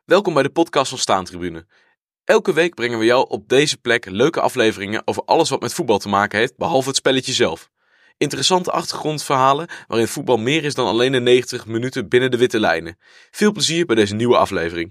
Welkom bij de podcast van Staantribune. Elke week brengen we jou op deze plek leuke afleveringen over alles wat met voetbal te maken heeft, behalve het spelletje zelf. Interessante achtergrondverhalen waarin voetbal meer is dan alleen de 90 minuten binnen de witte lijnen. Veel plezier bij deze nieuwe aflevering.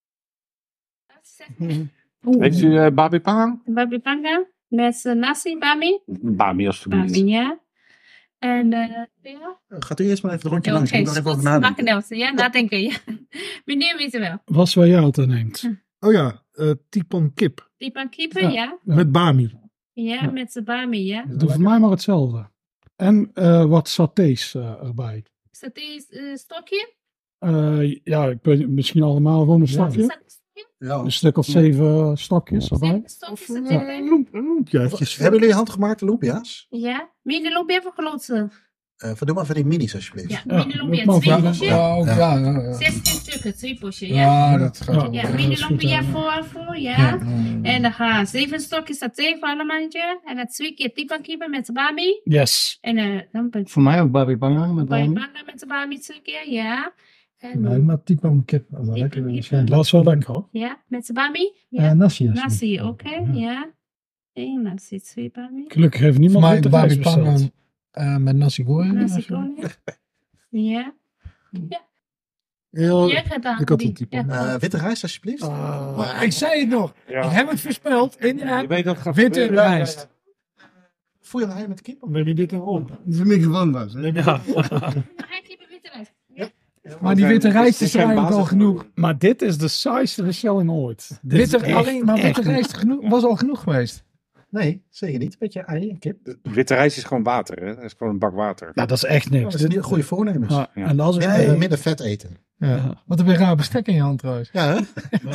Heeft u babi panga? Babi panga met nasi bami. Bami alsjeblieft. Bami, ja. En ja. Gaat u eerst maar even een rondje langs. Ik moet daar even over nadenken. Ja, nadenken. Ja. Meneer weet het wel. Was waar jij altijd neemt. Oh ja, Tipon kip. Tipon kippen, ja. Met bami. Ja, met de bami, ja. Doe voor mij maar hetzelfde. En wat satés erbij. Saté stokje? Ja, ik weet misschien allemaal gewoon een stokje. Ja. Een stuk of 7 stokjes erbij. 7 stokjes saté? Loempia's. Hebben jullie handgemaakte loempia's? Ja. Mini lumpia voor grote? Doe maar van die minis alsjeblieft. Ja, mini lumpia maar 2 ja. poesje. Ja. 16 stukken, 2 poesje, ja. Ja, dat gaat Ja, ook. mini lumpia voor, ja. En dan gaan 7 stokjes saté voor allemaal. En dan 2 keer tipon kippen met de bami. Yes. En dan Voor mij ook babi panga met bij bami. banga met de bami 2 keer, ja. En, Nee, maar Tipon kip. Dat is wel lekker hoor. ja, met de bami. Ja. Nasi. Nasi, oké, ja. 1 nasi, 2 bami. Gelukkig heeft Voor niemand mij witte babi rijst panga besteld. met nasi goreng. Nasi koning. Ja. Heel... Jij gaat dan. ik had die- een type. ja. Witte rijst alsjeblieft. Ik zei het nog. Ik heb het voorspeld. In Je weet dat het gaat witte gebeuren. rijst. Voel je hij met kip? Neem je dit nou op? Dat is niks anders. Ja. Dan ga ik even witte rijst. Ja. Maar die witte rijst is er eigenlijk al genoeg. Maar dit is de saaiste bestelling ooit. Dit is Witte, echt- alleen maar witte rijst was al genoeg geweest. Nee, zeker niet. Beetje ei en kip. Witte rijst is gewoon water, hè? Dat is gewoon een bak water. Ja, dat is echt niks. Dat is niet goede voornemens. Ja, En als ik... Minder vet eten. Ja. Wat heb je raar bestek in je hand trouwens. Ja, hè?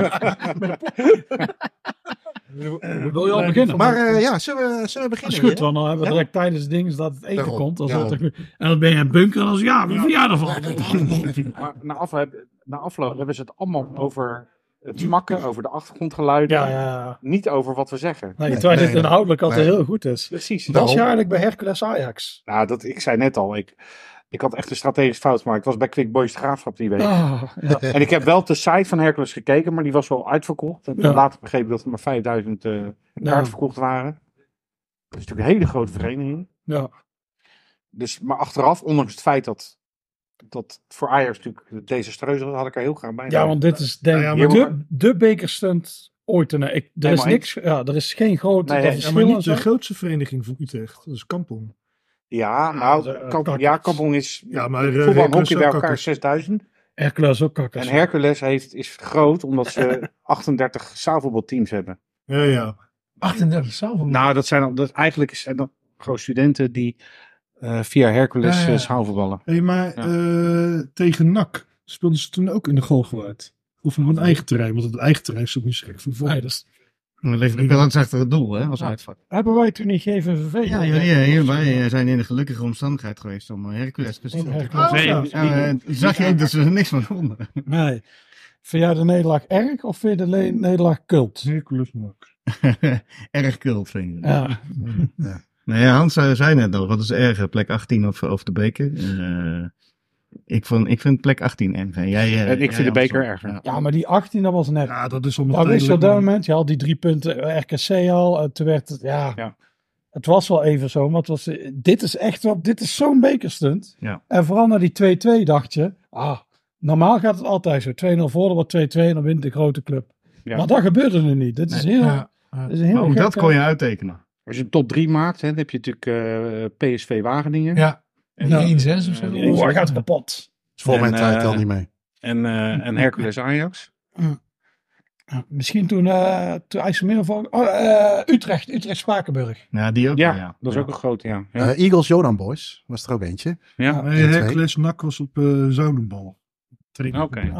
wil je al beginnen? Maar zullen we Dat beginnen? is goed, hier? want dan hebben we Ja? direct tijdens het ding dat het eten Daarom, komt. ja. En dan ben je een bunker en dan zeg je, ja, wat vind jij ervan? Maar na afloop hebben ze het allemaal over het smakken, over de achtergrondgeluiden. Ja. Niet over wat we zeggen. Nee, terwijl dit nee. inhoudelijk altijd Nee. heel goed is. Precies. Dat is je eigenlijk bij Hercules Ajax. Nou, ik zei net al, ik had echt een strategisch fout, maar ik was bij Quick Boys de Graafschap die week. Ah, ja. En ik heb wel op de site van Hercules gekeken, maar die was wel uitverkocht. En Ja. later begrepen dat er maar 5000 kaarten verkocht waren. Dat is natuurlijk een hele grote vereniging. Ja. Dus, maar achteraf, ondanks het feit dat voor Ajax natuurlijk desastreus was, had ik er heel graag bij. Ja, want dit is denk Ja, ik maar- de bekerstunt ooit. Er is Helemaal niks, er is geen groot Nee, dat ja, verschil maar en niet zo. de grootste vereniging van Utrecht. Dat is Kampong. Ja, nou, Kampong is Ja, maar voetbal en hockey bij elkaar 6000. Hercules ook kakkers. En Hercules is groot omdat ze 38 zaalvoetbalteams hebben. Ja. 38 zelf. Nou, eigenlijk zijn dat gewoon studenten die via Hercules Ja. zaalvoetballen. Hey, maar tegen NAC speelden ze toen ook in de Galgenwaard. Of op een eigen terrein, want het eigen terrein is ook niet schrik van Nee, dat is- We leven wel langs achter het doel, hè, als uitvak. Hebben wij toen niet GVVV? Ja, hierbij zijn in de gelukkige omstandigheid geweest om Hercules te zien. Hercules. Ja, zag je ook dat ze er niks van vonden. Nee. Vind jij de nederlaag erg of vind je de nederlaag cult? Hercules NAC. Erg kult, vind ik. Ja. Nou ja, Hans zei net nog, wat is erger, plek 18 of de beker? Ik vind plek 18 erg. En jij, En ik vind de beker Andersom. erger. Ja, maar die 18, dat was net. Ja, dat is om Maar wist je op dat moment, je had die 3 punten RKC al. Toen werd het, Ja. Het was wel even zo, maar het was, dit is zo'n bekerstunt. Ja. En vooral na die 2-2 dacht je, normaal gaat het altijd zo. 2-0 voor, dan wordt 2-2 en dan wint de grote club. Ja. Maar dat gebeurde er niet. Dit is heel, Ja. dit is een heel Maar ook dat gekke- kon je uittekenen. Als je een top 3 maakt, hè, dan heb je natuurlijk PSV Wageningen. Ja. En, 1-6 of zo. Oeh, hij gaat kapot. Voor mijn En, tijd al niet mee. en Hercules Ajax. Ja, misschien toen IJsselmeer van Utrecht Spakenburg. Ja, die ook. Ja, dat is ook een grote, ja. Ja. Eagles Jodan Boys was er ook eentje. Ja. Nee, Hercules NAC was op Zoudenbal. Oké.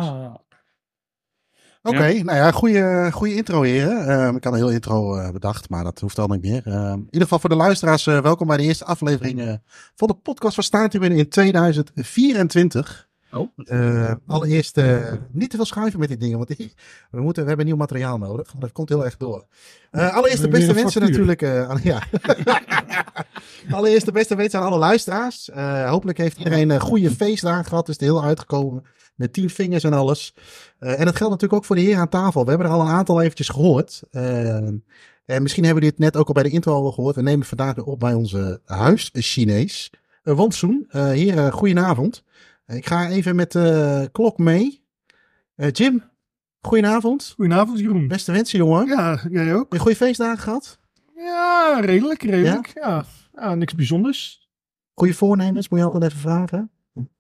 Oké, nou ja, goede intro heren. Ik had een heel intro bedacht, maar dat hoeft al niet meer. In ieder geval voor de luisteraars, welkom bij de eerste aflevering van de podcast van Staantribune in 2024. Allereerst niet te veel schuiven met die dingen, want we hebben nieuw materiaal nodig. Want dat komt heel erg door. Allereerst de beste wensen natuurlijk. Allereerst de beste wensen aan alle luisteraars. Hopelijk heeft iedereen goede feestdagen gehad. Is er heel uitgekomen. Met 10 vingers en alles. En dat geldt natuurlijk ook voor de heren aan tafel. We hebben er al een aantal eventjes gehoord. En misschien hebben jullie het net ook al bij de intro al gehoord. We nemen vandaag weer op bij onze huis-Chinees. Wonsoen. Heren, goedenavond. Ik ga even met de klok mee. Jim, goedenavond. Goedenavond, Jeroen. Beste wensen, jongen. Ja, jij ook? Een goede feestdagen gehad? Ja, redelijk. Ja, niks bijzonders. Goede voornemens, moet je altijd even vragen.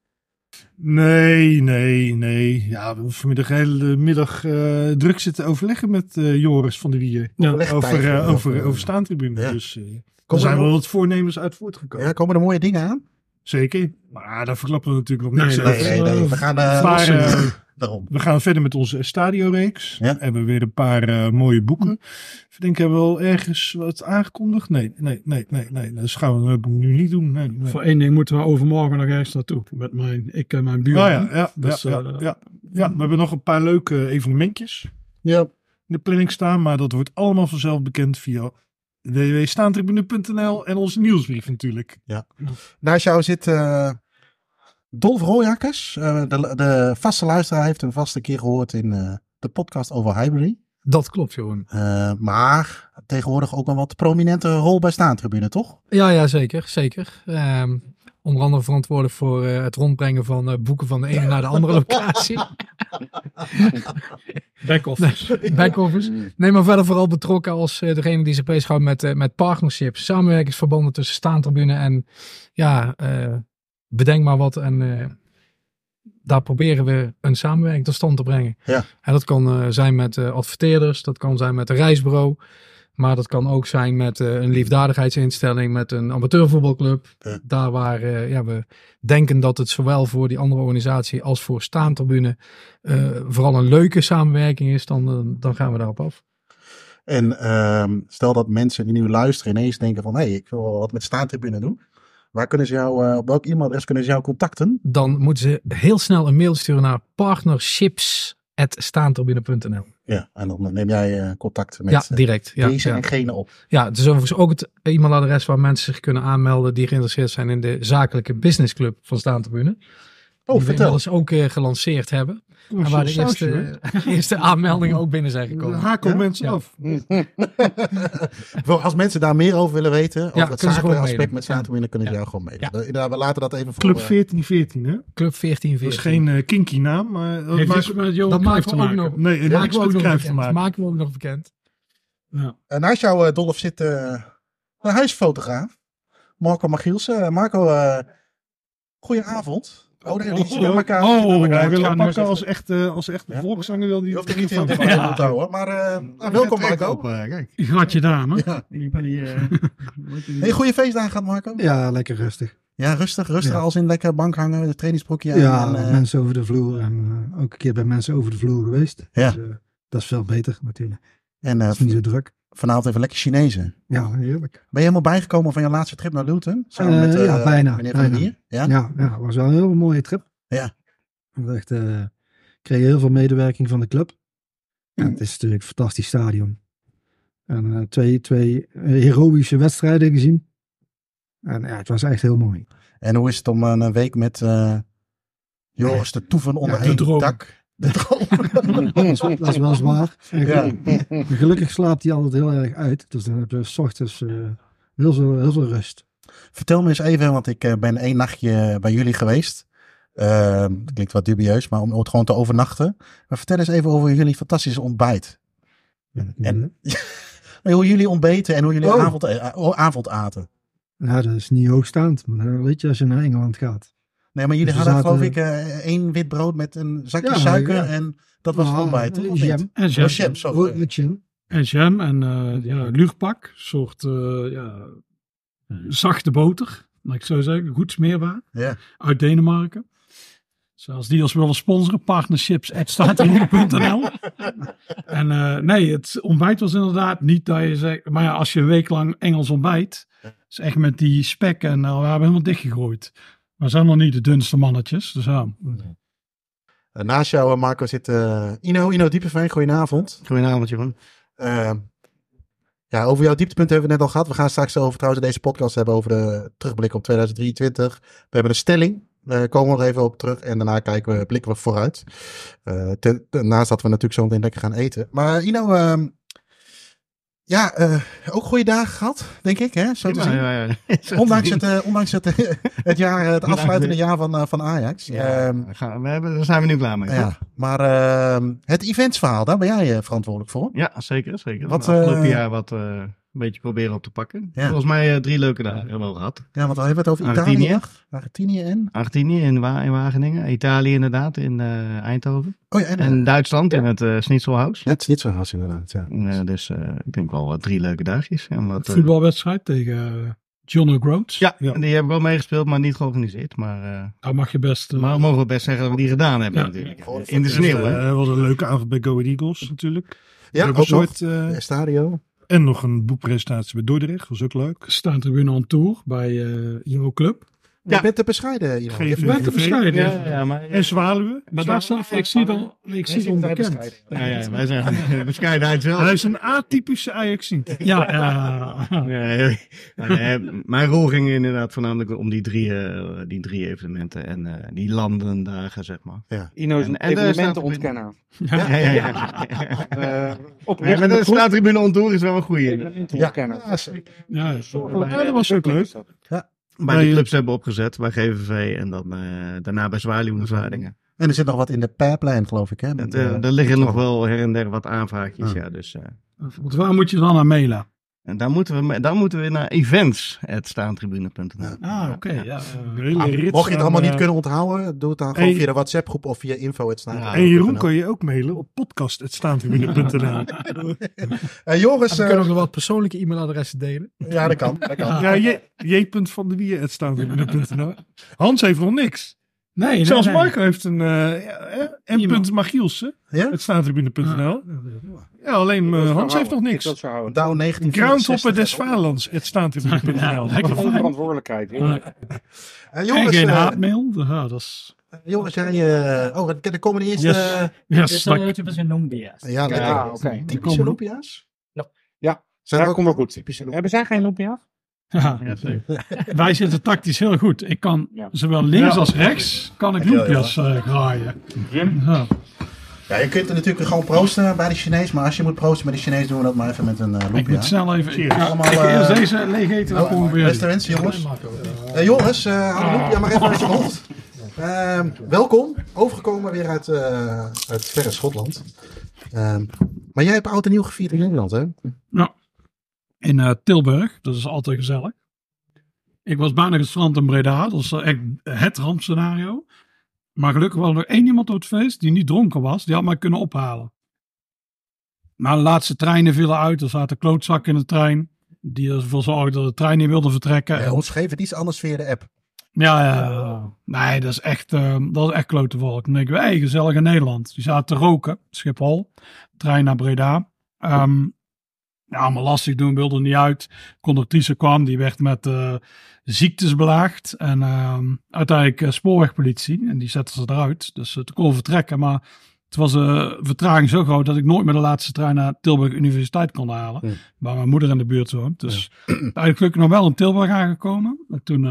Nee. Ja, we hebben vanmiddag de hele middag druk zitten overleggen met Joris van der Wier. Over staantribune. Ja. Dus er zijn wel wat voornemens uit voortgekomen. Ja, komen er mooie dingen aan? Zeker. Maar daar verklappen we natuurlijk nog niks Nee. We gaan daarom. We gaan verder met onze Stadio-reeks. Ja. We hebben weer een paar mooie boeken. Ik denk, hebben we wel ergens wat aangekondigd? Nee. Dat gaan we nu niet doen. Nee. Voor één ding moeten we overmorgen nog ergens naartoe. Met ik en mijn buurman. Ja, we hebben nog een paar leuke evenementjes Ja. in de planning staan. Maar dat wordt allemaal vanzelf bekend via www.staantribune.nl en onze nieuwsbrief natuurlijk. Ja. Naast jou zit Dolf Rooijakkers. De vaste luisteraar heeft hem vast een keer gehoord in de podcast over Highbury. Dat klopt, Jeroen. Maar tegenwoordig ook een wat prominente rol bij Staantribune, toch? Ja, zeker. Onder andere verantwoordelijk voor het rondbrengen van boeken van de ene naar de andere locatie. Back-office. Nee, maar verder vooral betrokken als degene die zich bezighoudt met partnerships. Samenwerkingsverbanden tussen Staantribune en bedenk maar wat. En daar proberen we een samenwerking tot stand te brengen. Ja. En dat kan zijn met adverteerders, dat kan zijn met een reisbureau. Maar dat kan ook zijn met een liefdadigheidsinstelling, met een amateurvoetbalclub. Ja. Daar waar we denken dat het zowel voor die andere organisatie als voor Staantribune vooral een leuke samenwerking is, dan gaan we daarop af. En stel dat mensen die nu luisteren ineens denken van, hey, ik wil wel wat met Staantribune doen. Waar kunnen ze jou, op welk e-mailadres kunnen ze jou contacten? Dan moeten ze heel snel een mail sturen naar partnerships@staantribune.nl. Ja, en dan neem jij contact met direct. deze en gene op. Ja, het is overigens ook het e-mailadres waar mensen zich kunnen aanmelden die geïnteresseerd zijn in de zakelijke businessclub van Staantribune. Oh, die vertel. we inmiddels ook gelanceerd hebben. En waar de eerste aanmeldingen ook binnen zijn gekomen. Haken mensen af. Als mensen daar meer over willen weten, over het kunnen ze zakelijke gewoon aspect mailen. met Staantribune, kunnen ze jou gewoon mailen. We laten dat even voor. Club 1414, hè? Club 1414. Dat is geen kinky naam, maar dat Heeft maakt dus met Johan dat Cruijff maken te we ook maken. nog. Nee, het Maken we ook nog Cruijff te bekend. maken. Maken we ook nog bekend. Naast jou, Dolf, zit een huisfotograaf. Marco Magielsen. Marco, goedenavond. Die zien elkaar. Hij wil pakken als echt volkszanger. Wil die Je hoeft er niet heel veel van te houden, maar welkom Marco. Kijk. Gatje dame. Ja. Ik ben hier... Hey, goede feestdagen gehad, Marco? Ja, lekker rustig. Ja, rustig Ja. als in lekker bank hangen, de trainingsbroekje Ja, aan. En, mensen over de vloer en ook een keer bij mensen over de vloer geweest. Ja. Dus, dat is veel beter natuurlijk. en Het is niet zo druk. vanavond even lekker Chinezen. Ja, heerlijk. Ben je helemaal bijgekomen van je laatste trip naar Luton? Samen met Ja, bijna. meneer Van der Wier? Ja? Ja, het was wel een heel mooie trip. Ja. We kregen heel veel medewerking van de club. Ja, het is natuurlijk een fantastisch stadion. En twee heroïsche wedstrijden gezien. En ja, het was echt heel mooi. En hoe is het om een week met Joris te toeven onder één dak? De droom. Dat is wel zwaar. En Ja. gelukkig slaapt hij altijd heel erg uit. Dus dan hebben we 's ochtends heel veel rust. Vertel me eens even, want ik ben 1 nachtje bij jullie geweest. Het klinkt wat dubieus, maar om het gewoon te overnachten. Maar vertel eens even over jullie fantastische ontbijt. En hoe jullie ontbeten en hoe jullie avond aten. Nou, dat is niet hoogstaand. Maar dat weet je als je naar Engeland gaat. Nee, maar jullie Dus we hadden zaten- geloof ik 1 wit brood met een zakje Ja, suiker ja. en dat was het ontbijt. toch? Of niet? Jam. En Oh, jam. jam, sorry. Met jam. En jam en luchtpak. Een soort zachte boter. Laat ik zo zeggen. Goed smeerbaar. Ja. Uit Denemarken. Zoals die ons willen sponsoren. Partnerships@staantribune.nl. En nee, het ontbijt was inderdaad niet dat je zegt. Maar ja, als je een week lang Engels ontbijt. Is echt met die spek en we hebben helemaal dichtgegooid. We zijn nog niet de dunste mannetjes. Dus ja. Naast jou, Marco, zit Ino Diepeveen. Goedenavond. Goedenavond, Jeroen. Ja, over jouw dieptepunt hebben we het net al gehad. We gaan straks trouwens in deze podcast hebben over de terugblik op 2023. We hebben een stelling. Komen we nog even op terug en daarna blikken we vooruit. Daarnaast dat we natuurlijk zo meteen lekker gaan eten. Maar Ino, ook goede dagen gehad, denk ik, hè? Zo te zien. Ja. Ondanks het afsluitende jaar van Ajax. Daar zijn we nu klaar mee. Ja, maar het eventsverhaal, daar ben jij verantwoordelijk voor. Ja, zeker. Afgelopen jaar wat een beetje proberen op te pakken. Ja. Volgens mij 3 leuke dagen hebben we al gehad. Ja, want we hebben het over Argentinië in Wageningen. Italië inderdaad, in Eindhoven. Oh ja, en Duitsland in het Schnitzelhaus. Ja, het Schnitzelhaus inderdaad, ja. Dus ik denk wel 3 leuke dagjes. Voetbalwedstrijd tegen John O'Groats. Ja, die heb ik wel meegespeeld, maar niet georganiseerd. Maar daar mag je best... maar mogen we best zeggen dat we die gedaan hebben natuurlijk. In de sneeuw, hè. Was een leuke avond bij Go Ahead Eagles natuurlijk. Ja, ook soort Estadio. En nog een boekpresentatie bij Dordrecht, was ook leuk. Staantribune on tour bij Euroclub. Ja. Je bent te bescheiden. Je bent te bescheiden. Ja, maar, en Zwaluwen. Maar daar staat, ik zie het onbekend. Ja, wij zijn bescheidenheid zelf. Hij is een atypische Ajaxiet. Mijn rol ging inderdaad voornamelijk om die drie evenementen en die landendagen, zeg maar. Ja. Ino is een evenementenontkenner. De Staantribune on tour is wel een goeie. Ja, dat was ook leuk. Ja. Bij de clubs hebben opgezet, bij GVV en dan daarna bij Zwaluwen. En er zit nog wat in de pipeline, geloof ik, hè? Er liggen nog wel her en der wat aanvraagjes, Dus, want waar moet je dan naar mailen? En dan moeten we naar events@staantribune.nl. Oké. Ja. Mocht je het allemaal niet kunnen onthouden, doe het dan gewoon via de WhatsApp groep of via info@staantribune.nl. En Jeroen kan je ook mailen op podcast@staantribune.nl. Joris, we kunnen ook nog wat persoonlijke e-mailadressen delen. Ja, dat kan. Ja, j.vandewier@staantribune.nl. Hans heeft nog niks. Nee, zelfs Marco heeft een M.Magielsen. Ja? Het staantribune.nl. Ja, alleen Hans heeft nog niks. Down 19. Groundhopper des Vaderlands. Het staantribune.nl. Verantwoordelijkheid. Jongens, geen haatmail. Jongens, er komen de eerste... Typische lumpia's. Ja, oké. Typische lumpia's? Ja, daar komt wel goed. Hebben zij geen lumpia's? Ja, wij zitten tactisch heel goed. Ik kan zowel links als rechts loempjes graaien. Ja, je kunt er natuurlijk gewoon proosten bij de Chinees, maar als je moet proosten met de Chinees, doen we dat maar even met een lumpia. Ik moet snel even... Eerst deze leeg eten, dan komen we weer. Beste wensen, jongens. Jongens, hou de lumpia maar even uit je mond. Welkom, overgekomen weer uit verre Schotland. Maar jij hebt oud en nieuw gevierd in Nederland, hè? Ja. In Tilburg, dat is altijd gezellig. Ik was bijna gestrand in Breda, dat is echt het rampscenario. Maar gelukkig was er nog 1 iemand op het feest die niet dronken was, die had mij kunnen ophalen. Maar de laatste treinen vielen uit, er zaten klootzakken in de trein, die ervoor zorgden dat de trein niet wilde vertrekken. Ja, ons geeft het iets anders via de app. Ja. Nee, dat is echt klote volk. Dan denken we, gezellig in Nederland. Die zaten te roken, Schiphol, trein naar Breda. Allemaal lastig doen, wilde niet uit. Conductrice kwam, die werd met ziektes belaagd. En uiteindelijk spoorwegpolitie. En die zetten ze eruit. Dus toen kon vertrekken. Maar het was een vertraging zo groot dat ik nooit meer de laatste trein naar Tilburg Universiteit kon halen. Waar mijn moeder in de buurt woont. Dus eigenlijk gelukkig nog wel in Tilburg aangekomen. En toen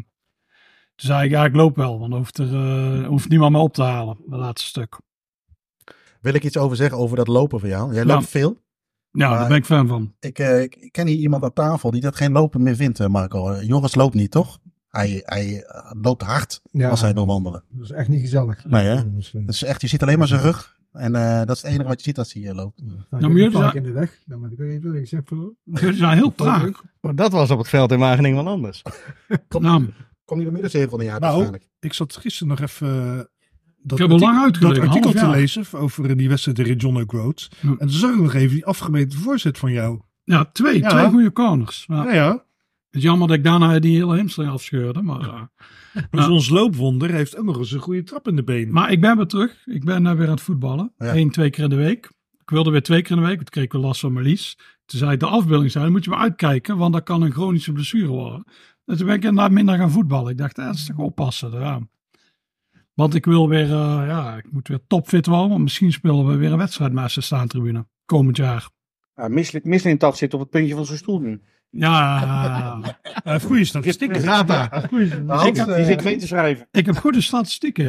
zei ik, ik loop wel. Want hoeft niemand me op te halen. Het laatste stuk. Wil ik iets over zeggen over dat lopen van jou? Jij loopt veel. Ja, daar ben ik fan van. Ik ken hier iemand aan tafel die dat geen lopen meer vindt, Marco. Joris loopt niet, toch? Hij loopt hard als hij wil wandelen. Dat is echt niet gezellig. Nee, hè? Dat is echt, je ziet alleen maar zijn rug. En dat is het enige wat je ziet als hij loopt. Jullie zijn in de weg. Dan moet ik even zeggen. Jullie zijn heel traag. Maar dat was op het veld in Wageningen wel anders. Kom niet de middenzeven van de jaar waarschijnlijk. Ik zat gisteren nog even... Ik heb al lang uitgelegd. Dat artikel te lezen over die wedstrijd tegen John O'Groats. En toen zag ik nog even die afgemeten voorzet van jou. Ja, twee goede corners. Ja. Het is jammer dat ik daarna die hele hamstring afscheurde. Maar ons loopwonder heeft ook nog eens een goede trap in de benen. Maar ik ben weer terug. Ik ben weer aan het voetballen. 1-2 keer in de week. Ik wilde weer 2 keer in de week. Want toen kreeg ik wel last van mijn lies. Toen zei ik, de afbeelding zei, moet je maar uitkijken. Want dat kan een chronische blessure worden. En toen ben ik inderdaad minder gaan voetballen. Ik dacht, dat is toch oppassen. Ja. Want ik wil weer, ik moet weer topfit worden. Want misschien spelen we weer een wedstrijd met de staantribune. Komend jaar. Mislintat zit op het puntje van zijn stoel nu. Goede statistieken. Die zit mee te schrijven. Ik heb goede statistieken.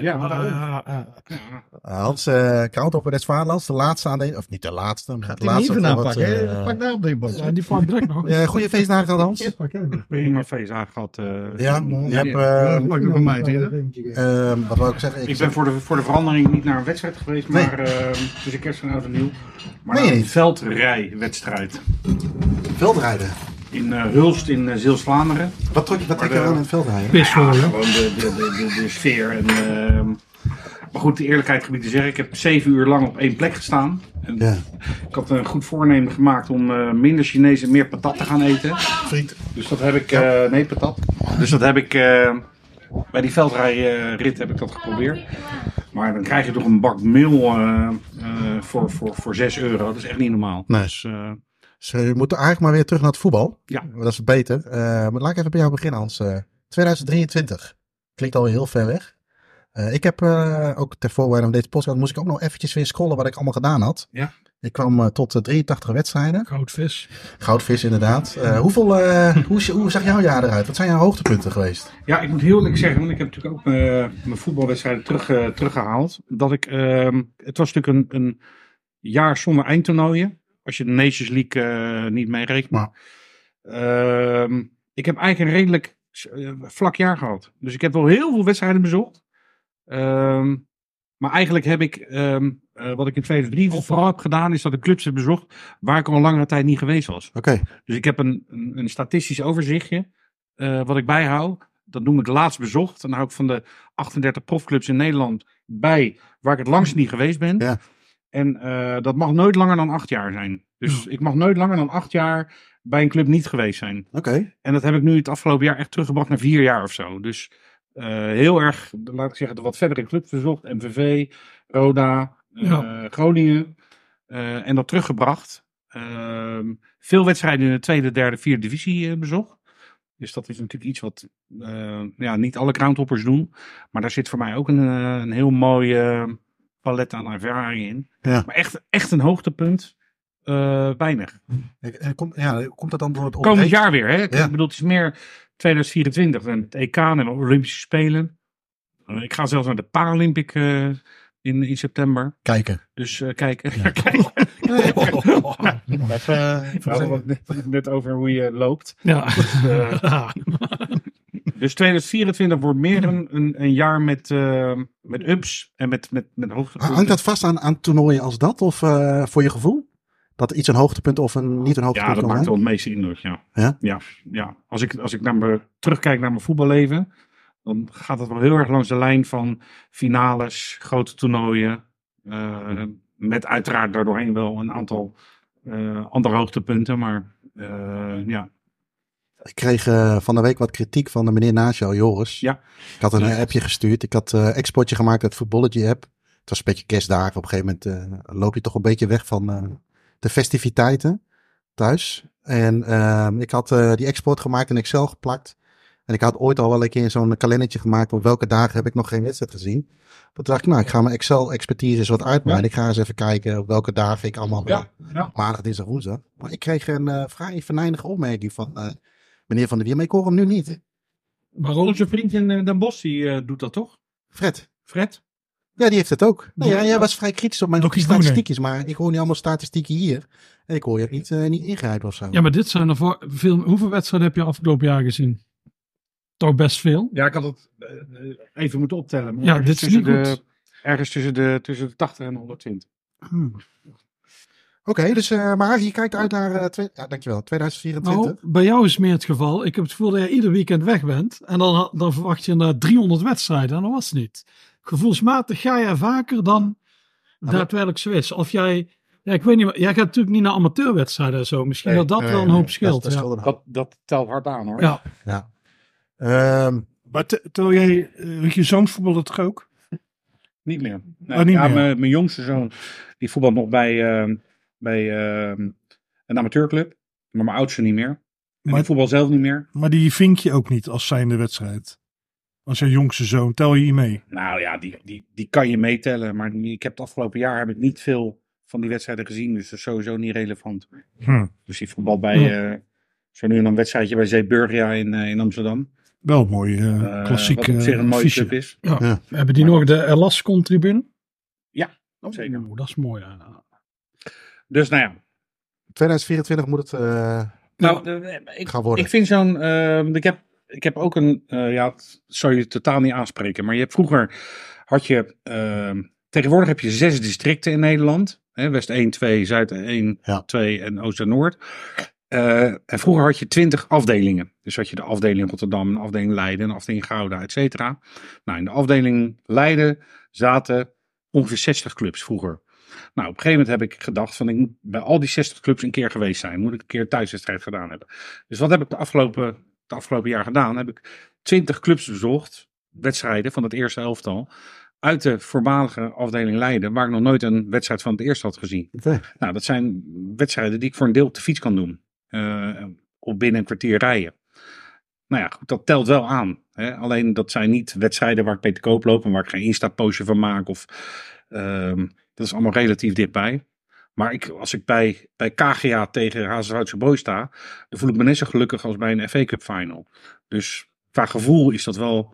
Hans, Krant op het Vaderlands, de laatste aan de... Of niet de laatste, maar Gaat de hij laatste. even van aanpakken. Pak daar op die bord. Ja, die pakt direct nog. Goede feestdagen gehad, Hans. Prima feestdagen gehad. Ja, je hebt... Pak er voor mij, wat wil ik zeggen? Ik ben voor de verandering niet naar een wedstrijd geweest, Nee. maar tussen kerst en oud en nieuw. Maar Nee, naar een niet. veldrijwedstrijd. Veldrijden. In Hulst in Zeeuws-Vlaanderen. Wat trek je aan in het veldrijden? Pissel, hè? Gewoon de sfeer. En, maar goed, de eerlijkheid gebied te zeggen. Ik heb 7 uur lang op één plek gestaan. En Ja. ik had een goed voornemen gemaakt om minder Chinees en meer patat te gaan eten. Friet. Dus dat heb ik... nee, patat. Dus dat heb ik... bij die veldrijrit heb ik dat geprobeerd. Maar dan krijg je toch een bak meel voor 6 euro. Dat is echt niet normaal. Nee. Dus, we moeten eigenlijk maar weer terug naar het voetbal. Ja. Dat is beter. Maar laat ik even bij jou beginnen, Hans. 2023. Klinkt alweer heel ver weg. Ik heb ook ter voorbereiding van deze podcast moest ik ook nog eventjes weer scrollen wat ik allemaal gedaan had. Ja. Ik kwam tot 83 wedstrijden. Goudvis. Goudvis, inderdaad. Hoe zag jouw jaar eruit? Wat zijn jouw hoogtepunten geweest? Ja, ik moet heel eerlijk zeggen, want ik heb natuurlijk ook mijn voetbalwedstrijden teruggehaald. Dat ik, het was natuurlijk een jaar zonder eindtoernooien. Als je de Nations League niet meerekent. Maar ik heb eigenlijk een redelijk vlak jaar gehad. Dus ik heb wel heel veel wedstrijden bezocht. Maar eigenlijk heb ik, wat ik in 2003 vooral heb gedaan, is dat ik clubs heb bezocht waar ik al een langere tijd niet geweest was. Oké. Dus ik heb een statistisch overzichtje wat ik bijhoud. Dat noem ik laatst bezocht. Dan hou ik van de 38 profclubs in Nederland bij waar ik het langst niet geweest ben. Ja. En dat mag nooit langer dan 8 jaar zijn. Dus ik mag nooit langer dan 8 jaar bij een club niet geweest zijn. Oké. En dat heb ik nu het afgelopen jaar echt teruggebracht naar 4 jaar of zo. Dus heel erg, laat ik zeggen, de wat verdere clubs bezocht. MVV, Roda, Groningen. En dat teruggebracht. Veel wedstrijden in de tweede, derde, vierde divisie bezocht. Dus dat is natuurlijk iets wat niet alle groundhoppers doen. Maar daar zit voor mij ook een heel mooi palet aan ervaring in. Ja. Maar echt een hoogtepunt, weinig. Komt dat dan door het Komend jaar weer, hè? Ja. Ik bedoel, het is meer 2024. En het EK en de Olympische Spelen. Ik ga zelfs naar de Paralympic in september. Kijken. Dus kijken. Ja. Kijken. Net over hoe je loopt. Ja. Dus 2024 wordt meer een jaar met ups en met hoogtepunten. Hangt dat vast aan toernooien als dat? Of voor je gevoel? Dat iets een hoogtepunt of niet een hoogtepunt Ja, dat kan maakt zijn? wel het meeste indruk, ja. Ja? Ja. Als ik terugkijk naar mijn voetballeven, dan gaat het wel heel erg langs de lijn van finales, grote toernooien. Met uiteraard daardoorheen wel een aantal andere hoogtepunten, maar ja. Ik kreeg van de week wat kritiek van de meneer naast jou, Joris. Ja. Ik had een appje gestuurd. Ik had een exportje gemaakt uit Footballogy app. Het was een beetje kerstdagen. Op een gegeven moment loop je toch een beetje weg van de festiviteiten thuis. En ik had die export gemaakt in Excel geplakt. En ik had ooit al wel een keer zo'n kalendertje gemaakt. Op welke dagen heb ik nog geen wedstrijd gezien. Toen dacht ik, ik ga mijn Excel-expertise eens wat uitbreiden. Ja. Ik ga eens even kijken op welke dagen ik allemaal maandag, dinsdag, woensdag. Maar ik kreeg een vrij venijnige opmerking van meneer Van der Wier. Maar ik hoor hem nu niet. Waarom? Onze vriend in Den Bosch, die doet dat toch? Fred? Ja, die heeft het ook. Nee, jij was vrij kritisch op mijn statistiekjes. Maar ik hoor nu allemaal statistieken hier. En ik hoor je niet ingrijpen of zo. Ja, maar dit zijn er veel. Hoeveel wedstrijden heb je afgelopen jaar gezien? Toch best veel. Ja, ik had het even moeten optellen. Maar ja, dit is niet goed. Ergens tussen de 80 en 120. Oké, dus maar je kijkt uit naar dankjewel, 2024. Nou, bij jou is meer het geval. Ik heb het gevoel dat jij ieder weekend weg bent. En dan verwacht je naar 300 wedstrijden. En dat was het niet. Gevoelsmatig ga jij vaker dan daadwerkelijk zo is. Of jij... Ja, ik weet niet, jij gaat natuurlijk niet naar amateurwedstrijden en zo. Misschien dat wel een hoop scheelt. Dat telt hard aan, hoor. Ja. Maar tel jij je zoon voetballen toch ook? Niet meer. Nee, niet meer. Mijn jongste zoon die voetbalt nog bij een amateurclub. Maar mijn oudste niet meer. Maar die voetbal zelf niet meer. Maar die vink je ook niet als zijnde wedstrijd? Als je jongste zoon, tel je mee? Nou ja, die kan je meetellen. Maar ik heb het afgelopen jaar niet veel van die wedstrijden gezien. Dus dat is sowieso niet relevant. Dus die voetbal bij Zo nu een wedstrijdje bij Zeeburgia in Amsterdam. Wel een mooie klassiek. Wat op zich een mooie club is. Ja. Hebben die nog de Elascon-tribune? Ja, zeker. Dat is mooi. Ja. Dus nou ja. 2024 moet het gaan worden. Ik vind zo'n... Ik heb ook een... het zou je totaal niet aanspreken. Maar vroeger had je... tegenwoordig heb je 6 districten in Nederland. Hè, West 1, 2, Zuid 1, 2 en Oost en Noord. En vroeger had je 20 afdelingen. Dus had je de afdeling Rotterdam, een afdeling Leiden, een afdeling Gouda, et cetera. Nou, in de afdeling Leiden zaten ongeveer 60 clubs vroeger. Nou, op een gegeven moment heb ik gedacht van ik moet bij al die 60 clubs een keer geweest zijn. Moet ik een keer een thuiswedstrijd gedaan hebben. Dus wat heb ik de afgelopen jaar gedaan? Heb ik 20 clubs bezocht, wedstrijden van het eerste elftal. Uit de voormalige afdeling Leiden, waar ik nog nooit een wedstrijd van het eerste had gezien. Okay. Nou, dat zijn wedstrijden die ik voor een deel op de fiets kan doen. Of binnen een kwartier rijden. Nou ja, goed, dat telt wel aan. Hè? Alleen dat zijn niet wedstrijden waar ik mee te koop loop en waar ik geen Insta-postje van maak. Dat is allemaal relatief dichtbij. Maar als ik bij KGA tegen Hazenwoudse Boys sta, dan voel ik me net zo gelukkig als bij een FA Cup final. Dus qua gevoel is dat wel...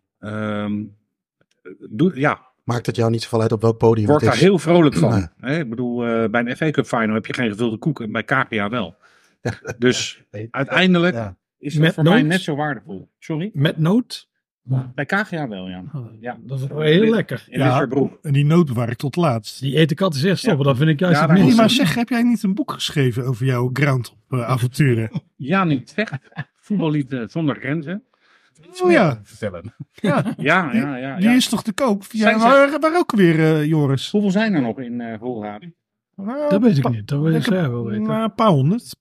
Maakt het jou niet zoveel uit op welk podium het is? Word daar heel vrolijk van. Nee. Hè? Ik bedoel, bij een FA Cup final heb je geen gevulde koek en bij KGA wel. Dus uiteindelijk is dat voor mij net zo waardevol. Sorry? Met noot? Bij KGA wel, ja. Dat is wel heel lekker. En die noot bewaar ik tot laatst. Die eten kat is eerst stoppen, dat vind ik juist het Nee, minste. maar zeg, heb jij niet een boek geschreven over jouw ground-avonturen? Ja, niet weg. Voetballiefde zonder grenzen. Oh ja. Vertellen. Ja. Die is toch te koop? Waar ook weer, Joris? Hoeveel zijn er nog in Volraad? Dat weet ik niet. Dat wil ik wel weten. Een paar honderd.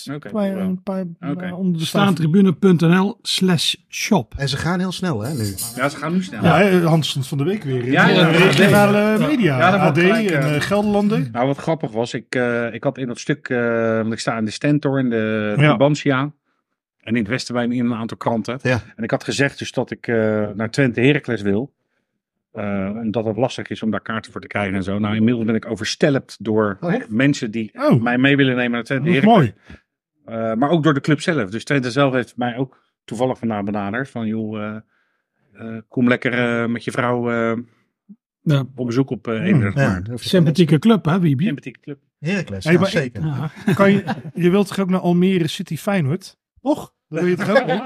Staantribune.nl/shop. En ze gaan heel snel, hè, nu? Ja, ze gaan nu snel. Ja, Hans stond van de week weer. Regionale media. Ja, AD en Gelderlanden. Nou, wat grappig was, ik had in dat stuk, ik sta in de Stentor in de Tubantia. En in het Westerwijn in een aantal kranten. Ja. En ik had gezegd dus dat ik naar Twente Heracles wil. En dat het lastig is om daar kaarten voor te krijgen en zo. Nou, inmiddels ben ik overstelpt door mensen die mij mee willen nemen naar Twente Heracles. Mooi. Maar ook door de club zelf. Dus Twente zelf heeft mij ook toevallig vandaag benaderd. Van joh, kom lekker met je vrouw op bezoek op Eendrecht. Sympathieke club, hè, Wiebe? Sympathieke club. Heracles, zeker. Je wilt toch ook naar Almere City Feyenoord? Och, dat wil je toch ook niet?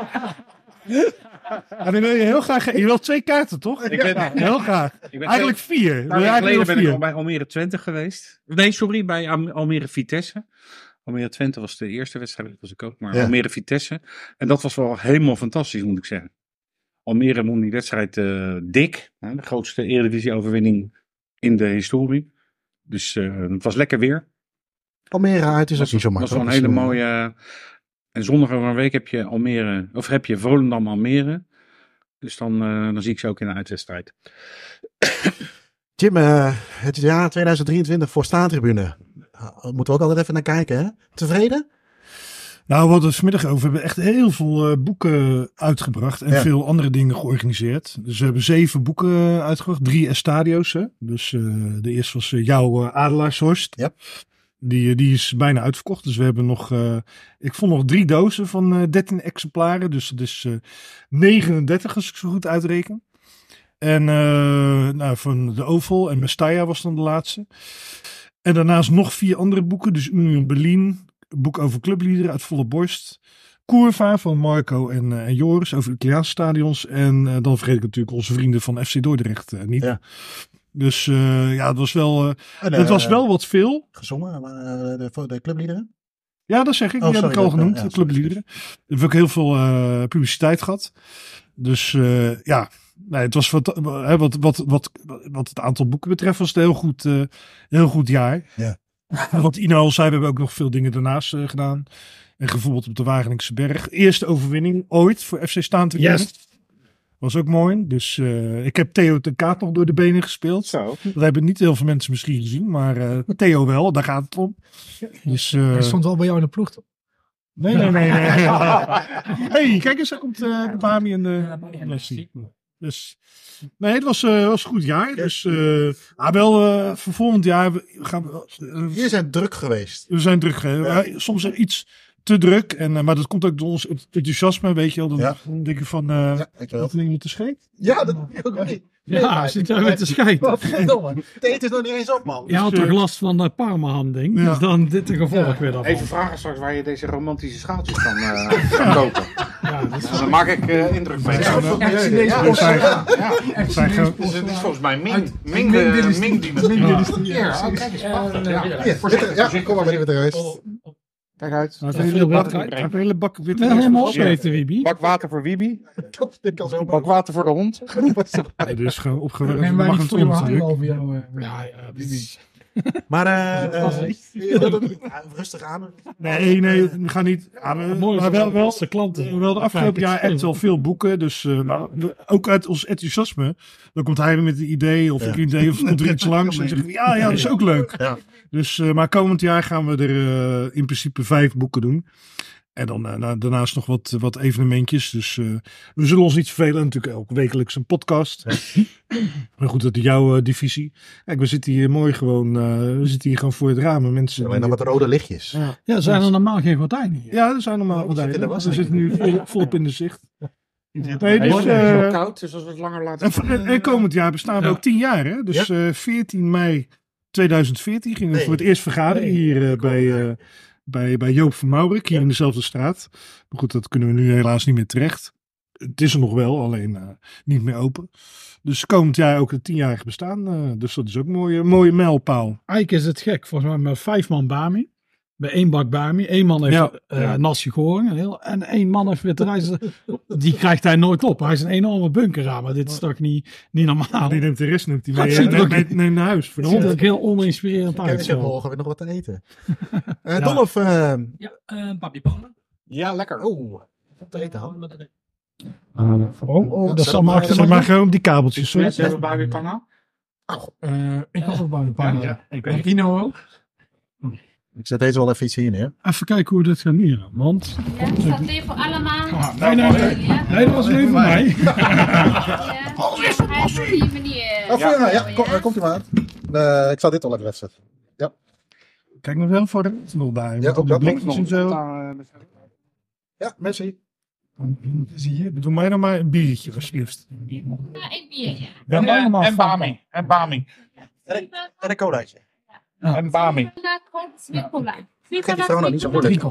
Ja, dan wil je heel graag. Je wilt 2 kaarten, toch? Heel graag. Eigenlijk 4. Een paar jaar geleden ben ik al bij Almere Twente geweest. Nee, sorry, bij Almere Vitesse. Almere Twente was de eerste wedstrijd, dat was ik ook. Maar Almere Vitesse. En dat was wel helemaal fantastisch, moet ik zeggen. Almere won die wedstrijd dik. De grootste Eredivisie-overwinning in de historie. Dus het was lekker weer. Almere uit is ook niet zo makkelijk. Dat was wel een hele mooie... En zondag over een week heb je Volendam Almere. Dus dan zie ik ze ook in de uitwedstrijd. Jim, het jaar 2023 voor Staantribune. Moeten we ook altijd even naar kijken, hè? Tevreden? Nou, we hadden het vanmiddag over. We hebben echt heel veel boeken uitgebracht. En veel andere dingen georganiseerd. Dus we hebben 7 boeken uitgebracht. 3 Estadio's. Hè? Dus de eerste was jouw Adelaarshorst. Ja. Die is bijna uitverkocht. Dus we hebben nog... ik vond nog 3 dozen van 13 exemplaren. Dus dat is 39 als ik zo goed uitreken. En van de Oval en Mestalla was dan de laatste. En daarnaast nog 4 andere boeken. Dus Union Berlin. Een boek over clubliederen uit volle borst. Curva van Marco en Joris over Italiaanse stadions. En dan vergeet ik natuurlijk onze vrienden van FC Dordrecht niet. Ja. Dus het was wel, het was wel wat veel. Gezongen, de clubliederen? Ja, dat zeg ik. Die heb ik al genoemd, de clubliederen. We hebben ook heel veel publiciteit gehad. Dus het was wat het aantal boeken betreft was het heel goed jaar. Ja. Wat Ina al zei, we hebben ook nog veel dingen daarnaast gedaan. En bijvoorbeeld op de Wageningse Berg. Eerste overwinning ooit voor FC Staantribune. Yes. Was ook mooi. Dus ik heb Theo ten Kaat nog door de benen gespeeld. Zo. Dat hebben niet heel veel mensen misschien gezien. Maar Theo wel, daar gaat het om. Dus, hij stond wel bij jou in de ploeg, toch? Nee. Hey, kijk eens, daar komt Bami en Leslie. Dus nee, het was een goed jaar. Dus voor volgend jaar gaan we... Jullie zijn druk geweest. We zijn druk geweest. Soms iets te druk. Maar dat komt ook door ons enthousiasme, weet je wel. Dan denk je van, wat neem je te scheet? Ja, dat heb ik ook niet. Ja, zit daar met de scheid. De eten is nog niet eens op, man. Je had toch last van de Parma-ham-ding? Ja. Dus dan dit de gevolg weer dan. Even vragen straks waar je deze romantische schaaltjes kan kopen. Dan maak ik indruk mee. Echt Chinees. Dus het is volgens mij Ming die met Ja, kom maar even thuis. Kijk uit. Hij heeft een hele bak witte Wel helemaal opgeten, Wibi. Bak water voor Wibi. Bak water voor de hond. Nee, dus gewoon opgewerkt. Neem mij Mag niet het voor je om hand natuurlijk. over jou. Wibi. Maar rustig aan. Nee, we gaan niet. Maar wel de klanten. de afgelopen jaar echt wel veel boeken. Dus ook uit ons enthousiasme. Dan komt hij weer met een idee of een idee of komt er iets langs. En zeggen we, ja, dat is ook leuk. Ja. Dus, maar komend jaar gaan we er in principe 5 boeken doen. En dan daarnaast nog wat evenementjes. Dus we zullen ons niet vervelen. Natuurlijk elke wekelijks een podcast. Maar goed, dat is jouw divisie. Kijk, we zitten hier mooi gewoon. We zitten hier gewoon voor het raam. Mensen. Alleen nog wat rode lichtjes. Ja, zijn er normaal geen gordijnen hier? Ja, er zijn normaal gordijnen. We zitten nu volop in de zicht. Nee, Het dus, is zo koud, dus als we het langer laten en komend jaar bestaan we ook 10 jaar. Hè? Dus 14 mei 2014 gingen we voor het eerst vergaderen hier bij Joop van Maurik, hier in dezelfde straat. Maar goed, dat kunnen we nu helaas niet meer terecht. Het is er nog wel, alleen niet meer open. Dus komend jaar ook het 10-jarige bestaan. Dus dat is ook een mooie mijlpaal. Eigenlijk is het gek, volgens mij met 5 man Bami. Bij 1 bak Bami. 1 man heeft nasi goring. En 1 man heeft witte rijst. Die krijgt hij nooit op. Hij is een enorme bunkeraar. Maar dit is toch niet normaal. Die neemt de rest mee naar huis. Voor de hond. hond. Ook heel oninspirerend uit. Ik heb morgen weer nog wat te eten. Dolf. Papipolen. Ja, lekker. Wat te eten, Han. Dat zal maar gewoon die kabeltjes. Sorry. Hebben we bij panna? Ik had ook bij de panna. Ja, ik En Kino ook. Ik zet deze wel even iets hier neer. Even kijken hoe dit gaat nu. Want... Ja, saté voor allemaal. Nee, dat was nu voor mij. Op die manier. Komt u maar. Ik zal dit al even wegzetten. Ja. Kijk nog wel voor de nog bij. Ja, ook dat nog en zo. Ja, merci. Doe mij dan maar een biertje, alsjeblieft. Ja, ik bier, En Bami. En Bami. En een colaatje. En Bami. Geef die vrouw nou niet zo moeilijk.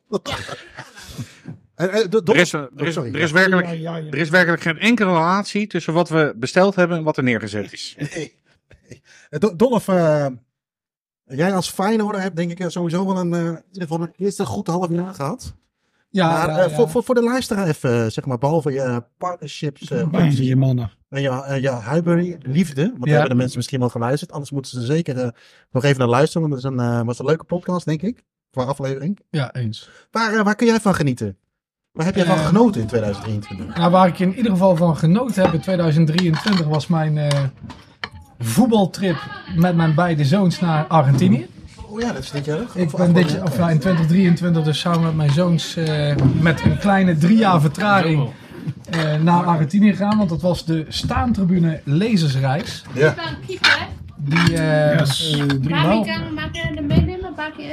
Er is werkelijk geen enkele relatie tussen wat we besteld hebben en wat er neergezet is. Dolf, jij als Feyenoorder hebt denk ik sowieso wel een eerste goed half jaar gehad. Ja, maar voor de luisteraar even, zeg maar, behalve je partnerships, je mannen. En je Highbury liefde, want daar hebben de mensen misschien wel geluisterd. Anders moeten ze zeker nog even naar luisteren, want het was een leuke podcast, denk ik, qua aflevering. Ja, eens. Waar kun jij van genieten? Waar heb jij van genoten in 2023? Nou, waar ik in ieder geval van genoten heb in 2023 was mijn voetbaltrip met mijn beide zoons naar Argentinië. Oh ja, dat is dit jaar. Ik ben in 2023 dus samen met mijn zoons met een kleine 3 jaar vertraging naar Argentinië gegaan. Want dat was de staantribune lezersreis. Ja. Die 3,5. Mag je de meenemen?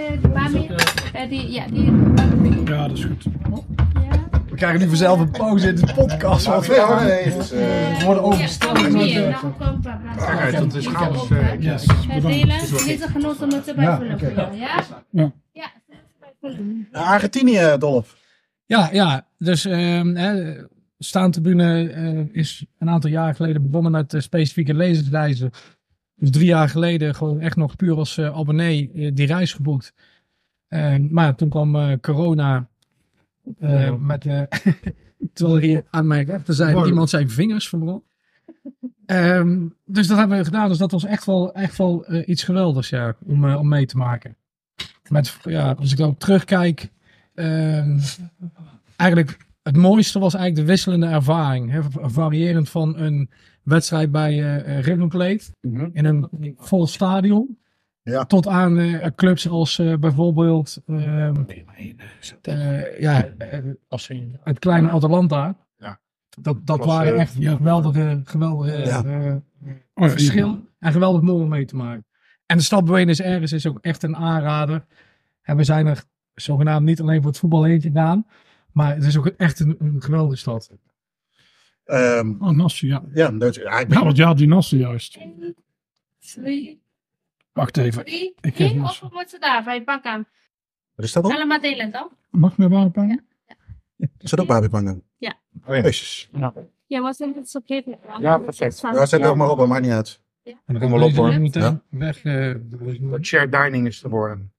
Ja, dat is goed. We krijgen nu vanzelf een pauze in de podcast. Want we worden oversteld. Kijk, dat is chaos. Delen, deze genoten moeten bijvullen. Ja? Argentinië, Dolf. Ja, dus staantribune is een aantal jaar geleden begonnen met specifieke lezersreizen. Dus 3 jaar geleden gewoon echt nog puur als abonnee die reis geboekt. Maar toen kwam corona met terwijl er hier aan mijn rechterzijde iemand zijn vingers verbrand. Dus dat hebben we gedaan. Dus dat was echt wel iets geweldigs om mee te maken. Als ik ook terugkijk, eigenlijk het mooiste was eigenlijk de wisselende ervaring. Variërend van een wedstrijd bij River Plate in een vol stadion. Ja. Tot aan clubs als bijvoorbeeld het kleine Atalanta. Ja. Dat waren echt geweldige verschil. En geweldig mooi om mee te maken. En de stad Buenos Aires is ook echt een aanrader. En we zijn er zogenaamd niet alleen voor het voetbal heen gedaan. Maar het is ook echt een geweldige stad. Nasser, ja. Ja, dus, ja, Die Nasser juist. 2, Wacht even. 3, Ik heb 4 of we moeten daar bij pakken? Wat is dat dan? Allemaal delen dan? Mag ik meer Babipangen? Is dat ook Babipangen? Ja. Oh, jezus. Ja, was het zo vergeten? Ja, perfect. Ja, zet er maar op, maar maakt niet uit. Ja. En Kom wel op hoor. meteen Ja. weg. Shared dining is te worden.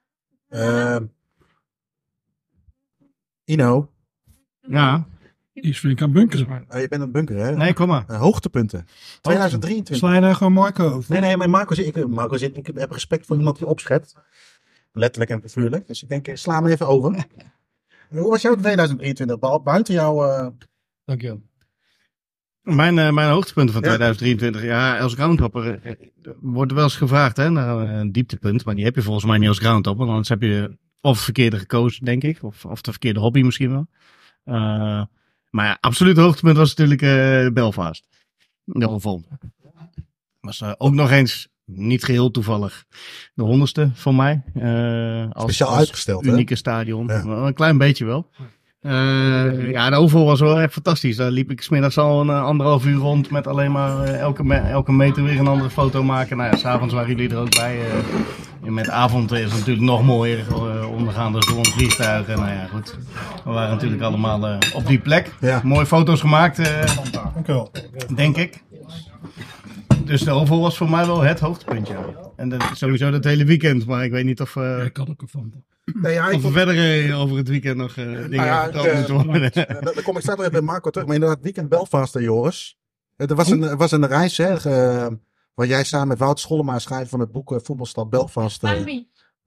Ino, Ja. Die is flink aan bunkeren. je bent een bunker hè? Nee, kom maar. Hoogtepunten. 2023. Sla je daar gewoon Marco over? Nee, maar Marco zit, ik heb respect voor iemand die opschept. Letterlijk en figuurlijk. Dus ik denk, sla me even over. Hoe was jouw 2023? Buiten jouw... Dankjewel. Mijn hoogtepunten van 2023. Ja, als groundhopper wordt er wel eens gevraagd hè, naar een dieptepunt. Maar die heb je volgens mij niet als groundhopper. Anders heb je of het verkeerde gekozen, denk ik. Of de verkeerde hobby misschien wel. Maar ja, absoluut hoogtepunt was natuurlijk Belfast. De Oval. Was ook nog eens niet geheel toevallig de 100ste voor mij. Speciaal uitgesteld, unieke hè? stadion. Ja. Een klein beetje wel. Ja, de Oval was wel echt fantastisch. Daar liep ik 's middags al een 1,5 uur rond met alleen maar elke meter weer een andere foto maken. Nou ja, 's avonds waren jullie er ook bij. Met avond is het natuurlijk nog mooier. Ondergaande zon, vliegtuigen. Nou ja, goed. We waren natuurlijk allemaal op die plek. Ja. Mooie foto's gemaakt. Dank u wel. Denk ik. Dus de Oval was voor mij wel het hoogtepuntje. En sowieso dat hele weekend. Maar ik weet niet of... Ik had ook een van. Nee, ja, of er verder over het weekend nog dingen verteld moeten worden. Daar kom ik straks nog even bij Marco terug. Maar inderdaad, weekend Belfast, Joris. Er was een reis, hè, waar jij samen met Wout Schollema schrijft van het boek Voetbalstad Belfast. Babi.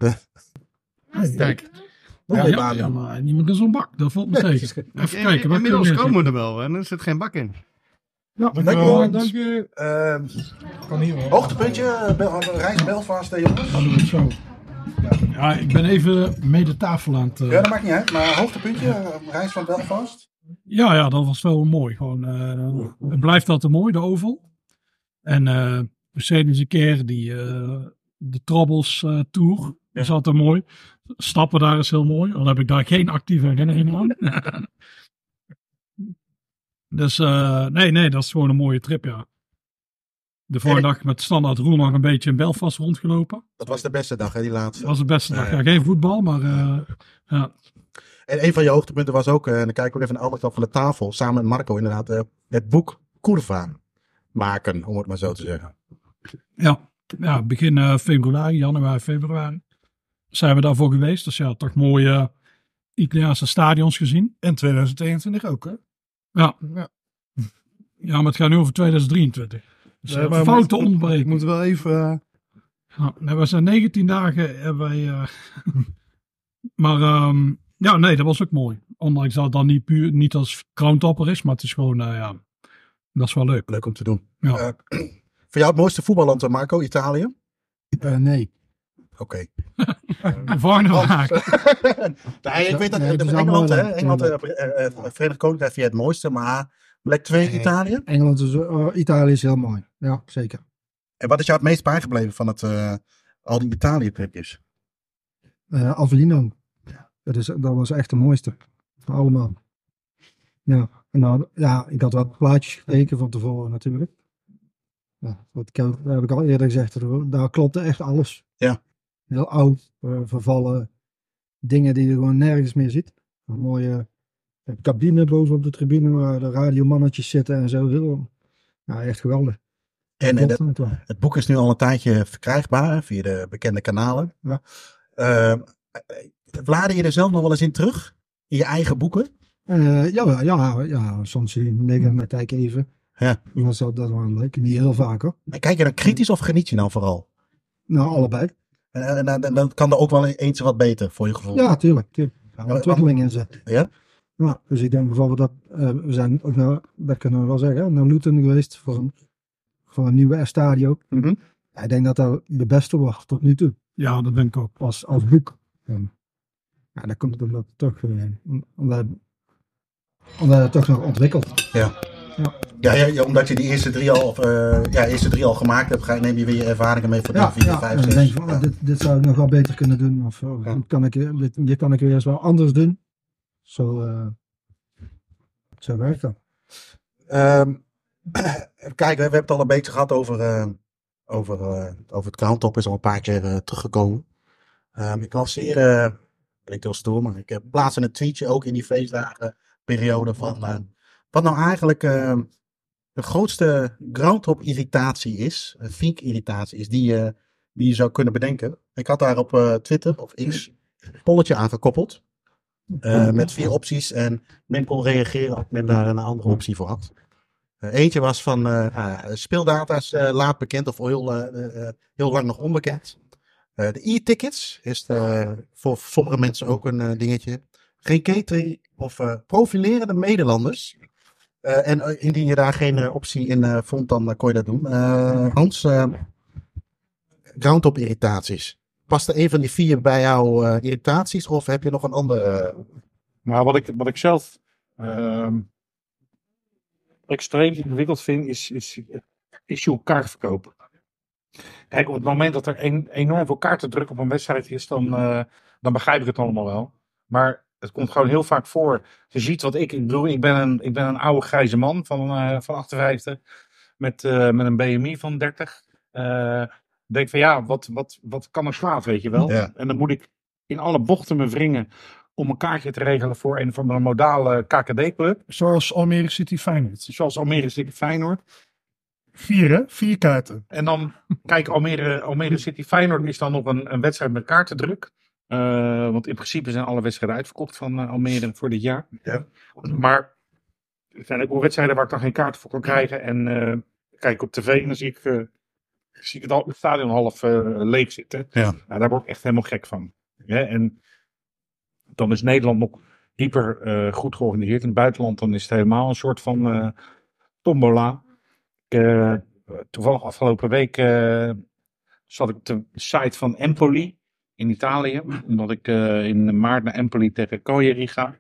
Kijk. Ja, Ja, maar niet met zo'n bak. Dat valt me tegen. Even kijken. Wat Inmiddels kunnen we komen we er wel en er zit geen bak in. Ja, dankjewel. dank je. Kan hier wel. Hoogtepuntje, reis Belfast, Joris. Dan doen we het zo. Ja, ik ben even mede tafel aan het... Ja, dat maakt niet uit. Maar hoogtepuntje, reis van Belfast. Ja, dat was wel mooi. Gewoon, het blijft altijd mooi, de Oval. En Mercedes een keer de Troubles Tour. Dat is altijd mooi. Stappen daar is heel mooi. Al heb ik daar geen actieve herinnering aan. Dus nee, dat is gewoon een mooie trip, ja. De vorige dag met standaard roer nog een beetje in Belfast rondgelopen. Dat was de beste dag, hè, die laatste. Dat was de beste dag. Ja, geen voetbal, maar ja. En een van je hoogtepunten was ook, en dan kijk ik ook even aan de andere kant van de tafel, samen met Marco inderdaad, het boek Curva maken, om het maar zo te zeggen. Ja, begin februari, januari, februari zijn we daarvoor geweest. Dus ja, toch mooie Italiaanse stadions gezien. En 2021 ook, hè? Ja, maar het gaat nu over 2023. Dus maar fouten ik ontbreken. moet wel even... Ja, we zijn 19 dagen hebben wij... maar ja, nee, dat was ook mooi. Ondanks dat het dan niet als groundhopper is, maar het is gewoon, ja, dat is wel leuk. Leuk om te doen. Ja. Voor jou het mooiste voetballand, Marco, Italië? Nee. Oké. Volgende vraag. Nee, ik weet dat het is Engeland, allemaal Engeland, Verenigd Koninkrijk vind je het mooiste, maar Black 2 Italië? Engeland is, Italië is heel mooi. Ja, zeker. En wat is jou het meest bijgebleven van al die Italië-tripjes? Avellino. Dat was echt de mooiste. Van allemaal. Ja, en nou, ja, ik had wat plaatjes gekeken van tevoren natuurlijk. Ja, dat heb ik al eerder gezegd. Daar klopte echt alles. Ja. Heel oud, vervallen. Dingen die je gewoon nergens meer ziet. Een mooie cabine boven op de tribune waar de radiomannetjes zitten en zo. Heel, ja, echt geweldig. En het boek is nu al een tijdje verkrijgbaar via de bekende kanalen. Ja. Blader je er zelf nog wel eens in terug? In je eigen boeken? Ja, soms liggen met kijk even. Ja. Dat wel leuk. Niet heel vaak hoor. En kijk je dan kritisch of geniet je nou vooral? Nou, allebei. En dan kan er ook wel eens wat beter voor je gevoel. Ja, tuurlijk. Gaan we ontwikkeling inzetten. Ja? Ja, dus ik denk bijvoorbeeld dat we zijn ook nou, dat kunnen we wel zeggen, naar Luton geweest voor een nieuwe stadio. Mm-hmm. Ja, ik denk dat dat de beste wordt tot nu toe. Ja, dat denk ik ook. Als boek. Ja, dat komt omdat het toch, omdat het toch nog ontwikkelt. Ja. Ja. Omdat je die eerste drie al gemaakt hebt, neem je weer je ervaringen mee voor de 4, 5, 6. En denk van, dit zou ik nog wel beter kunnen doen. Of dit kan ik weer eens wel anders doen. Zo werkt dat. Kijk, we hebben het al een beetje gehad over het Groundhop. Is al een paar keer teruggekomen. Ik lanceerde, klinkt heel stoer, maar ik plaatste een tweetje ook in die feestdagenperiode van wat nou eigenlijk de grootste Groundhop-irritatie is, vink-irritatie is, die je zou kunnen bedenken. Ik had daar op Twitter of X een polletje aan gekoppeld. Met 4 opties en men kon reageren of men daar een andere optie voor had. Eentje was van speeldata is laat bekend of heel lang nog onbekend. De e-tickets is voor sommige mensen ook een dingetje. Geen catering of profilerende Nederlanders. En indien je daar geen optie in vond, dan kon je dat doen. Hans, Groundhop irritaties. Past er een van die 4 bij jouw irritaties of heb je nog een andere? Maar wat ik zelf extreem ingewikkeld vind, is je kaart verkopen. Kijk, op het moment dat er enorm veel kaartendruk op een wedstrijd is, dan begrijp ik het allemaal wel. Maar het komt gewoon heel vaak voor. Je ziet wat ik bedoel, ik ben een oude grijze man van 58 met een BMI van 30. Denk van ja, wat kan er kwaad, weet je wel? Ja. En dan moet ik in alle bochten me wringen om een kaartje te regelen voor een van de modale KKD-club. Zoals Almere City Feyenoord. Zoals Almere City Feyenoord. 4 hè? 4 kaarten. En dan, kijk, Almere City Feyenoord is dan nog een wedstrijd met kaartendruk. Want in principe zijn alle wedstrijden uitverkocht van Almere voor dit jaar. Ja. Maar er zijn ook wel wedstrijden waar ik dan geen kaarten voor kan krijgen. En kijk op tv en dan zie ik het stadion half leeg zitten. Ja. Nou, daar word ik echt helemaal gek van. Ja, en dan is Nederland nog hyper goed georganiseerd. In het buitenland dan is het helemaal een soort van tombola. Toevallig afgelopen week zat ik op de site van Empoli in Italië. Omdat ik in maart naar Empoli tegen Cagliari ga.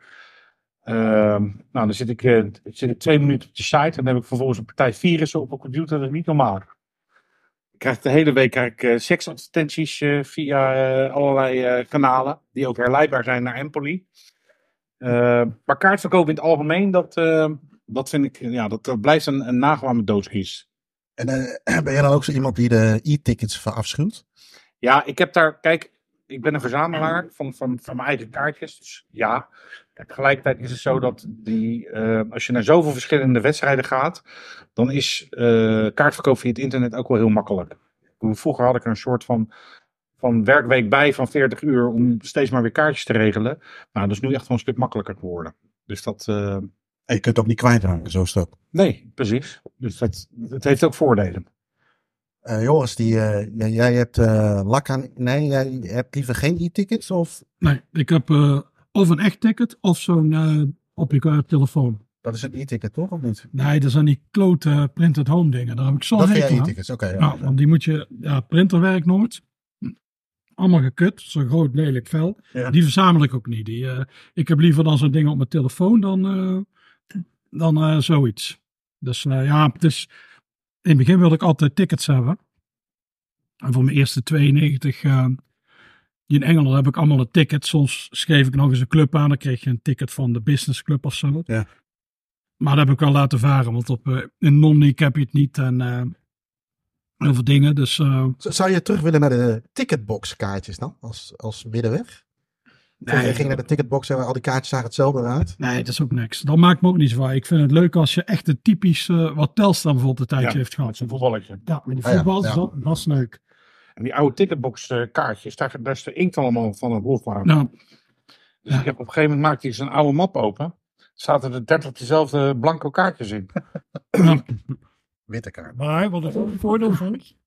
Dan zit ik 2 minuten op de site. En dan heb ik vervolgens een partij virussen op mijn computer. Dat is niet normaal. Ik krijg de hele week seksadvertenties via allerlei kanalen. Die ook herleidbaar zijn naar Empoli. Maar kaartverkoop in het algemeen, dat vind ik, dat blijft een nagel aan mijn doodskist. En ben jij dan ook zo iemand die de e-tickets verafschuwt? Ja, ik heb daar, kijk, ik ben een verzamelaar van mijn eigen kaartjes. Dus ja, tegelijkertijd is het zo dat als je naar zoveel verschillende wedstrijden gaat, dan is kaartverkoop via het internet ook wel heel makkelijk. Vroeger had ik er een soort van werkweek bij van 40 uur om steeds maar weer kaartjes te regelen. Nou, dat is nu echt wel een stuk makkelijker geworden. Dus dat... En je kunt het ook niet kwijtraken, zo is het ook. Nee, precies. Dus het heeft ook voordelen. Joris, jij hebt jij hebt liever geen e-tickets of? Nee, ik heb of een echt ticket of zo'n op je telefoon. Dat is een e-ticket toch, of niet? Nee, dat zijn die klote printed home dingen. Daar heb ik zo'n dat vind hekel jij aan. e-tickets, oké. Ja, want die moet je, printer werkt nooit. Allemaal gekut, zo'n groot lelijk vel. Ja. Die verzamel ik ook niet. Ik heb liever dan zo'n ding op mijn telefoon dan zoiets. Dus het is, in het begin wilde ik altijd tickets hebben. En voor mijn eerste 92 in Engeland heb ik allemaal een ticket. Soms schreef ik nog eens een club aan. Dan kreeg je een ticket van de business club of zo. Ja. Maar dat heb ik wel laten varen. Want in non-league heb je het niet. En heel veel dingen. Dus, Zou je terug willen naar de ticketbox kaartjes dan? Als middenweg? Nee, je ging naar de ticketbox en al die kaartjes zagen hetzelfde eruit. Nee, dat is ook niks. Dat maakt me ook niet zo waar. Ik vind het leuk als je echt een typisch, wat Telstar bijvoorbeeld een tijdje heeft gehad. Een voetballetje. Ja, met die voetbal, dat is leuk. En die oude ticketbox kaartjes, daar is de inkt allemaal van het wolfpaard. Nou, dus ik heb op een gegeven moment maakte ik zo'n oude map open. Er zaten er 30 dezelfde blanco kaartjes in. Witte kaart. Maar wat ik ook een voordeel vond.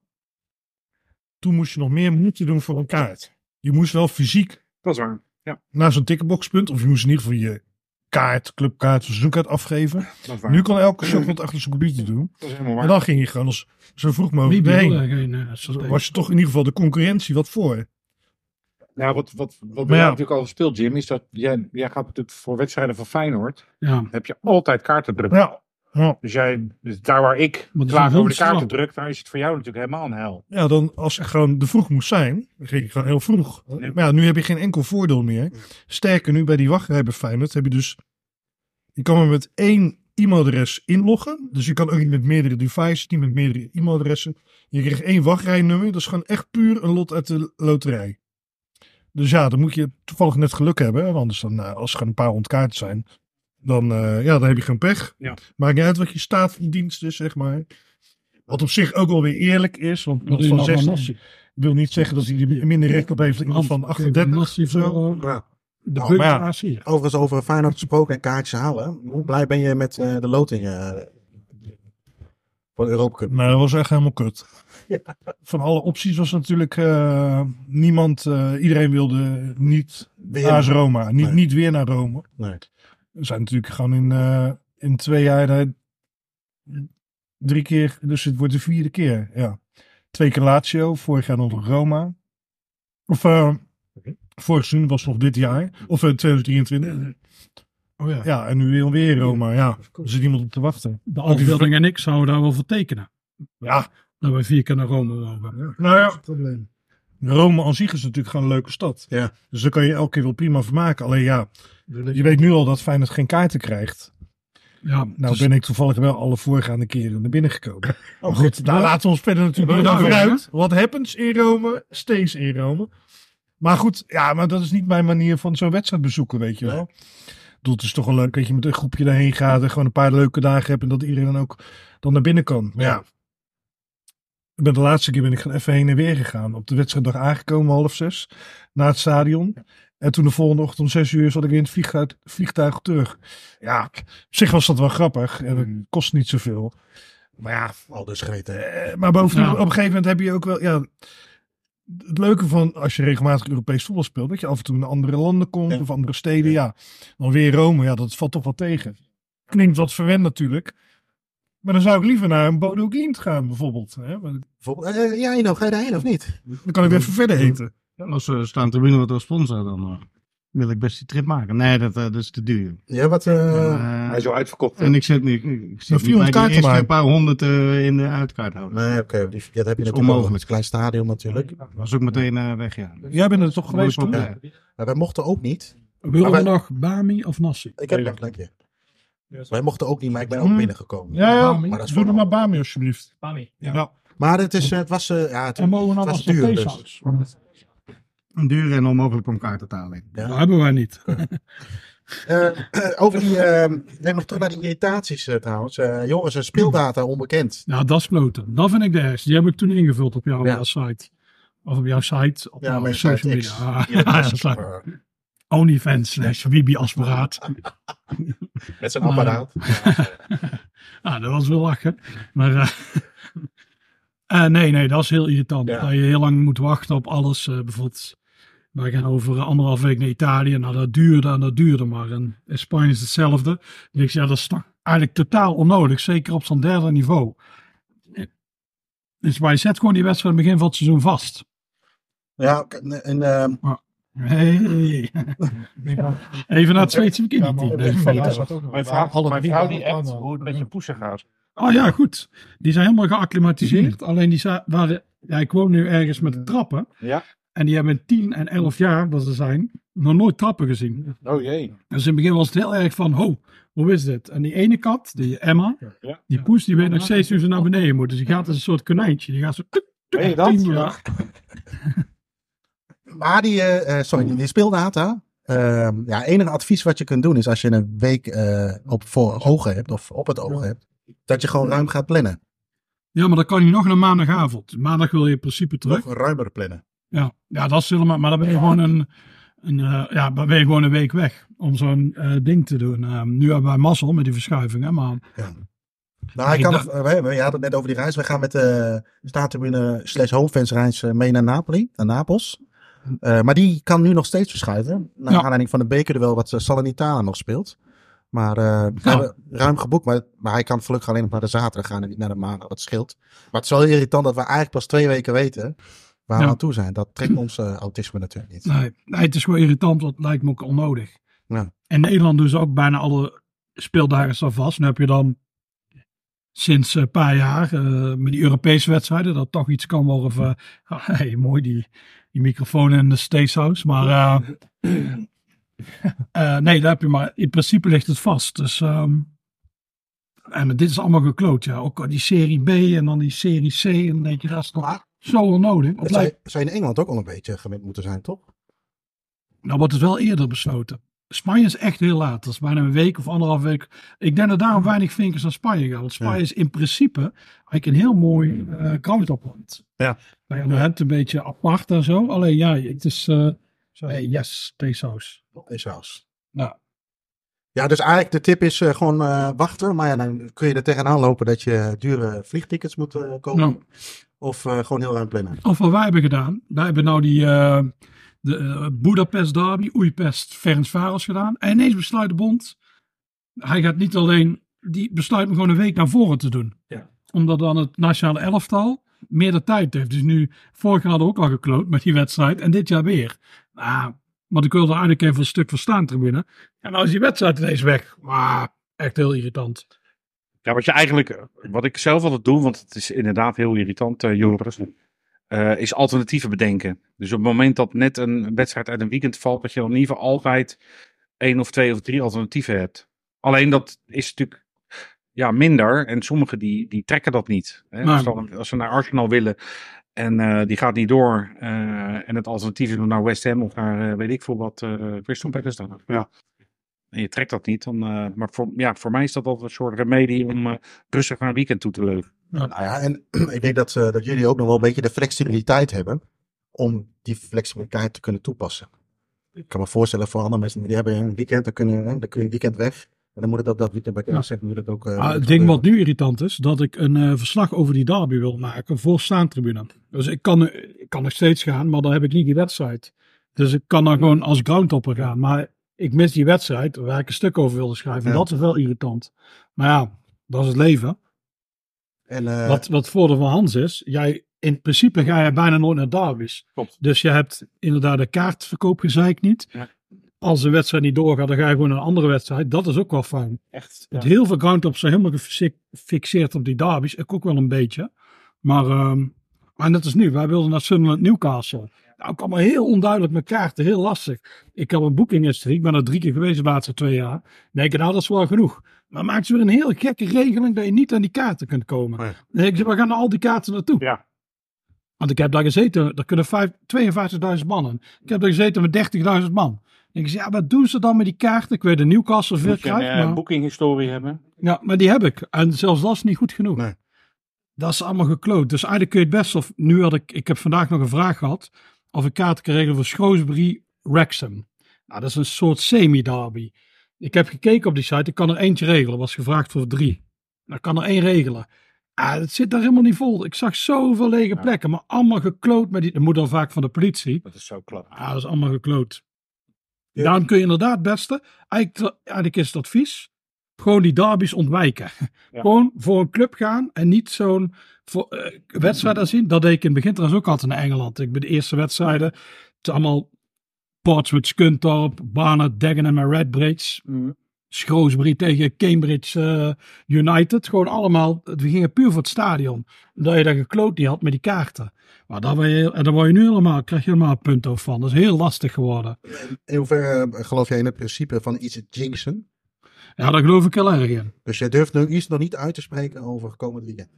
Toen moest je nog meer moeite doen voor een kaart. Je moest wel fysiek. Dat is waar. Ja. Naar zo'n ticketboxpunt. Of je moest in ieder geval je kaart, clubkaart, seizoenkaart afgeven. Nu kan elke shop achter zijn computer doen. Dat is helemaal waar. En dan ging je gewoon zo vroeg mogelijk heen. Was je toch in ieder geval de concurrentie wat voor. Ja, wat bij jou natuurlijk al speelt, Jim, is dat jij gaat natuurlijk voor wedstrijden van Feyenoord. Ja. Heb je altijd kaarten drukken. Ja. Ja. Dus daar waar ik Maar dat is klaar wel over de kaarten slap. druk, daar is het voor jou natuurlijk helemaal een hel. Ja, dan als ik gewoon de vroeg moest zijn, dan ging ik gewoon heel vroeg. Maar ja, nu heb je geen enkel voordeel meer. Sterker, nu bij die wachtrij bij Feyenoord heb je dus... Je kan maar met 1 e-mailadres inloggen. Dus je kan ook niet met meerdere devices, niet met meerdere e-mailadressen. Je krijgt 1 wachtrijnummer. Dat is gewoon echt puur een lot uit de loterij. Dus ja, dan moet je toevallig net geluk hebben. Hè? Want anders dan, als er gewoon een paar 100 kaarten zijn, dan heb je geen pech. Ja. Maakt niet uit wat je staat van dienst is, zeg maar. Wat op zich ook wel weer eerlijk is. Want Wat iemand doe je van nou 16 wil niet zeggen dat hij er minder recht op heeft dan iemand van 38 Nassi of zo. voor Ja. de Nou, maar ja. beukelaars hier. Overigens over Feyenoord gesproken en kaartjes halen. Hoe blij ben je met de loting voor de Europa Cup? Nee, dat was echt helemaal kut. Van alle opties was natuurlijk niemand... iedereen wilde niet Weer. AS Roma. Nee. Niet weer naar Rome. Nee. We zijn natuurlijk gewoon in 2 jaar 3 keer... Dus het wordt de 4e keer, ja. 2 keer Lazio, vorig jaar nog Roma. Of vorig seizoen was nog dit jaar. Of 2023. Oh ja. Ja, en nu weer Roma. Ja, er zit iemand op te wachten. De afbeelding en ik zouden daar wel voor tekenen. Ja. Dat we 4 keer naar Rome mogen. Nou ja, Probleem. Rome aan zich is natuurlijk gewoon een leuke stad. Ja. Dus daar kan je elke keer wel prima vermaken. Alleen ja, je weet nu al dat Feyenoord geen kaarten krijgt. Ja, Nou dus- ben ik toevallig wel alle voorgaande keren naar binnen gekomen. Maar goed, daar laten we ons verder natuurlijk niet over uit. What happens in Rome, stays in Rome. Maar goed, ja, maar dat is niet mijn manier van zo'n wedstrijd bezoeken, weet je wel. Ik bedoel, het is toch wel leuk dat je met een groepje daarheen gaat en gewoon een paar leuke dagen hebt en dat iedereen dan ook naar binnen kan. Maar ja, de laatste keer ben ik gewoon even heen en weer gegaan. Op de wedstrijddag aangekomen, 5:30, naar het stadion. En toen de volgende ochtend om 6 uur zat ik weer in het vliegtuig terug. Ja, op zich was dat wel grappig en het kost niet zoveel. Maar ja, Al dus geweten. maar bovendien, Ja. op een gegeven moment heb je ook wel... Ja, het leuke van als je regelmatig Europees voetbal speelt, dat je af en toe in andere landen komt Ja. of andere steden. Ja, dan weer Rome, ja, dat valt toch wel tegen. Klinkt wat verwend natuurlijk. Maar dan zou ik liever naar een Bodo Glimt gaan bijvoorbeeld. Hè? Want Bijvoorbeeld, ja, Ino, ga je daarheen of niet? dan kan ik weer even verder eten. Als we staan te winnen wat als sponsor, dan wil ik best die trip maken. Nee, dat is te duur. Ja, wat... Hij is al uitverkocht. En ik zit niet bij 400 die kaarten eerste maar. paar 100 in de uitkaart houden. Nee, oké. Dat heb je is natuurlijk onmogelijk. ook met een klein stadion natuurlijk. Was ook meteen weg, ja. Jij bent er toch geweest toen? Ja. Maar wij mochten ook niet. Willen Maar we wij- nog Bami of Nassi? Ik heb nog, dank je. Wij mochten ook niet, maar ik ben ook binnengekomen. Ja, Bami. Maar dat is doe voor... er maar Bami alsjeblieft. Bami. Ja. Maar het was... En mogen we nog het wat was duur. Dus. theesaus? Duur en onmogelijk om kaarten te halen. Ja. Dat hebben wij niet. Over die... neem nog terug naar die irritaties trouwens. Jongens, speeldata onbekend. Nou, dat is kloten. Dat vind ik de ergste. Die heb ik toen ingevuld op jouw Ja. site. Of op jouw site. Op Ja, jouw mijn social site media. X. Ah, Hier ja, is dat het, is OnlyFans/Wibi-aspiraat. met zijn apparaat. Ah, dat was wel lachen. Maar nee, dat is heel irritant. Ja. Dat je heel lang moet wachten op alles. Bijvoorbeeld, wij gaan over 1,5 week naar Italië. Nou, dat duurde en dat duurde maar. En in Spanje is hetzelfde. Dan denk je, ja, dat is toch eigenlijk totaal onnodig. Zeker op zo'n derde niveau. Dus wij zet gewoon die wedstrijd aan het begin van het seizoen vast. Ja, en... Hey. Even naar het Zweedse verkieringsteam. Mijn vrouw die appt hoe het met je poesen gaat. Oh ja, goed. Die zijn helemaal geacclimatiseerd. Alleen ik woon nu ergens met de trappen. Ja. En die hebben in 10 en 11 jaar dat ze zijn nog nooit trappen gezien. Oh jee. Dus in het begin was het heel erg van, hoe is dit? En die ene kat, die Emma, Ja. die poes, die weet nog steeds hoe ze naar beneden moet. Dus die gaat als een soort konijntje. Die gaat zo... Weet je dat? 10 jaar. Maar die speeldata. Enige advies wat je kunt doen is als je een week voor ogen hebt of op het oog hebt, dat je gewoon ruim gaat plannen. Ja, maar dan kan je nog naar maandagavond. Maandag wil je in principe terug. Nog ruimer plannen. Ja, dat is helemaal. Maar dan ben je gewoon dan ben je gewoon een week weg om zo'n ding te doen. Nu hebben wij mazzel met die verschuivingen, maar. Ja. Nou, je had het net over die reis. We gaan met de staattribune /homefans reis mee naar Napels. Maar die kan nu nog steeds verschuiven. Naar aanleiding van de bekerduel wat Salernitana nog speelt. Maar we hebben ruim geboekt. Maar hij kan gelukkig alleen nog naar de zaterdag gaan en niet naar de maandag. Dat scheelt. Maar het is wel irritant dat we eigenlijk pas 2 weken weten waar we aan toe zijn. Dat trekt ons autisme natuurlijk niet. Nee, het is gewoon irritant. Dat lijkt me ook onnodig. Ja. In Nederland doen ze ook bijna alle speeldagen zo vast. Nu heb je dan sinds een paar jaar. Met die Europese wedstrijden. Dat toch iets kan worden. Hey, mooi die microfoon in de Stacehouse. Maar nee, daar heb je maar. In principe ligt het vast. Dus, en dit is allemaal gekloot. Ja. Ook die serie B en dan die serie C. En dan denk je, dat is toch zo onnodig. Zou in Engeland ook al een beetje gemeen moeten zijn, toch? Nou wordt het wel eerder besloten. Spanje is echt heel laat. Dat is bijna een week of anderhalf week. Ik denk dat daarom weinig vinkers naar Spanje gaan. Want Spanje is in principe eigenlijk een heel mooi groundhopland. Ja. Maar je hebt een beetje apart en zo. Alleen ja, het is... yes, theesaus. Theesaus. Ja. Ja, dus eigenlijk de tip is gewoon wachten. Maar ja, dan kun je er tegenaan lopen dat je dure vliegtickets moet kopen. Nou. Of gewoon heel ruim plannen. Of wat wij hebben gedaan. Wij hebben nou die... de Budapest Derby, Újpest Ferencváros gedaan. En ineens besluit de bond. Hij gaat niet alleen, die besluit me gewoon een week naar voren te doen. Ja. Omdat dan het nationale elftal meer de tijd heeft. Dus nu, vorig jaar hadden we ook al gekloot met die wedstrijd. En dit jaar weer. Nou, maar ik wilde eigenlijk even een stuk verstaan tribune. En nou is die wedstrijd ineens weg. Maar echt heel irritant. Ja, wat ik zelf altijd doe, want het is inderdaad heel irritant, Joris. Is alternatieven bedenken. Dus op het moment dat net een wedstrijd uit een weekend valt, dat je dan in ieder geval altijd 1 of 2 of 3 alternatieven hebt. Alleen dat is natuurlijk minder. En sommigen die trekken dat niet. Hè? Als ze naar Arsenal willen en die gaat niet door. En het alternatief is om naar West Ham of naar weet ik veel wat Crystal Palace dan. Ja. En je trekt dat niet. Dan, maar voor mij is dat altijd een soort remedie om rustig naar een weekend toe te leuven. Ja. Nou ja, en ik denk dat jullie ook nog wel een beetje de flexibiliteit hebben om die flexibiliteit te kunnen toepassen. Ik kan me voorstellen voor andere mensen die hebben een weekend, dan kun je een weekend weg. En dan moet het ook dat weekend bij elkaar zeggen. Moet het ook, het ding wat nu irritant is, dat ik een verslag over die derby wil maken voor staantribune. Dus ik kan nog steeds gaan, maar dan heb ik niet die wedstrijd. Dus ik kan dan gewoon als groundhopper gaan. Maar ik mis die wedstrijd waar ik een stuk over wilde schrijven. Ja. Dat is wel irritant. Maar ja, dat is het leven. En, wat het voordeel van Hans is, in principe ga je bijna nooit naar derbies. Klopt. Dus je hebt inderdaad de kaartverkoop gezeik niet. Ja. Als een wedstrijd niet doorgaat, dan ga je gewoon naar een andere wedstrijd. Dat is ook wel fijn. Echt. Ja. Heel veel groundhoppers zijn helemaal gefixeerd op die derbies. Ik ook wel een beetje. Maar net als nu, wij wilden naar Sunderland Newcastle. Nou, ik kwam maar heel onduidelijk met kaarten, heel lastig. Ik heb een booking history, ik ben er 3 keer geweest de laatste 2 jaar. Denk ik, nou dat is wel genoeg. Maar maakt ze weer een heel gekke regeling dat je niet aan die kaarten kunt komen. Nee. Dan denk ik, we gaan naar al die kaarten naartoe. Ja. Want ik heb daar gezeten, er kunnen 52.000 mannen. Ik heb daar gezeten met 30.000 man. En ik zeg, wat doen ze dan met die kaarten? Ik weet de Newcastle veel krijgt. Een booking historie hebben. Ja, maar die heb ik. En zelfs dat is niet goed genoeg. Nee. Dat is allemaal gekloot. Dus eigenlijk kun je het best, of nu ik heb vandaag nog een vraag gehad, of ik kaarten kan regelen voor Shrewsbury-Wrexham. Nou, dat is een soort semi-derby. Ik heb gekeken op die site, ik kan er eentje regelen. Was gevraagd voor 3. Nou, ik kan er 1 regelen. Het zit daar helemaal niet vol. Ik zag zoveel lege plekken, maar allemaal gekloot. Dat moet dan vaak van de politie. Dat is zo klap. Dat is allemaal gekloot. Ja. Daarom kun je inderdaad het beste, eigenlijk is het advies, gewoon die derbies ontwijken. Ja. Gewoon voor een club gaan en niet zo'n wedstrijd zien. Dat deed ik in het begin trouwens ook altijd in Engeland. Ik bij de eerste wedstrijden, het allemaal Portsmouth, Scunthorpe, Barnet, Dagenham en Redbridge. Shrewsbury tegen Cambridge United. Gewoon allemaal, we gingen puur voor het stadion. Omdat je dat gekloot niet had met die kaarten. Maar daar word je nu krijg je helemaal punten van. Dat is heel lastig geworden. In hoeverre geloof jij in het principe van iets jinxen? Ja, daar geloof ik heel erg in. Dus jij durft nu iets nog niet uit te spreken over komend weekend?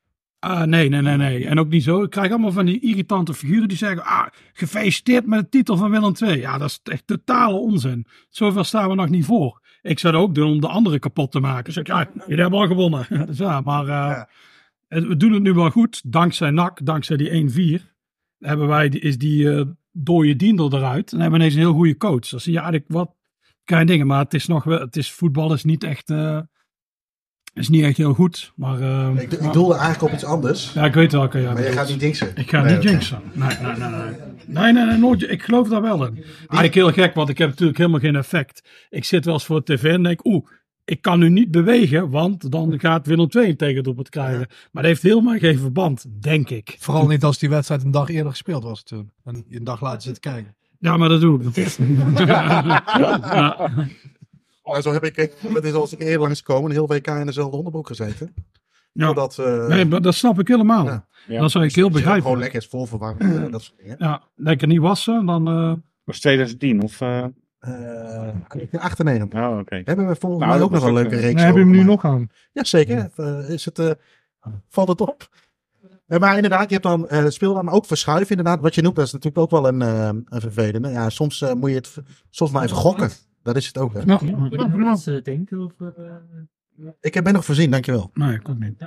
Nee. En ook niet zo. Ik krijg allemaal van die irritante figuren die zeggen, gefeliciteerd met de titel van Willem II. Ja, dat is echt totale onzin. Zoveel staan we nog niet voor. Ik zou dat ook doen om de anderen kapot te maken. Zeg, jullie hebben al gewonnen. Dat is waar, maar we doen het nu wel goed. Dankzij NAC, dankzij die 1-4, is die dode Diendel eruit. En hebben we ineens een heel goede coach. Dat zie je eigenlijk wat kleine dingen. Maar het is nog wel, voetbal is niet echt... is niet echt heel goed, maar... ik doelde eigenlijk op iets anders. Ja, ik weet welke. Ja, maar je gaat niet jinxen. Ik ga niet jinxen. Nee, nooit. Ik geloof daar wel in. Eigenlijk heel gek, want ik heb natuurlijk helemaal geen effect. Ik zit wel eens voor de tv en denk, ik kan nu niet bewegen, want dan gaat Willem II een tegendoelpunt krijgen. Maar dat heeft helemaal geen verband, denk ik. Vooral niet als die wedstrijd een dag eerder gespeeld was toen. En je een dag later zit te kijken. Ja, maar dat doe ik. Zo heb ik, zoals ik eerder langsgekomen, een heel WK in dezelfde onderbroek gezeten. Ja. Voordat, nee, maar dat snap ik helemaal. Ja. Dat zou ik heel begrijpen. Gewoon lekker vol verwarmen. Dat soort dingen. Ja, lekker niet wassen, dan... Was 2010 of... 98. Oh, oké. Hebben we volgens mij ook nog een leuke reeks. Heb je hem nu over nog aan? Jazeker. Valt het op? Maar inderdaad, je hebt dan speel dan ook verschuiven inderdaad. Wat je noemt, dat is natuurlijk ook wel een vervelende. Ja, soms moet je het soms maar even gokken. Dat is het ook. Hè? Ik ben nog voorzien, dankjewel. Nee, komt niet.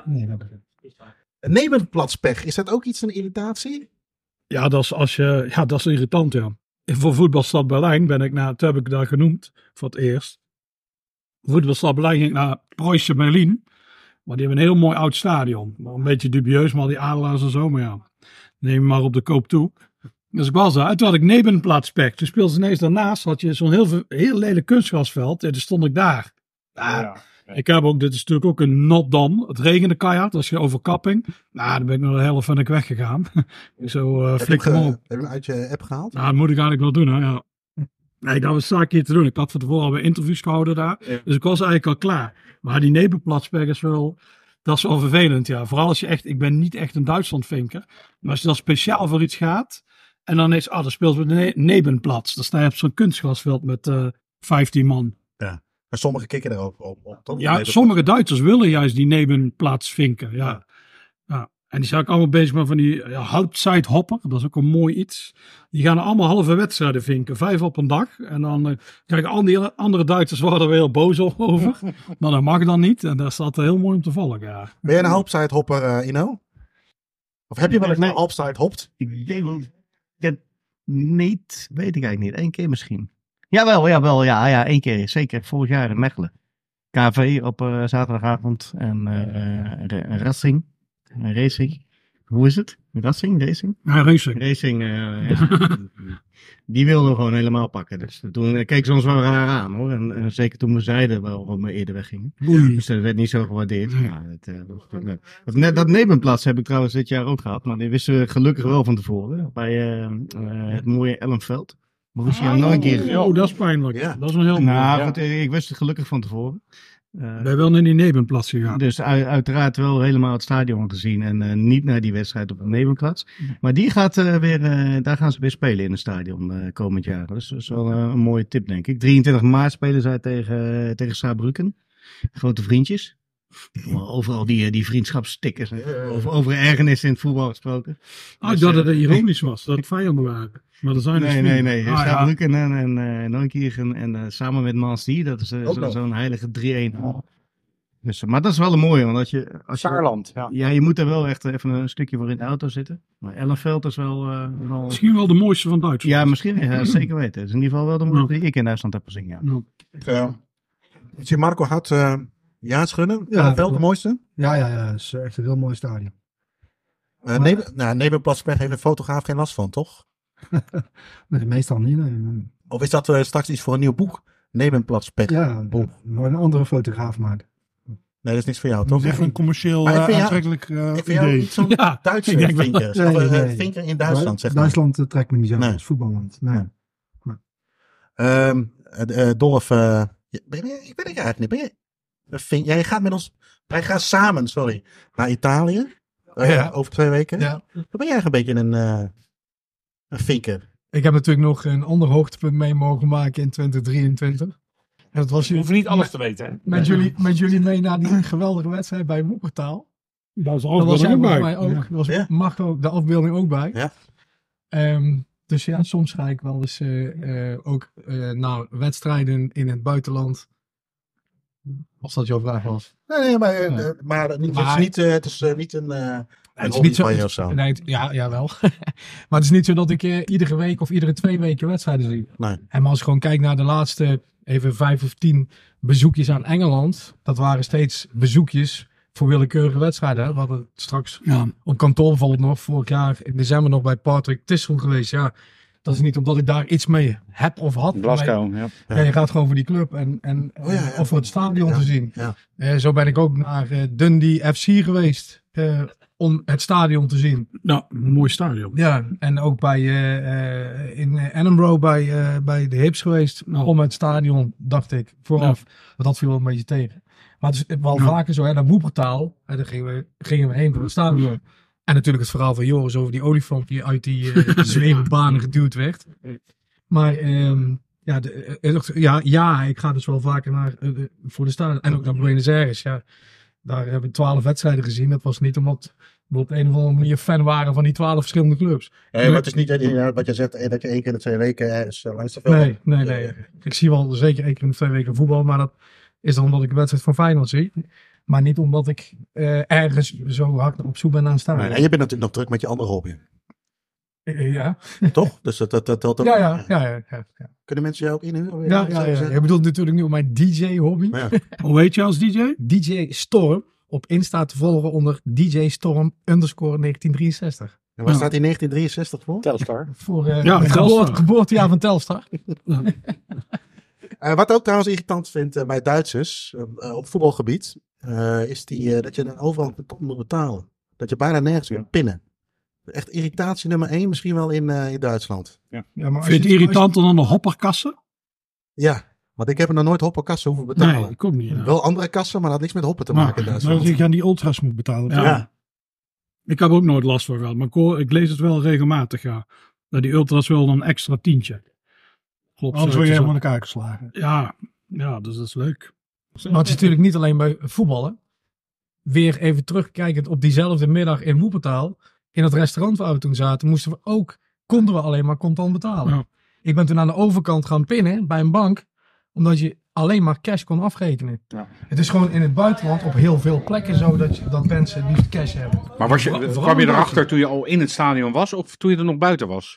Nebenplatspech, is dat ook iets een irritatie? Ja, dat is irritant, ja. Voor Voetbalstad Berlijn toen heb ik daar genoemd, voor het eerst. Voetbalstad Berlijn ging naar Preußen Berlin. Maar die hebben een heel mooi oud stadion. Maar een beetje dubieus, maar die adelaars en zo. Maar ja, neem maar op de koop toe. Dus ik was daar. En toen had ik nebenplatspech. Toen speelde ze ineens daarnaast. Had je zo'n heel lelijk kunstgrasveld. En toen stond ik daar. Ik heb ook, dit is natuurlijk ook een not done. Het regende keihard. Dat is geen overkapping. Dan ben ik naar de helft van de weg gegaan. Zo flik hem op. Heb je hem uit je app gehaald? Nou, dat moet ik eigenlijk wel doen, hè. Ja. Nee, dat was een keer te doen. Ik had van tevoren alweer interviews gehouden daar. Ja. Dus ik was eigenlijk al klaar. Maar die nebenplatspech is wel vervelend, ja. Vooral als je echt, ik ben niet echt een Duitsland-vinker. Maar als je dan speciaal voor iets gaat. En dan is, dan speelt het de nebenplats. Dan sta je op zo'n kunstgrasveld met 15 man. Ja. Maar sommigen kikken er ook op toch? Ja, sommige Duitsers willen juist die nebenplaats vinken, ja. En die zijn ook allemaal bezig met van die Halbzeithopper. Dat is ook een mooi iets. Die gaan er allemaal halve wedstrijden vinken. 5 op een dag. En dan krijgen al die andere Duitsers worden er weer heel boos over. Maar dat mag dan niet. En daar staat er heel mooi om te volgen. Ja. Ben jij een Halbzeithopper, Ino? Of heb je wel eens een Halbzeithopt? Ik denk dat niet. Weet ik eigenlijk niet. 1 keer misschien. Jawel. Ja, 1 keer. Zeker. Vorig jaar in Mechelen. KV op zaterdagavond. En Racing. Hoe is het? Racing? Ja, Racing, die wilden we gewoon helemaal pakken. Dus toen keek ze ons wel raar aan, hoor. En zeker toen we zeiden waarom we eerder weggingen. Dus dat werd niet zo gewaardeerd. Ja, dat nebenplaats heb ik trouwens dit jaar ook gehad. Maar die wisten we gelukkig wel van tevoren. Bij het mooie Ellenveld. Borussia nog een keer. Oh, dat is pijnlijk. Ja. Dat is een heel mooi. Goed, ik wist het gelukkig van tevoren. Ben wel naar die nebenplaats gegaan. Dus uiteraard wel helemaal het stadion gezien en niet naar die wedstrijd op de nebenplaats. Maar die gaat daar gaan ze weer spelen in het stadion komend jaar. Dus dat is wel een mooie tip, denk ik. 23 maart spelen zij tegen Saarbrücken. Grote vriendjes. Overal die vriendschapsstickers. Over ergernis in het voetbal gesproken. Ik dacht dat het ironisch was, dat het vijanden waren. Maar dat zijn nee. Saarbrücken en Neunkirchen en samen met Mansi, dat is zo'n heilige 3-1. Dus, maar dat is wel een mooie, want als Saarland, ja, je moet er wel echt even een stukje voor in de auto zitten. Maar Ellenveld is wel... Misschien wel de mooiste van Duitsland. Ja, misschien, zeker weten. Het is in ieder geval wel de mooiste die ik in Duitsland heb gezien, ja. Zie Marco Hout ja schudden? Ja, Ellenveld de mooiste? Ja, het is echt een heel mooi stadion. Nebenplatspech heeft een fotograaf geen last van, toch? Nee, meestal niet. Nee. Of is dat straks iets voor een nieuw boek? Nebenplatspech. Ja, maar een andere fotograaf maken. Nee, dat is niks voor jou, toch? Dat is echt een commercieel aantrekkelijk idee. Niet zo'n Duitse vinker. Vinker in Duitsland, zeg maar. Duitsland trekt me niet zo als voetballand. Nee. Dolf, ik weet het eigenlijk niet. Jij gaat met ons... Wij gaan samen, naar Italië. Over 2 weken. Ja. Dan ben jij een beetje een vinker. Ik heb natuurlijk nog een ander hoogtepunt mee mogen maken in 2023. En dat was je hoeft niet alles te weten. Hè? Met jullie mee naar die geweldige wedstrijd bij Wuppertal. Daar was de afbeelding ook bij. Daar was Marco de afbeelding ook bij. Ja. Dus ja, soms ga ik wel eens ook naar wedstrijden in het buitenland. Als dat jouw vraag was. Nee, maar het is niet een... het is niet zo. Of zo. Nee, ja, wel. Maar het is niet zo dat ik iedere week of iedere 2 weken wedstrijden zie. Nee. En als ik gewoon kijk naar de laatste 5 of 10 bezoekjes aan Engeland. Dat waren steeds bezoekjes voor willekeurige wedstrijden. We hadden straks op kantoor bijvoorbeeld nog vorig jaar in december nog bij Patrick Tissel geweest. Ja, Dat is niet omdat ik daar iets mee heb of had. Glasgow, Ja, je gaat gewoon voor die club of voor het stadion te zien. Ja. Zo ben ik ook naar Dundee FC geweest. Om het stadion te zien. Nou, een mooi stadion. Ja, en ook in Edinburgh bij de Hips geweest. Om het stadion, dacht ik, vooraf. Want dat viel wel een beetje tegen. Maar het is wel vaker zo, naar Woepertaal. En dan gingen we heen voor het stadion. En natuurlijk het verhaal van Joris over die olifant die uit die zweefbanen geduwd werd. Maar ik ga dus wel vaker naar voor de stadion. En ook naar Buenos Aires. Ja, daar hebben we 12 wedstrijden gezien. Dat was niet omdat we op een of andere manier fan waren van die 12 verschillende clubs. Maar het is niet wat je zegt, dat je 1 keer in de 2 weken is te veel. Nee. Ik zie wel zeker 1 keer in de 2 weken voetbal. Maar dat is dan omdat ik een wedstrijd van Feyenoord zie. Maar niet omdat ik ergens zo hard op zoek ben aan staan. En je bent natuurlijk nog druk met je andere hobby. Ja. Toch? Dus dat telt ook. Ja. Kunnen mensen jou ook inhuren? Ja. Je bedoelt natuurlijk nu op mijn DJ-hobby. Ja. Hoe heet je als DJ? DJ Storm. Op Insta te volgen onder DJ Storm _1963. En waar staat die 1963 voor? Telstar. Voor Telstar. geboortejaar van Telstar. Wat ook trouwens irritant vindt bij Duitsers op voetbalgebied, is dat je dan overal een ton moet betalen. Dat je bijna nergens kunt pinnen. Echt irritatie nummer 1 misschien wel in Duitsland. Ja, maar vind je het irritanter dan de hopperkassen? Ja, want ik heb er nog nooit hopperkassen hoeven betalen. Nee, ik ook niet. Ja. Wel andere kassen, maar dat had niks met hoppen te maken in Duitsland. Maar dat je aan die ultras moet betalen. Ja. Ik heb ook nooit last van gehad, maar ik lees het wel regelmatig. Ja. Dat die ultras wel een extra tientje. Klopt. Anders word je helemaal in elkaar geslagen. Ja, dus dat is leuk. Maar het is natuurlijk niet alleen bij voetballen. Weer even terugkijkend op diezelfde middag in Woepertaal. In het restaurant waar we toen zaten, konden we alleen maar contant betalen. Ja. Ik ben toen aan de overkant gaan pinnen bij een bank. Omdat je alleen maar cash kon afrekenen. Ja. Het is gewoon in het buitenland op heel veel plekken zo dat mensen liefst cash hebben. Maar kwam je erachter toen je al in het stadion was of toen je er nog buiten was?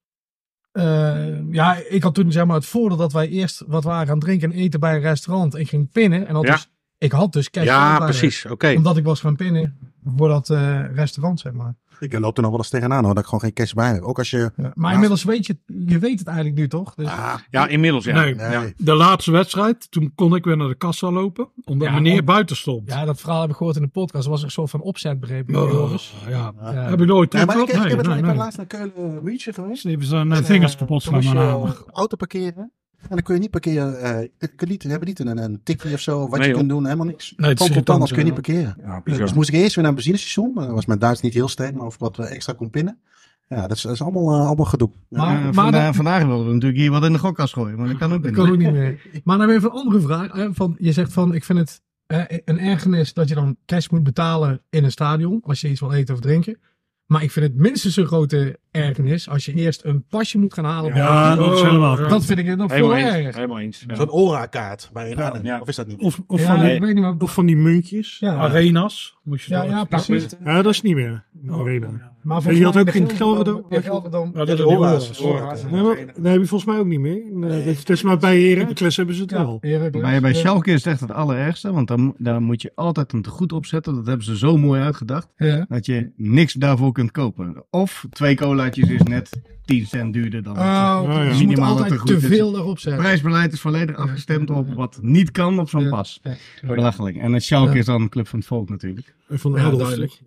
Ik had toen zeg maar het voordeel dat wij eerst wat waren gaan drinken en eten bij een restaurant. Ik ging pinnen en ik had dus cash. Ja, precies. Oké. Omdat ik was gaan pinnen voor dat restaurant, zeg maar. Ik loop er nog wel eens tegenaan hoor, dat ik gewoon geen cash bij heb. Ook als je... Ja, maar inmiddels weet het eigenlijk nu toch? Dus... Ja, inmiddels ja. Nee. De laatste wedstrijd, toen kon ik weer naar de kassa lopen, omdat meneer buiten stond. Ja, dat verhaal heb ik gehoord in de podcast. Dat was een soort van opzet, begrepen. Heb ik nooit ik ben laatst naar Keulen Reach geweest. Even zijn vingers kapot slaan. Auto parkeren. En dan kun je niet parkeren. We hebben niet een tikje of zo. Wat je kunt doen, helemaal niks. Nee, gewoon contant, als kun je niet parkeren. Ja, dus moest ik eerst weer naar een benzinestation. Dat was mijn Duits niet heel sterk, maar of wat extra kon pinnen. Ja, dat is allemaal gedoe. Vandaag wilden we natuurlijk hier wat in de gokkast gooien. Maar dat kan ook niet meer. Maar dan even een andere vraag. Je zegt van, ik vind het een ergernis dat je dan cash moet betalen in een stadion. Als je iets wil eten of drinken. Maar ik vind het minstens een grote ergernis als je eerst een pasje moet gaan halen. Ja, dat is helemaal. Dat vind ik nog veel erger. Helemaal eens. Ja. Zo'n Ora-kaart bij een Arnhem. Ja. Of is dat niet? Of van die muntjes. Ja. Arenas. Moet je precies. Ja, dat is niet meer. Arena. Maar je had ook in Gelredome. Ja, dat is Ora's. Nee, heb je volgens mij ook niet meer. Het is maar bij Heracles hebben ze het wel. Maar bij Schalke is het echt het allerergste. Want daar moet je altijd een tegoed opzetten. Dat hebben ze zo mooi uitgedacht. Ja. Dat je niks daarvoor kunt kopen. Of 2 colaatjes is net 10 cent duurder dan het je moet altijd te veel erop zetten. Het prijsbeleid is volledig afgestemd op wat niet kan op zo'n pas. Belachelijk. En het Schalke is dan een club van het volk natuurlijk. Van Adolf. Duidelijk.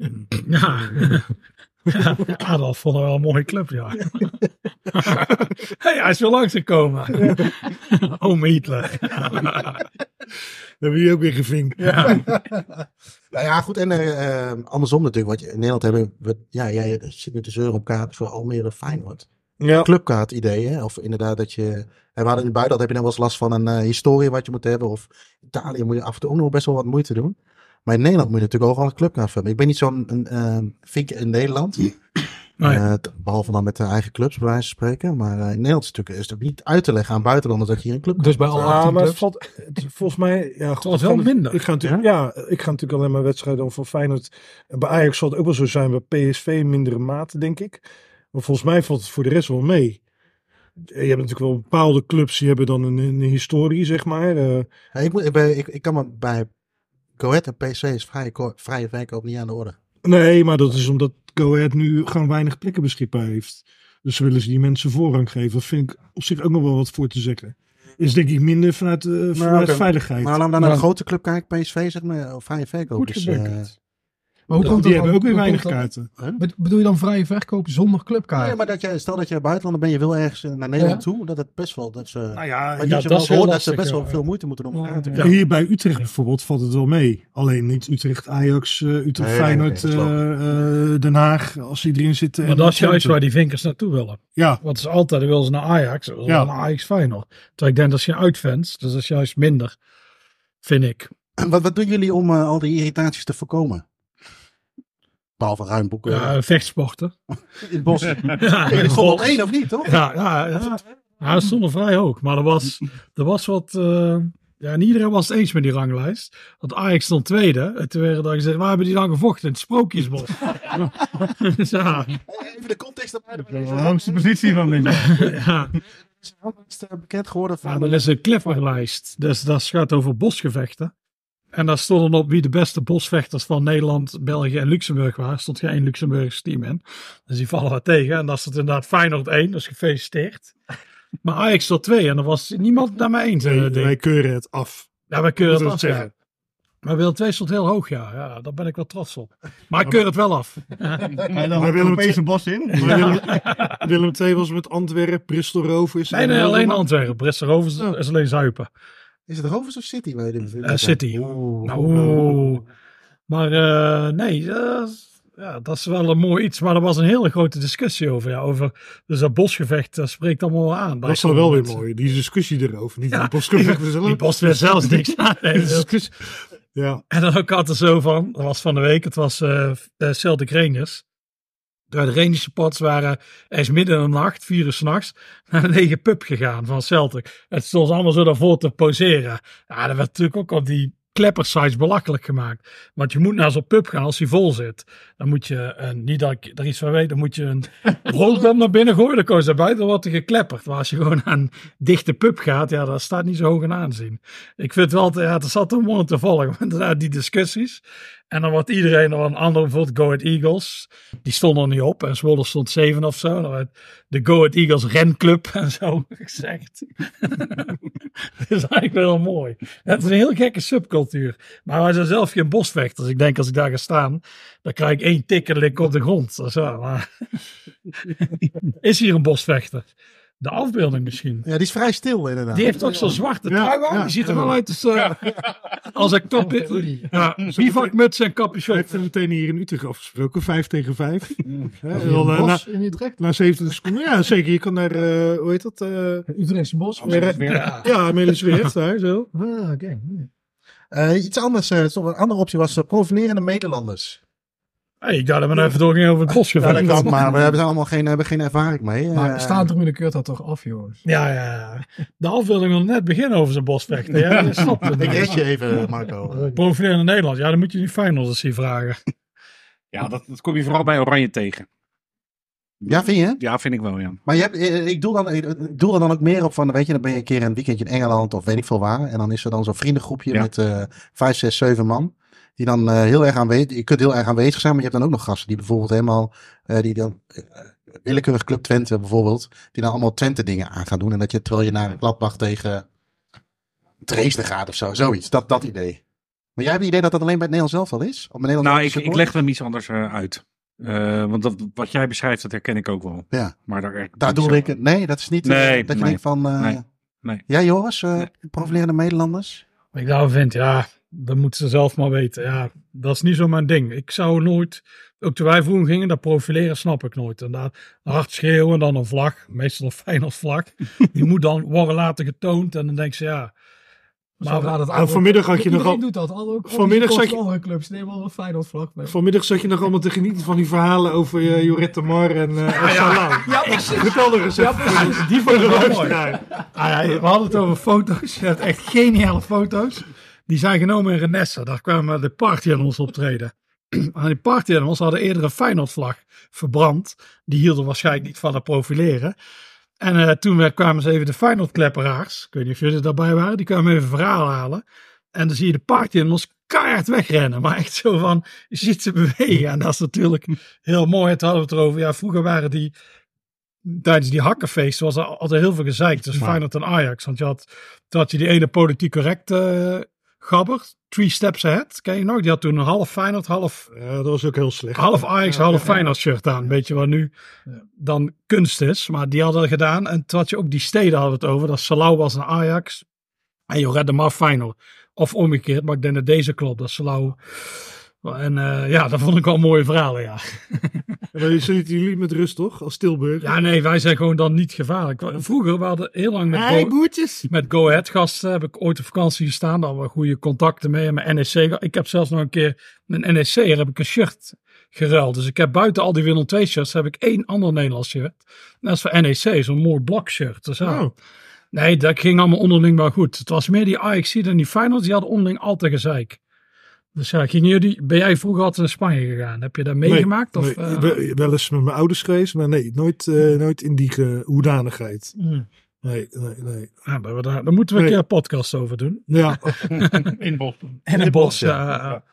Adolf vond wel een mooie club, ja. Hij is wel langsgekomen. Ome Hitler. Dat heb je ook weer gevinkt. Nou ja, goed. En andersom natuurlijk. Want in Nederland hebben we... jij zit met de zeur op kaart voor Almere Feyenoord. Ja. Clubkaart ideeën. Of inderdaad dat je... We hadden in het buitenland heb je dan wel eens last van een historie wat je moet hebben. Of Italië moet je af en toe ook nog best wel wat moeite doen. Maar in Nederland moet je natuurlijk overal een clubkaart hebben. Ik ben niet zo'n vinkje in Nederland. Behalve dan met de eigen clubs, bij wijze van spreken. Maar in Nederland is het niet uit te leggen aan buitenlanders dat je hier een club Dus bij alle 18 clubs? Volgens mij... Ja, het wel minder. Ik ga natuurlijk alleen maar wedstrijden van Feyenoord. Bij Ajax zal het ook wel zo zijn. Bij PSV mindere mate, denk ik. Maar volgens mij valt het voor de rest wel mee. Je hebt natuurlijk wel bepaalde clubs die hebben dan een historie, zeg maar. Ik kan me bij Go Ahead en PC is vrije verkoop niet aan de orde. Nee, maar dat is omdat Go Ahead nu gewoon weinig plekken beschikbaar heeft. Dus willen ze die mensen voorrang geven. Dat vind ik op zich ook nog wel wat voor te zeggen. Is denk ik minder vanuit veiligheid. Maar laten we dan naar een grote club kijken, PSV, zeg maar, of vrije verkoop. Goed Dus, gebeurd. Maar hoe komt die dat hebben dan? ook weer Hoe weinig komt dat? kaarten. Bedoel je dan vrije verkoop zonder clubkaart? Nee, maar stel dat je buitenlander bent, je wil ergens naar Nederland toe, dat het best wel... Dat ze, Nou ja, want ja, je dat is heel dat lastig, ze best wel ja. veel moeite moeten doen om elkaar te Ja, krijgen. hier bij Utrecht bijvoorbeeld valt het wel mee. Alleen niet Utrecht, Ajax, Utrecht, Nee, Feyenoord, dat is Den Haag, als die erin zitten. Maar dat is juist waar die vinkers naartoe willen. Ja. Want het is altijd, dan willen ze naar Ajax, dan willen ze naar Ajax Feyenoord. Terwijl ik denk dat je uitfans, dus dat is juist minder, vind ik. Wat doen jullie om al die irritaties te voorkomen? Behalve ruim boeken. Ja, vechtsporten. In het bos. Ja, in het bos 1 of niet, toch? Ja, dat stond er vrij hoog. Maar er was wat... ja, niet iedereen was het eens met die ranglijst. Want Ajax stond tweede. En toen werden dan gezegd, waar hebben die dan gevochten? In het Sprookjesbos. Dus ja. Even de context erbij. De hoogste positie van dit. Ja. Is bekend geworden van... Ja, er is een Clipperlijst. Dus dat gaat over bosgevechten. En daar stonden op wie de beste bosvechters van Nederland, België en Luxemburg waren. Er stond geen Luxemburgs team in. Dus die vallen wat tegen. En dat is het inderdaad Feyenoord 1. Dus gefeliciteerd. Maar Ajax stond 2 en er was niemand daar mee eens. Wij keuren het af. Ja, wij keuren het af. zeggen. Ja. Maar Willem 2 stond heel hoog, ja. Ja, daar ben ik wel trots op. Maar ik keur het wel af. En dan Europese bos in. Willem II was met Antwerpen, Bristol Rovers. Nee, alleen Antwerpen. Bristol Rovers is alleen Zuipen. Is het Rovers of City? City. Maar nee, ja, dat is wel een mooi iets. Maar er was een hele grote discussie over. Ja, over dus dat bosgevecht, dat spreekt allemaal wel aan. Dat is dan wel weer mooi, die discussie erover. Niet die bosgevecht zelf. Die bos zelfs niks aan. Ja. En dan ook altijd zo van, dat was van de week, het was Celtic Rangers. De Rangers supporters waren eens midden in de nacht, 4 uur 's nachts, naar een lege pub gegaan van Celtic. Het stond allemaal zo daarvoor te poseren. Ja, dat werd natuurlijk ook op die kleppersites belachelijk gemaakt. Want je moet naar zo'n pub gaan als die vol zit. Dan moet je, niet dat ik er iets van weet, dan moet je een rookbom naar binnen gooien. Dan komen ze naar buiten, dan wordt er geklepperd. Maar als je gewoon naar een dichte pub gaat, ja, dat staat niet zo hoog in aanzien. Ik vind wel, ja, het zat om mooi te volgen. Want die discussies. En dan wordt iedereen, een ander bijvoorbeeld Go Ahead Eagles, die stond er niet op. En Zwolle stond 7 of zo. Dan werd de Go Ahead Eagles renclub en zo gezegd. Dat is eigenlijk wel mooi. Het is een heel gekke subcultuur. Maar wij zijn zelf geen bosvechters. Ik denk als ik daar ga staan, dan krijg ik 1 tik en dan lig ik op de grond. Dat is wel, maar... Is hier een bosvechter? De afbeelding misschien. Ja, die is vrij stil inderdaad. Die heeft ook zo'n zwarte trui aan. Die ziet er wel uit als ik top bivakmuts en capuchon. Ik heb meteen hier in Utrecht afgesproken. 5 tegen 5. Bos in Utrecht? Na 70 seconden. Ja, zeker. Je kan naar, hoe heet dat? Utrechtse Bos? Ja, Melisweert. Daar zo. Oké. Iets anders, een andere optie was profilerende Nederlanders. Hey, ik dacht dat we even doorgingen over het bosgevecht. Ja, dat kan, maar we hebben geen ervaring mee. Maar staantribune keurt dat toch af, jongens? Ja. De afbeelding wil net beginnen over zijn bosvechten. Ja, je snapt het. Ik red je even, Marco. Profilerende Nederland. Ja, dan moet je die Feyenoorders hier vragen. Ja, dat kom je vooral bij Oranje tegen. Ja, vind je? Ja, vind ik wel, ja. Maar ik doe er dan ook meer op van, weet je, dan ben je een keer een weekendje in Engeland of weet ik veel waar. En dan is er dan zo'n vriendengroepje met 5, 6, 7 man. Die dan heel erg aanwezig, je kunt heel erg aanwezig zijn, maar je hebt dan ook nog gasten die bijvoorbeeld helemaal, die dan willekeurig Club Twente bijvoorbeeld, die dan allemaal Twente dingen aan gaan doen. En dat je, terwijl je naar een Gladbach tegen Dresden gaat of zo, zoiets. Dat idee. Maar jij hebt het idee dat dat alleen bij het Nederlands elftal is? Nou, ik leg hem iets anders uit. Want wat jij beschrijft, dat herken ik ook wel. Ja. Maar daar doe ik het. Nee, dat is niet dat je denkt van... Nee. Ja, Joris, profilerende Nederlanders? Wat ik daarvan vind, ja, dat moeten ze zelf maar weten. Ja, dat is niet zo mijn ding. Ik zou nooit, ook toen wij vroeger gingen, dat profileren snap ik nooit. En daar hard schreeuwen, dan een vlag, meestal een Feyenoord-vlag. Die moet dan worden later getoond en dan denk ze, ja... Maar vanmiddag had je nogal. doet dat al ook. Vanmiddag zat je andere clubs nemen al een Feyenoord vlag mee. Vanmiddag zat je nog allemaal te genieten van die verhalen over Jorrit de Mar en Salah. Ja, ik vertel er eens even. Die vond ik wel mooi. We hadden het over foto's. Je hebt echt geniale foto's. Die zijn genomen in Renesse. Daar kwamen de Party Animals optreden. En die Party Animals hadden eerder een Feyenoord vlag verbrand. Die hielden waarschijnlijk niet van het profileren. En toen kwamen ze even de Feyenoord-klepperaars. Ik weet niet of jullie daarbij waren. Die kwamen even verhaal halen. En dan zie je de Party Animals keihard wegrennen. Maar echt zo van, je ziet ze bewegen. En dat is natuurlijk heel mooi. Het hadden we het erover. Ja, vroeger waren die tijdens die hakkenfeesten was er altijd heel veel gezeik tussen Feyenoord en Ajax. Want toen had je die ene politiek correct gabber, 3 steps ahead, ken je nog? Die had toen een half Feyenoord, half... Ja, dat was ook heel slecht. Half Ajax, half Feyenoord shirt aan. Weet je wat nu dan kunst is. Maar die hadden het gedaan. En toen had je ook die steden hadden het over. Dat Salau was naar Ajax. En Jorette maar Feyenoord. Of omgekeerd, maar ik denk dat deze klopt. Dat Salau... En dat vond ik wel mooie verhalen, ja. Maar zitten jullie met rust, toch? Als Tilburg? Ja, nee, wij zijn gewoon dan niet gevaarlijk. Vroeger, we hadden heel lang met Go Ahead gasten, heb ik ooit op vakantie gestaan. Daar hadden we goede contacten mee. En met NEC, ik heb zelfs nog een keer met NEC heb ik een shirt geruild. Dus ik heb buiten al die Willem II shirts, heb ik 1 ander Nederlands shirt. En dat is voor NEC, zo'n mooi blok shirt. Dus nee, dat ging allemaal onderling wel goed. Het was meer die Ajax en die Feyenoord, die hadden onderling altijd gezeik. Dus ja, ben jij vroeger altijd naar Spanje gegaan? Heb je dat meegemaakt? Nee, wel eens met mijn ouders geweest, maar nee, nooit in die hoedanigheid. Nee. Ja, daar moeten we een keer een podcast over doen. Ja. In Bos. En in Bos, ja.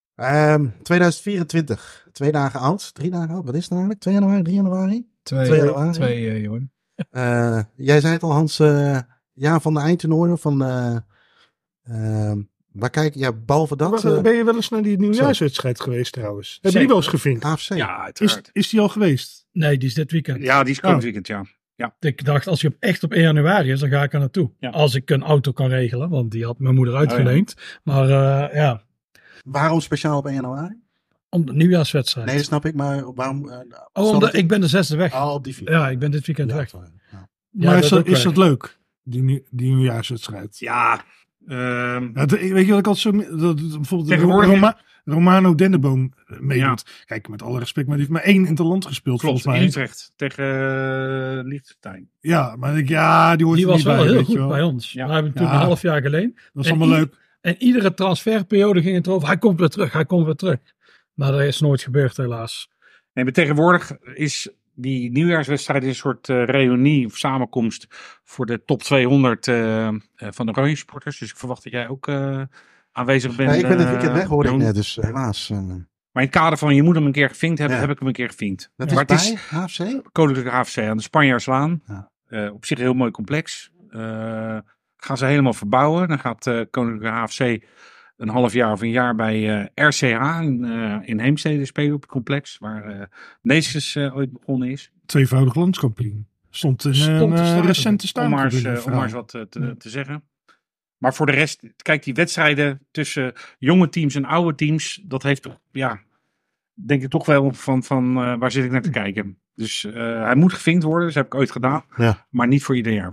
2024, 2 dagen oud, 3 dagen oud. Wat is het eigenlijk? 2 januari, 3 januari? 2 januari. 2 Johan. Jij zei het al, Hans, van de eindtoernooien van... waar kijk je, behalve dat... Ben je wel eens naar die nieuwjaarswedstrijd geweest trouwens? Heb je die wel eens gevinkt? AFC. Ja, uiteraard. Is die al geweest? Nee, die is dit weekend. Ja, die is komend weekend, ja. Ik dacht, als je echt op 1 januari is, dan ga ik er naartoe. Ja. Als ik een auto kan regelen, want die had mijn moeder uitgeleend. Maar Waarom speciaal op 1 januari? Om de nieuwjaarswedstrijd. Nee, dat snap ik, maar waarom... omdat ik ben de 6e weg. Op die 4. Ja, ik ben dit weekend weg. Maar is dat leuk, die nieuwjaarswedstrijd? Ja... weet je wat ik altijd zo... bijvoorbeeld tegenwoordig Romano Denneboom meedoet. Ja. Kijk, met alle respect, maar die heeft maar 1 interland gespeeld. Klopt, volgens mij. in Utrecht tegen Liechtenstein. Ja, maar die was wel heel goed wel bij ons. Ja. We hebben toen een half jaar geleden. Dat is allemaal leuk. En iedere transferperiode ging het erover. Hij komt weer terug. Maar dat is nooit gebeurd helaas. Nee, maar tegenwoordig is die nieuwjaarswedstrijd een soort reunie of samenkomst voor de top 200 van de Oranje supporters. Dus ik verwacht dat jij ook aanwezig bent. Nee, ik ben dit weekend weg, hoorde ik net, dus helaas. Maar in het kader van je moet hem een keer gevinkt hebben, heb ik hem een keer gevinkt. Dat maar is bij HFC? Koninklijke HFC aan de Spanjaarslaan. Ja. Op zich een heel mooi complex. Gaan ze helemaal verbouwen. Dan gaat Koninklijke HFC een half jaar of een jaar bij RCA in Heemstede spelen op het complex. Waar Neeskens ooit begonnen is. Tweevoudig landskampioen. Stond een recente staantribune. Om maar eens wat te zeggen. Maar voor de rest, kijk, die wedstrijden tussen jonge teams en oude teams, dat heeft toch, denk ik toch wel van waar zit ik naar te kijken. Dus hij moet gevinkt worden, dus heb ik ooit gedaan. Ja. Maar niet voor ieder jaar.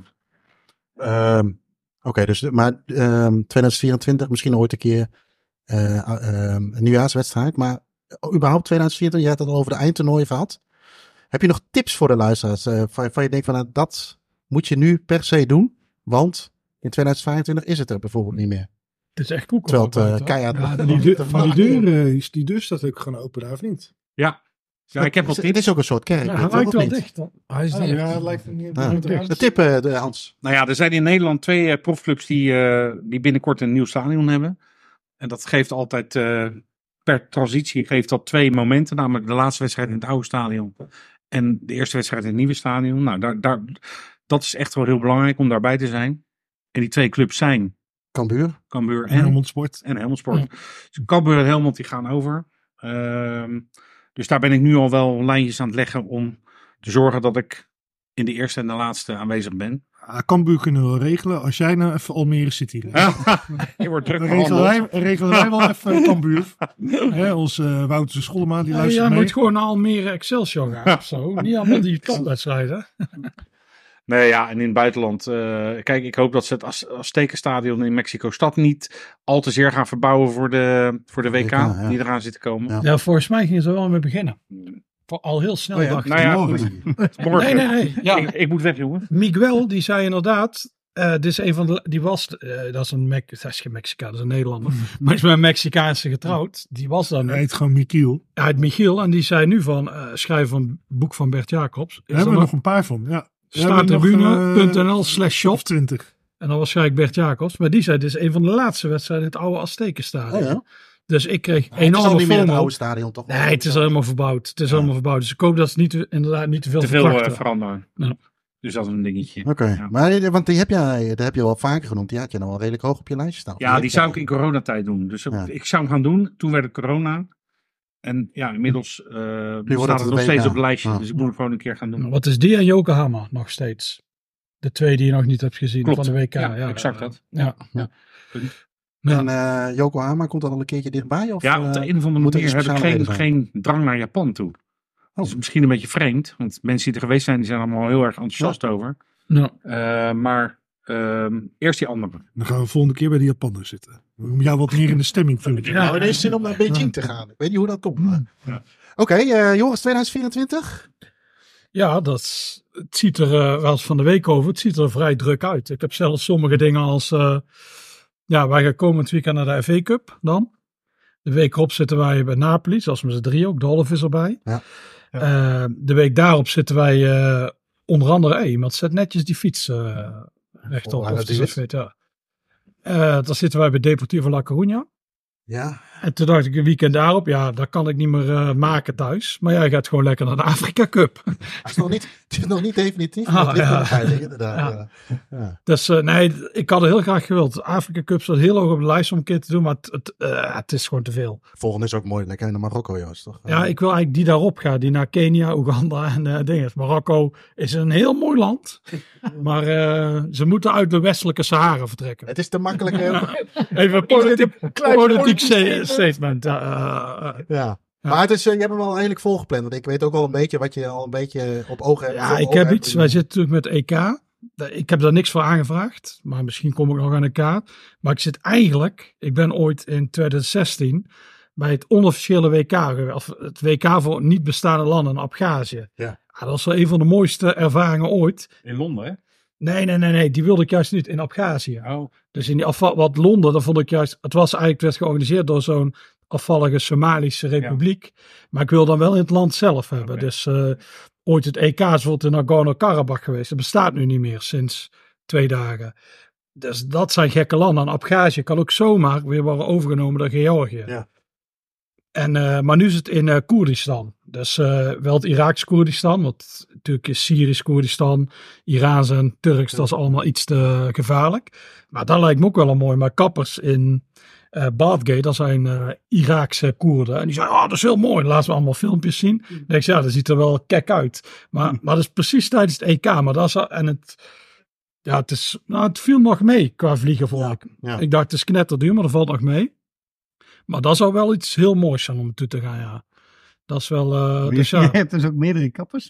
Oké, dus maar 2024 misschien ooit een keer een nieuwjaarswedstrijd. Maar überhaupt 2024, je had het al over de eindtoernooien gehad. Heb je nog tips voor de luisteraars? Van je denkt van dat moet je nu per se doen, want in 2025 is het er bijvoorbeeld niet meer. Het is echt koek. Terwijl het keihard... Die deur staat ook gewoon open daar, of niet? Ja. Ja, ik heb wel tips. Het is ook een soort kerk. Ja, hij lijkt wel dicht. Hij is dicht. Ja, het lijkt niet. De tip, Hans. Nou ja, er zijn in Nederland 2 profclubs die binnenkort een nieuw stadion hebben. En dat geeft altijd, per transitie geeft dat 2 momenten. Namelijk de laatste wedstrijd in het oude stadion. En de eerste wedstrijd in het nieuwe stadion. Nou, dat is echt wel heel belangrijk om daarbij te zijn. En die 2 clubs zijn... Cambuur en Helmond Sport. Ja. Dus Cambuur en Helmond die gaan over. Dus daar ben ik nu al wel lijntjes aan het leggen om te zorgen dat ik in de eerste en de laatste aanwezig ben. Cambuur kunnen we wel regelen. Als jij nou even Almere City Je wordt druk regelen wij wel even Cambuur. Onze Wouterse Schollema die luistert mee. Ja, moet gewoon naar Almere Excelsior gaan of zo. Niet allemaal die kampwedstrijden. Nee, ja, en in het buitenland. Kijk, ik hoop dat ze het Aztekenstadion in Mexico-stad niet al te zeer gaan verbouwen voor de WK die eraan zit te komen. Ja, volgens mij gingen ze er wel mee beginnen. Al heel snel dacht ik. Morgen. Nee. Ja. Ik moet weg, jongen. Miguel, die zei inderdaad... dit is een van de... Die was... dat is geen Mexicaan, dat is een Nederlander. Maar is met een Mexicaanse getrouwd. Die was dan... Hij heet gewoon Michiel. Hij heet Michiel. En die zei nu van... schrijf een boek van Bert Jacobs. Daar hebben we nog een paar van, ja. Staantribune.nl/shop 20. En dan waarschijnlijk Bert Jacobs. Maar die zei, dit is een van de laatste wedstrijden in het oude Aztekenstadion. Oh ja. Dus ik kreeg Het is al enorme niet meer het FOMO. oude stadion, toch? Nee, het is helemaal verbouwd. Het is helemaal verbouwd. Dus ik hoop dat ze inderdaad niet te veel verkrachten. veranderen. Ja. Dus dat is een dingetje. Oké, Ja. maar want die heb je wel vaker genoemd. Die had je dan wel redelijk hoog op je lijstje staan. Ja, die zou ik in coronatijd doen. Dus ik zou hem gaan doen. Toen werd het corona. En ja, inmiddels staat het nog steeds op het lijstje. Dus ik moet het gewoon een keer gaan doen. Wat is die en Yokohama nog steeds? De twee die je nog niet hebt gezien Klopt. van de WK. Ja, exact dat. Ja. En Yokohama komt dan al een keertje dichtbij? Of, Ja, op de een of andere moet er manier heb ik speciale reden geen drang naar Japan toe. Dat is misschien een beetje vreemd. Want mensen die er geweest zijn, die zijn allemaal heel erg enthousiast over. Ja. Maar eerst die andere. Dan gaan we volgende keer bij de Japanners zitten. Om jou wat meer in de stemming te brengen. Nou, ineens zin om naar Beijing te gaan. Ik weet niet hoe dat komt. Oké, Joris, 2024? Ja, het ziet er wel eens van de week over. Het ziet er vrij druk uit. Ik heb zelfs sommige dingen als... wij gaan komend weekend naar de FA Cup dan. De week erop zitten wij bij Napoli, zoals met z'n drieën ook. De Dolph is erbij. Ja. De week daarop zitten wij onder andere... iemand zet netjes die fiets rechtop. Of die weet, ja. Dan zitten wij bij Deportivo La Coruña. Ja. En toen dacht ik een weekend daarop, dat kan ik niet meer maken thuis. Maar jij gaat gewoon lekker naar de Afrika Cup. Het is nog niet definitief. Inderdaad. Ja. Dus ik had het heel graag gewild. De Afrika Cup staat heel hoog op de lijst om een keer te doen, maar het is gewoon te veel. Volgende is ook mooi, lekker naar Marokko, Joost, toch? Ja, ik wil eigenlijk die daarop gaan, die naar Kenia, Oeganda en dingen. Marokko is een heel mooi land, maar ze moeten uit de westelijke Sahara vertrekken. Het is te makkelijk. Even een politiek statement. Ja. Maar het is, je hebt hem al eigenlijk volgepland. Want ik weet ook al een beetje wat je al een beetje op ogen hebt. Ja, ik heb iets. Wij zitten natuurlijk met EK. Ik heb daar niks voor aangevraagd. Maar misschien kom ik nog aan een kaart. Maar ik zit eigenlijk... Ik ben ooit in 2016 bij het onofficiële WK geweest. Of het WK voor niet bestaande landen in Abhazie. Ja. Dat was wel een van de mooiste ervaringen ooit. In Londen, hè? Nee. Die wilde ik juist niet in Abhazie. Oh. Dus in die wat Londen, dat vond ik juist... Het was eigenlijk werd georganiseerd door zo'n afvallige Somalische republiek. Ja. Maar ik wil dan wel in het land zelf hebben. Okay. Dus ooit het EK is bijvoorbeeld in Nagorno-Karabakh geweest. Dat bestaat nu niet meer sinds 2 dagen. Dus dat zijn gekke landen. En Abhazie kan ook zomaar weer worden overgenomen door Georgië. Ja. En, maar nu is het in Koerdistan. Dus wel het Iraaks Koerdistan. Want natuurlijk is Syrisch Koerdistan, Iraans en Turks. Dat is allemaal iets te gevaarlijk. Maar dat lijkt me ook wel een mooi. Maar kappers in Bathgate, dat zijn Iraakse Koerden. En die zeiden, dat is heel mooi. Laten we allemaal filmpjes zien. Dan denk ik, dat ziet er wel kek uit. Maar dat is precies tijdens het EK. Maar dat is, het viel nog mee qua vliegen voor ik. Ja. Ik dacht, het is knetterduur, maar dat valt nog mee. Maar dat zou wel iets heel moois zijn om naartoe te gaan, ja. Dat is wel... dus je hebt dus ook meerdere kappers?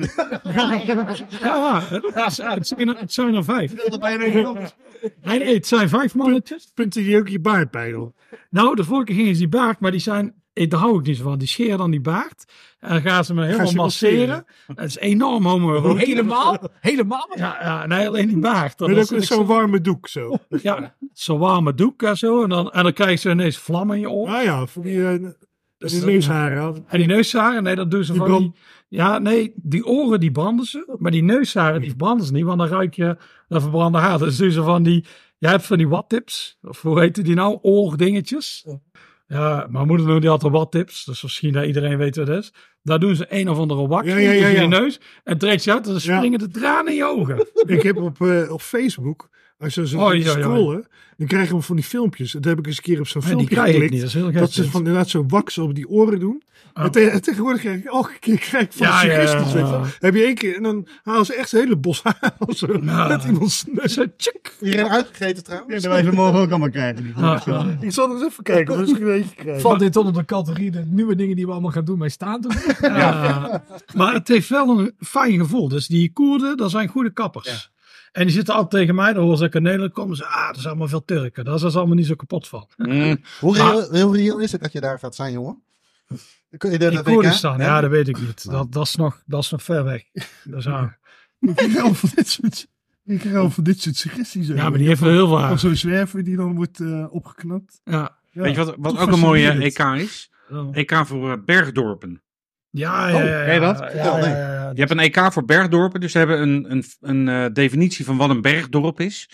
Het zijn er 5. Nee, het zijn 5 mannetjes. Punten die ook je baard bij, hoor. Nou, de vorige keer gingen ze die baard, maar die zijn... Daar hou ik niet zo van. Die scheren dan die baard. En dan gaan ze me helemaal masseren. Dat is enorm homo. Helemaal? Ja, nee, alleen die baard. Dat is ook zo'n warme doek, zo. Ja, zo'n warme doek en zo. En dan krijg je ineens vlammen in je oor. Ah ja, voor die neusharen. En die neusharen, nee, dat doen ze van die... Ja, nee, die oren die branden ze. Maar die neusharen, die branden ze niet. Want dan ruik je naar verbrande haar. Dus doen ze van die... Jij hebt van die wattips. Of hoe heet die nou? Oordingetjes. Ja, mijn moeder noemde die altijd wattips. Dus misschien dat iedereen weet wat het is. Daar doen ze een of andere wax in je neus. En trekt je uit en dan springen de tranen in je ogen. Ik heb op Facebook... Als je zo scrollen, dan krijgen we van die filmpjes. Dat heb ik eens een keer op zo'n filmpje geklikt. Dat ze van inderdaad zo wax op die oren doen. En tegenwoordig krijg ik elke keer van suggesties. Heb je 1 keer en dan halen ze echt een hele bos haar. Met iemands neus. Iedereen uitgegeten trouwens. Ja, dat wij vanmorgen ook allemaal krijgen. Ik zal eens even kijken. Of ik een beetje krijg. Valt dit onder de categorie de nieuwe dingen die we allemaal gaan doen bij staan doen? Maar het heeft wel een fijn gevoel. Dus die Koerden, dat zijn goede kappers. Ja. En die zitten altijd tegen mij, dan horen ze in Nederland komen. Ze dat zijn allemaal veel Turken. Daar zijn ze allemaal niet zo kapot van. Hoe reëel is het dat je daar gaat zijn, jongen? In Koerdistan, ja, dat weet ik niet. Dat is nog ver weg. Ik krijg al van dit soort suggesties. Ja, maar die heeft er heel veel aan. Of zo'n zwerver die dan wordt opgeknapt. Ja. Weet je wat ook een mooie EK is? EK voor bergdorpen. Ja. Ken je dat? Je hebt een EK voor bergdorpen. Dus ze hebben een definitie van wat een bergdorp is.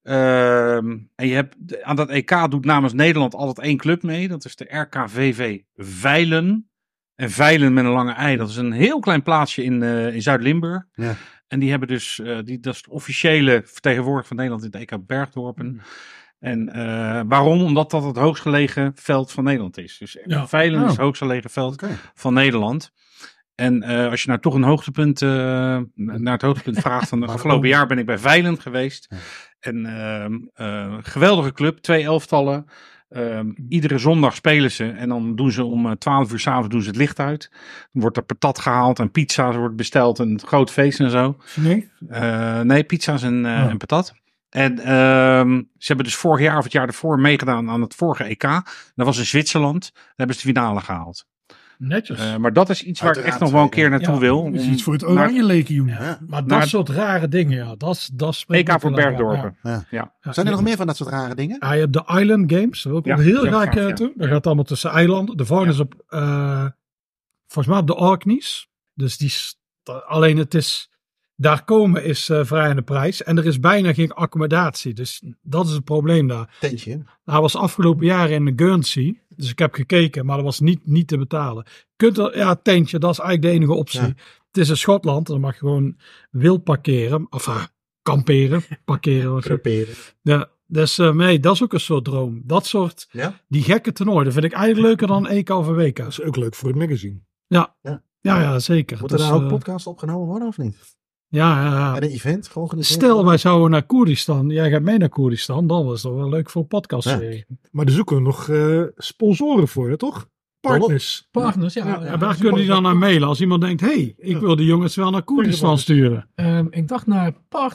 En je hebt aan dat EK doet namens Nederland altijd 1 club mee. Dat is de RKVV Veilen. En Veilen met een lange ei, dat is een heel klein plaatsje in Zuid-Limburg. Ja. En die hebben dus, dat is de officiële vertegenwoordiger van Nederland in het EK Bergdorpen. En waarom? Omdat dat het hoogst gelegen veld van Nederland is. Dus Veilen is het hoogst gelegen veld van Nederland. En als je nou toch een hoogtepunt, naar het hoogtepunt vraagt van het afgelopen jaar ben ik bij Veilen geweest. En geweldige club, 2 elftallen. Iedere zondag spelen ze en dan doen ze om 12 uur 's avonds doen ze het licht uit. Dan wordt er patat gehaald en pizza's wordt besteld en een groot feest en zo. Nee? Nee, pizza's en patat. En ze hebben dus vorig jaar of het jaar ervoor meegedaan aan het vorige EK. Dat was in Zwitserland. Daar hebben ze de finale gehaald. Netjes. Maar dat is iets waar ik echt nog wel een keer naartoe wil. Dat is iets voor het Oranje Legioen. Ja. Maar dat soort rare dingen, dat EK voor Bergdorpen. Ja. Zijn er nog meer van dat soort rare dingen? Je hebt de Island Games, daar wil ik ook heel graag toe. Dat gaat allemaal tussen eilanden. De volgende is op, volgens mij op de Orkneys. Dus alleen het is, daar komen is vrij aan de prijs. En er is bijna geen accommodatie. Dus dat is het probleem daar. Tentje. Hij was afgelopen jaar in de Guernsey. Dus ik heb gekeken, maar dat was niet te betalen. Tentje, dat is eigenlijk de enige optie. Ja. Het is in Schotland, dan mag je gewoon wild parkeren. Of kamperen, parkeren. Kamperen. Ja, dus nee, dat is ook een soort droom. Dat soort, die gekke toernooien, dat vind ik eigenlijk leuker dan EK of WK. Dat is ook leuk voor het magazine. Ja, zeker. Moet er nou ook podcast opgenomen worden of niet? Ja. En een event georganiseerd? Stel, wij zouden naar Koerdistan. Jij gaat mee naar Koerdistan. Dan was dat wel leuk voor een podcast. Ja. Maar daar zoeken we nog sponsoren voor, hè, toch? Partners. En daar kunnen die dan naar mailen. Als iemand denkt, ik wil de jongens wel naar Koerdistan sturen. Ik dacht naar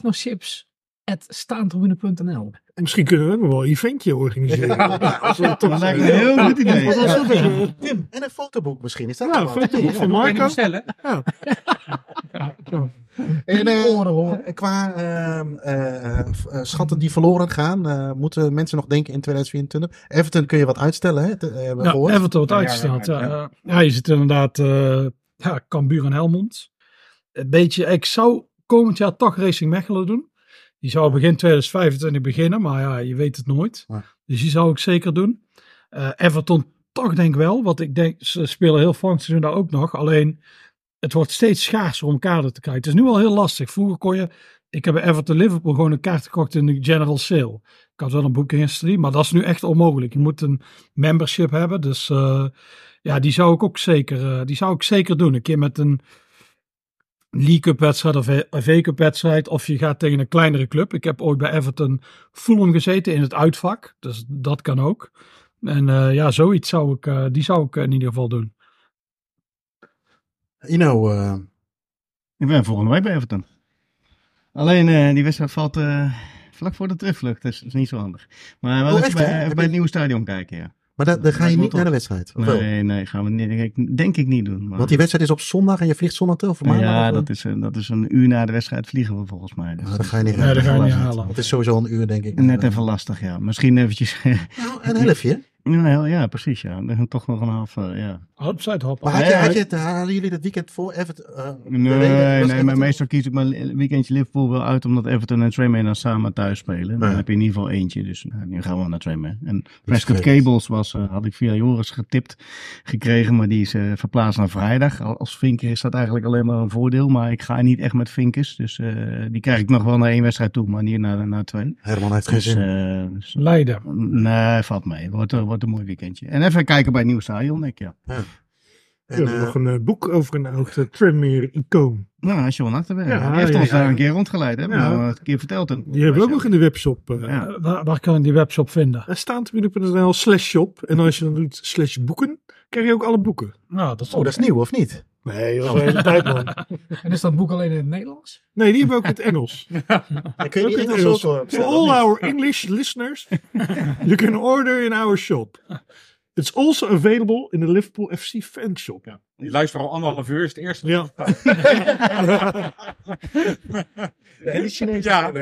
partnerships@staantribune.nl. Misschien kunnen we ook nog wel een eventje organiseren. Dat lijkt me een heel goed idee. Tim, en een fotoboek misschien. Is dat een fotoboek van Marco? En qua schatten die verloren gaan, moeten mensen nog denken in 2024. Everton kun je wat uitstellen, hè? Everton wat uitgesteld. Je zit inderdaad Cambuur en Helmond. Een beetje, ik zou komend jaar toch Racing Mechelen doen. Die zou begin 2025 beginnen, maar je weet het nooit. Dus die zou ik zeker doen. Everton toch denk ik wel, want ik denk, ze spelen heel volgend seizoen daar ook nog. Alleen, het wordt steeds schaarser om kaarten te krijgen. Het is nu al heel lastig. Vroeger ik heb bij Everton Liverpool gewoon een kaart gekocht in de General Sale. Ik had wel een booking history, maar dat is nu echt onmogelijk. Je moet een membership hebben, dus die zou ik ook zeker doen. Een keer met een League Cup wedstrijd of FA Cup wedstrijd, of je gaat tegen een kleinere club. Ik heb ooit bij Everton Fulham gezeten in het uitvak, dus dat kan ook. En zoiets zou ik in ieder geval doen. Ik ben volgende week bij Everton. Alleen die wedstrijd valt vlak voor de terugvlucht, dus dat is niet zo handig. Maar wel even bij het nieuwe stadion kijken, ja. Maar dan ga je niet naar de wedstrijd? Nee, gaan we niet, denk ik niet doen. Maar... Want die wedstrijd is op zondag en je vliegt zondag terug voor maandag? Ja, dat is een uur na de wedstrijd vliegen we volgens mij. Dus dat ga je niet halen. Het is sowieso een uur, denk ik. Net even lastig, ja. Misschien eventjes... een helftje? Ja, precies, ja. Dan toch nog een half, Outside hoppen. Maar hadden jullie dat weekend voor Everton? Nee, maar meestal kies ik mijn weekendje Liverpool wel uit, omdat Everton en Tranmere dan samen thuis spelen. Dan heb je in ieder geval eentje, dus nu gaan we naar Tranmere. En Prescott Cables had ik via Joris getipt gekregen, maar die is verplaatst naar vrijdag. Als vinker is dat eigenlijk alleen maar een voordeel, maar ik ga niet echt met vinkers. Dus die krijg ik nog wel naar 1 wedstrijd toe, maar niet naar 2. Herman heeft geen zin. Leiden. Nee, valt mee. Wordt een mooi weekendje. En even kijken bij het nieuwe stadion, denk ik, ja. We hebben nog een boek over een oud Tranmere-icoon. Nou, als je wel achter bent. Die heeft ons daar een keer rondgeleid, hè? Een keer verteld. Die hebben we ook nog in de webshop. Waar kan ik die webshop vinden? Staantribune.nl/shop. En als je dan doet /boeken, krijg je ook alle boeken. Nou, dat is nieuw, of niet? Nee, dat is al de hele tijd, man. En is dat boek alleen in het Nederlands? Nee, die hebben we ook in het Engels. Kun je die Engels ook For all our English listeners, you can order in our shop. It's also available in the Liverpool FC fanshop. Ja. Die luistert al 1,5 uur, is het eerste. Ja. Die Chinees. Ja.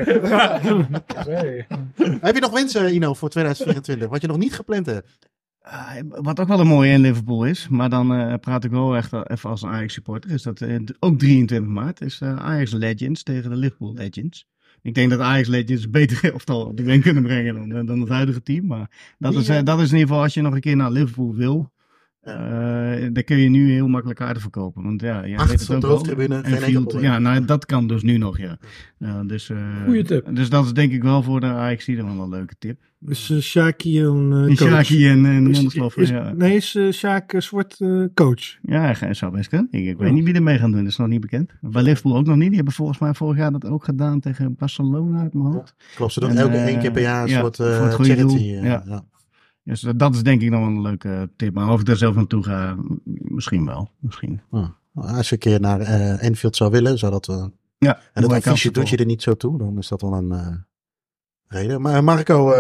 Heb je nog wensen, Ino, voor 2024? Wat je nog niet gepland hebt? Wat ook wel een mooie in Liverpool is, maar dan praat ik wel echt even als een Ajax supporter, is dat ook 23 maart is Ajax Legends tegen de Liverpool Legends. Ik denk dat Ajax Legends een beter elftal op de been kunnen brengen dan het huidige team. Maar dat is in ieder geval als je nog een keer naar Liverpool wil. Daar kun je nu heel makkelijk kaarten verkopen. Want ja, je weet het ook wel. Hoofdtribune, geen enkel probleem. Ja, nou, dat kan dus nu nog, ja. Goeie tip. Dus dat is denk ik wel voor de Ajax dan wel een leuke tip. Dus Sjaki en Sjaki en de Mondersloffen, ja. Nee, is Sjaak Zwart coach? Ja, hij zou best kunnen. Ik weet niet wie er mee gaan doen, dat is nog niet bekend. Bij Liverpool ook nog niet. Die hebben volgens mij vorig jaar dat ook gedaan tegen Barcelona uit mijn hoofd. Klopt, ze doen elke 1 keer per jaar een soort voor het goede charity. doel. Ja. Dus dat is denk ik nog wel een leuke tip. Maar of ik daar zelf naartoe ga, misschien wel. Misschien. Als je een keer naar Anfield zou willen, zou dat... ja, en dat affiche doet je er niet zo toe, dan is dat wel een reden. Maar Marco...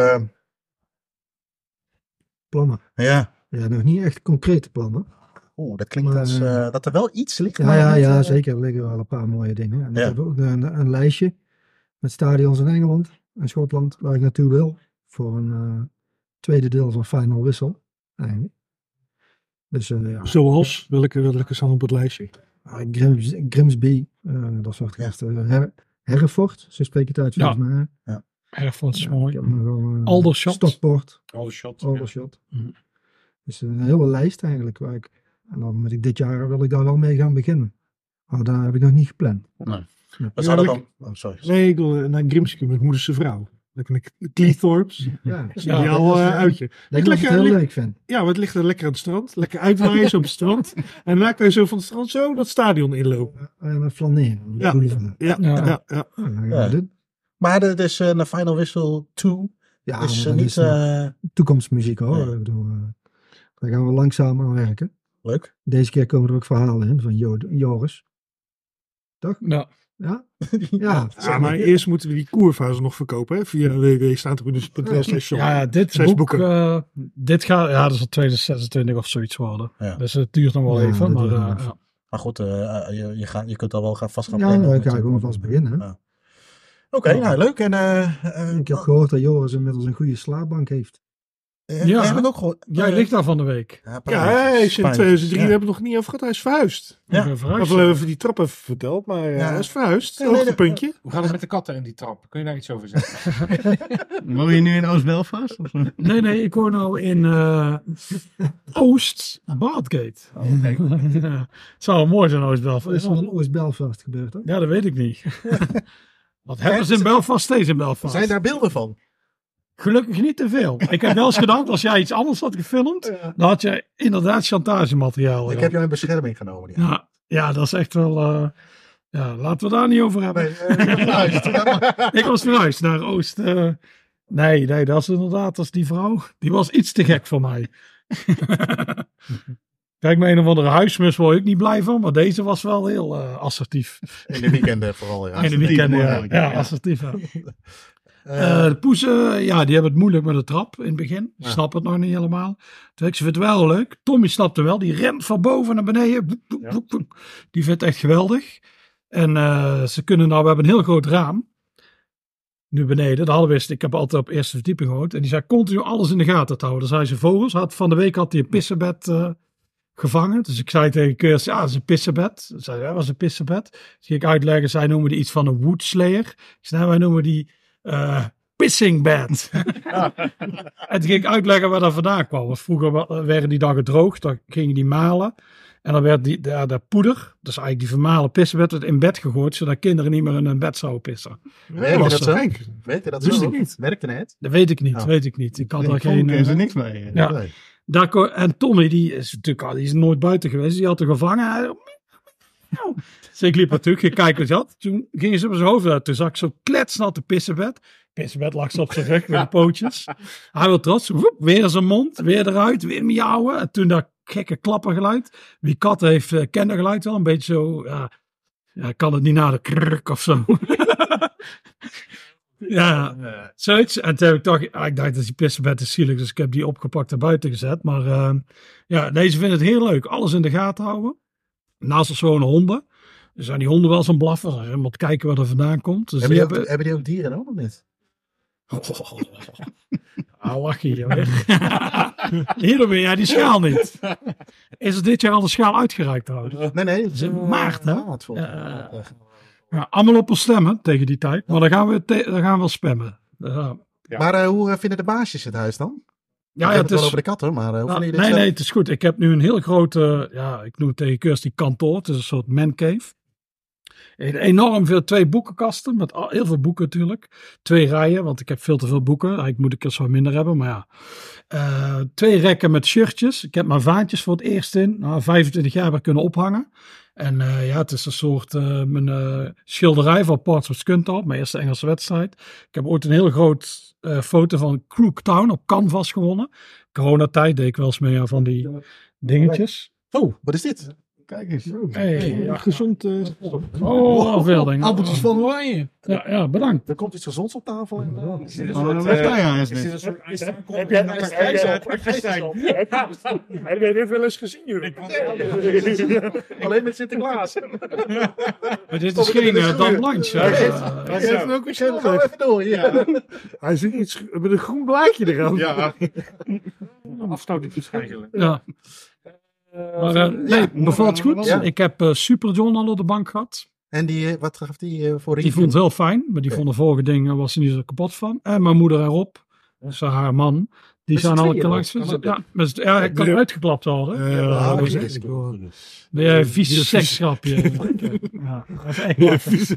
plannen. Ja, nog niet echt concrete plannen. Dat klinkt als dat er wel iets ligt. Ja, zeker. Er liggen wel een paar mooie dingen. En we hebben ook een lijstje met stadions in Engeland en Schotland waar ik naartoe wil. Voor een tweede deel van Final Whistle. Eigenlijk. Dus, Zoals? Welke staan op het lijstje? Grimsby. Dat soort echt. Hereford, zo spreek je het uit volgens mij. Ja. Hereford is mooi. Aldershot. Stockport. Aldershot. Dus een hele lijst eigenlijk. En dan moet ik dit jaar wil ik daar wel mee gaan beginnen. Maar daar heb ik nog niet gepland. Nee. Wat zou dat dan? Oh, sorry. Nee, ik wil naar Grimsby met moeder zijn vrouw. Lekker Cleethorpes. Ja, uitje. Dat ik het heel leuk vind. Ja, maar het ligt er lekker aan het strand. Lekker uitwaaien op het strand. En daarna kun je zo van het strand zo dat stadion inlopen. En flaneren. Ja. Maar het is een Final Whistle 2. Ja, is dat niet... is toekomstmuziek hoor. Nee. Ik bedoel, daar gaan we langzaam aan werken. Leuk. Deze keer komen er ook verhalen in van Joris. Toch? Ja. Ja? Ja, maar eerst moeten we die koerfase nog verkopen hè, via www.staantribune.nl/shop. Ja, dit boek, dit gaat, dat is al 2026 of zoiets worden. Ja. Dus het duurt nog wel even. Maar goed, je kunt al wel vast gaan plannen. Ja, ik ga gewoon vast beginnen. Ja. Oké, leuk. En, ik heb gehoord dat Joris inmiddels een goede slaapbank heeft. Ja, heb ik ook gehoord. Jij ligt daar van de week. Hij is in 2003, daar hebben we het nog niet over gehad. Hij is verhuisd. Ja. We hebben even die trap even verteld, maar hij is verhuisd. Hoogtepuntje. Hoe gaat het met de katten in die trap? Kun je daar iets over zeggen? Woon je nu in Oost-Belfast? Nee, ik woon nou in Oost-Baardgate. Het zou wel mooi zijn, Oost-Belfast. Is er in Oost-Belfast gebeurd, hè? Ja, dat weet ik niet. Wat hebben ze in Belfast steeds in Belfast? Zijn daar beelden van? Gelukkig niet te veel. Ik heb wel eens gedacht, als jij iets anders had gefilmd, dan had je inderdaad chantagemateriaal. Ik heb jou in bescherming genomen. Ja, dat is echt wel... laten we daar niet over hebben. Ik was verhuisd naar Oost. Nee, dat is inderdaad, dat is die vrouw. Die was iets te gek voor mij. Kijk, met een of andere huismus word ik niet blij van, maar deze was wel heel assertief. In de weekenden vooral, ja. In de weekenden, ja, assertief. De poezen, die hebben het moeilijk met de trap in het begin. Die snappen het nog niet helemaal. Ze vindt het wel leuk. Tommy snapte wel. Die rent van boven naar beneden. Die vindt het echt geweldig. En ze kunnen nou, we hebben een heel groot raam. Nu beneden. De halwist, ik heb altijd op eerste verdieping gewoond. En die zei continu alles in de gaten te houden. Dan zei ze vogels. Van de week had hij een pissenbed gevangen. Dus ik zei tegen Keurs, dat is een pissenbed. Ze zei, dat was een pissenbed. Dus ging ik uitleggen, zij noemen die iets van een woodslayer. Ik zei, wij noemen die pissing bed. En toen ging ik uitleggen waar dat vandaan kwam. Want vroeger werden die dan gedroogd, dan gingen die malen. En dan werd de poeder, dus eigenlijk die vermalen pissenbed, werd in bed gegooid, zodat kinderen niet meer in hun bed zouden pissen. Weet je dat zo? Niet. Werkte het? Dat weet ik niet. Ik had daar geen... Er niks mee. En Tommy, die is nooit buiten geweest. Die had er gevangen. Dus ik liep natuurlijk, ik kijk wat had. Toen gingen ze op zijn hoofd uit. Toen zag ik zo kletsnatte pissenbed. Pissenbed lag ze op zijn rug met de pootjes. Hij wil trots. Weer zijn mond, weer eruit, weer miauwen. En toen dat gekke klappergeluid. Wie kat heeft, kent dat geluid wel. Een beetje zo, ik kan het niet na de krrrk of zo. Zoiets. En toen heb ik toch, ik dacht dat die pissenbed is zielig. Dus ik heb die opgepakt en buiten gezet. Maar deze vinden het heel leuk. Alles in de gaten houden. Naast ons wonen honden. Dus zijn die honden wel zo'n blaffer. Dan helemaal kijken waar er vandaan komt. Dus hebben die ook dieren ook of niet? Lach je weer. Hier ben jij die schaal niet. Is er dit jaar al de schaal uitgereikt trouwens? Nee. Het is in maart, hè? Ja, allemaal op ons stemmen tegen die tijd. Maar dan gaan we wel spammen. Ja. Maar hoe vinden de baasjes het huis dan? Ja, het wel over de katten, maar hoe vinden jullie nee, het is goed. Ik heb nu een heel grote, ik noem het tegen Kirsty kantoor. Het is een soort mancave. Enorm veel, 2 boekenkasten met heel veel boeken natuurlijk. 2 rijen, want ik heb veel te veel boeken. Eigenlijk moet ik er zo minder hebben, maar ja. 2 rekken met shirtjes. Ik heb mijn vaantjes voor het eerst in. 25 jaar weer kunnen ophangen. En het is een soort mijn schilderij van Portsmouth Scunthorpe, mijn eerste Engelse wedstrijd. Ik heb ooit een heel groot foto van Crook Town op canvas gewonnen. Coronatijd deed ik wel eens mee van die dingetjes. Oh, wat is dit? Kijk eens. Hey, gezond. Veel dingen. Appeltjes van Oranje. Ja, bedankt. Er komt iets gezonds op tafel. Heb jij dit wel eens gezien, jullie? Alleen met Sinterklaas. Maar dit is geen Dan Blanche. Hij heeft ook een even door. Ja. Hij ziet iets met een groen blaadje eraan. Ja. Afstoting verschijnen. Ja. Maar bevalt goed. Ja. Ik heb Super John al op de bank gehad. En wat gaf die voor Die vond het heel fijn, maar die vond de vorige dingen was er niet zo kapot van. En mijn moeder en Rob, dus haar man, die zijn al collecties. Ja, ik kan uitgeklapt worden. Ja, vieze seksgrapje. Ja, dat is echt vies.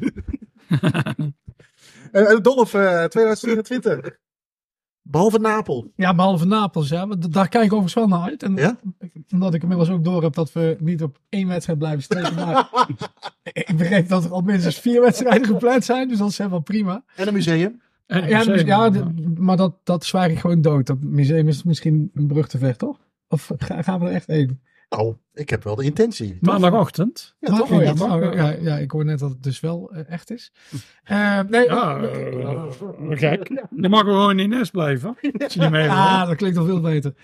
Dolf 2024. Behalve Napel. Ja, behalve Napels, ja. Daar kijk ik overigens wel naar uit. En Ja? omdat ik inmiddels ook door heb dat we niet op 1 wedstrijd blijven steken. Maar ik begreep dat er al minstens 4 wedstrijden gepland zijn. Dus dat is helemaal prima. En een museum. Maar dat zwaar ik gewoon dood. Dat museum is misschien een brug te ver, toch? Of gaan we er echt heen? Nou, ik heb wel de intentie. Maandagochtend. Ja, toch? Ja, ik hoor net dat het dus wel echt is. Gek. Dan mag we gewoon in nest blijven. Als je niet mee wil. Dat klinkt al veel beter.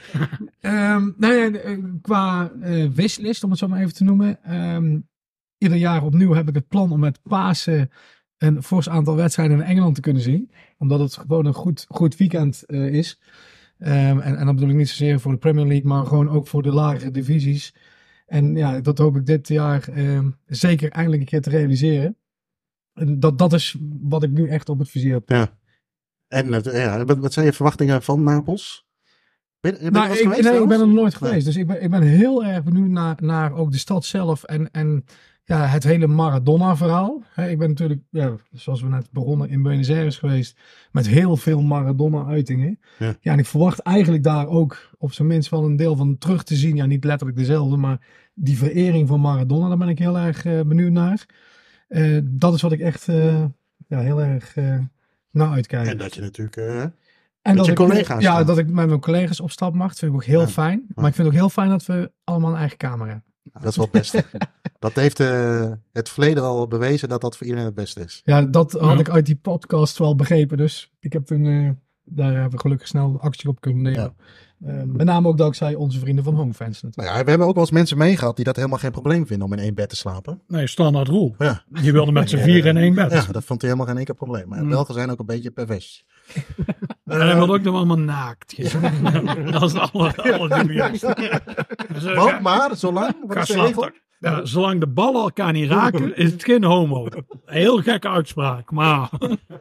Qua wishlist, om het zo maar even te noemen. Ieder jaar opnieuw heb ik het plan om met Pasen een fors aantal wedstrijden in Engeland te kunnen zien. Omdat het gewoon een goed weekend is. En dat bedoel ik niet zozeer voor de Premier League, maar gewoon ook voor de lagere divisies. En ja, dat hoop ik dit jaar zeker eindelijk een keer te realiseren. En dat is wat ik nu echt op het vizier heb. Ja. En wat zijn je verwachtingen van Napels? Ik ben er nog nooit geweest. Dus ik ben heel erg benieuwd naar ook de stad zelf en het hele Maradona-verhaal. Ik ben natuurlijk, zoals we net begonnen, in Buenos Aires geweest met heel veel Maradona-uitingen. Ja, en ik verwacht eigenlijk daar ook op zijn minst wel een deel van terug te zien. Ja, niet letterlijk dezelfde, maar die verering van Maradona, daar ben ik heel erg benieuwd naar. Dat is wat ik echt heel erg naar uitkijk. En dat je natuurlijk... En dat je collega's staan. dat ik met mijn collega's op stap mag, vind ik ook heel fijn. Maar ik vind het ook heel fijn dat we allemaal een eigen kamer hebben. Dat is wel het beste. Dat heeft het verleden al bewezen dat voor iedereen het beste is. Ja, dat had ik uit die podcast wel begrepen. Dus ik heb toen, daar hebben we gelukkig snel actie op kunnen nemen. Ja. Met name ook dankzij onze vrienden van Homefans natuurlijk. Nou ja, we hebben ook wel eens mensen meegehad die dat helemaal geen probleem vinden om in 1 bed te slapen. Nee, standaard rule. Ja. Je wilde met z'n 4 in 1 bed. Ja, dat vond hij helemaal geen enkel probleem. Maar Belgen zijn ook een beetje pervers. En hij wilde ook nog allemaal naakt. Dat is alle dubieus. Maar zolang... Wat is de regel? Ja, zolang de ballen elkaar niet raken, is het geen homo. Heel gekke uitspraak, maar...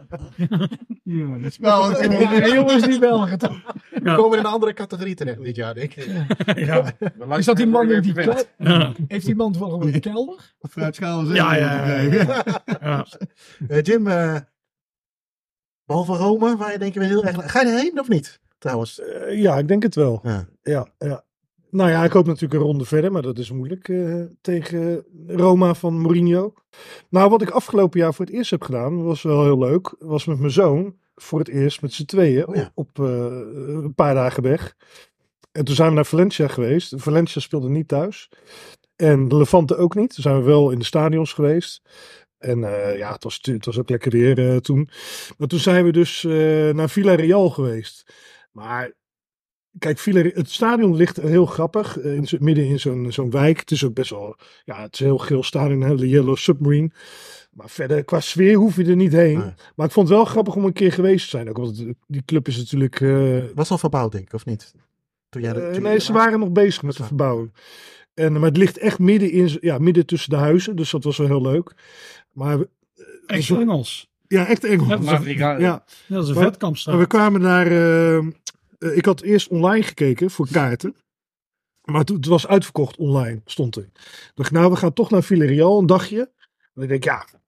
Jongens die Belgen toch? We komen in een andere categorie terecht dit jaar, denk ik. Ja. Is dat die man in die kelder? Heeft die man toevallig een kelder? Fruitschaal. Ja. Jim, behalve Rome, waar je denk je heel erg... Ga je erheen of niet, trouwens? Ja, ik denk het wel. Ja. Nou ja, ik hoop natuurlijk een ronde verder, maar dat is moeilijk tegen Roma van Mourinho. Nou, wat ik afgelopen jaar voor het eerst heb gedaan, was wel heel leuk, was met mijn zoon voor het eerst met z'n tweeën op een paar dagen weg. En toen zijn we naar Valencia geweest. Valencia speelde niet thuis. En Levante ook niet. Toen zijn we wel in de stadions geweest. En het was ook lekker weer toen. Maar toen zijn we dus naar Villarreal geweest. Maar... Kijk, het stadion ligt heel grappig, midden in zo'n wijk. Het is ook best wel, het is een heel geel stadion, de Yellow Submarine. Maar verder, qua sfeer hoef je er niet heen. Nee. Maar ik vond het wel grappig om een keer geweest te zijn. Ook, want die club is natuurlijk... Was al verbouwd, denk ik, of niet? Nee, ze waren nog bezig met de verbouwing. Maar het ligt echt midden tussen de huizen, dus dat was wel heel leuk. Maar Echt Engels. Ja, echt Engels. Ja, dat is een Maar vetkampstraat. we kwamen naar... ik had eerst online gekeken voor kaarten. Maar het was uitverkocht online, stond er. Ik dacht, nou, we gaan toch naar Villarreal een dagje. En ik denk,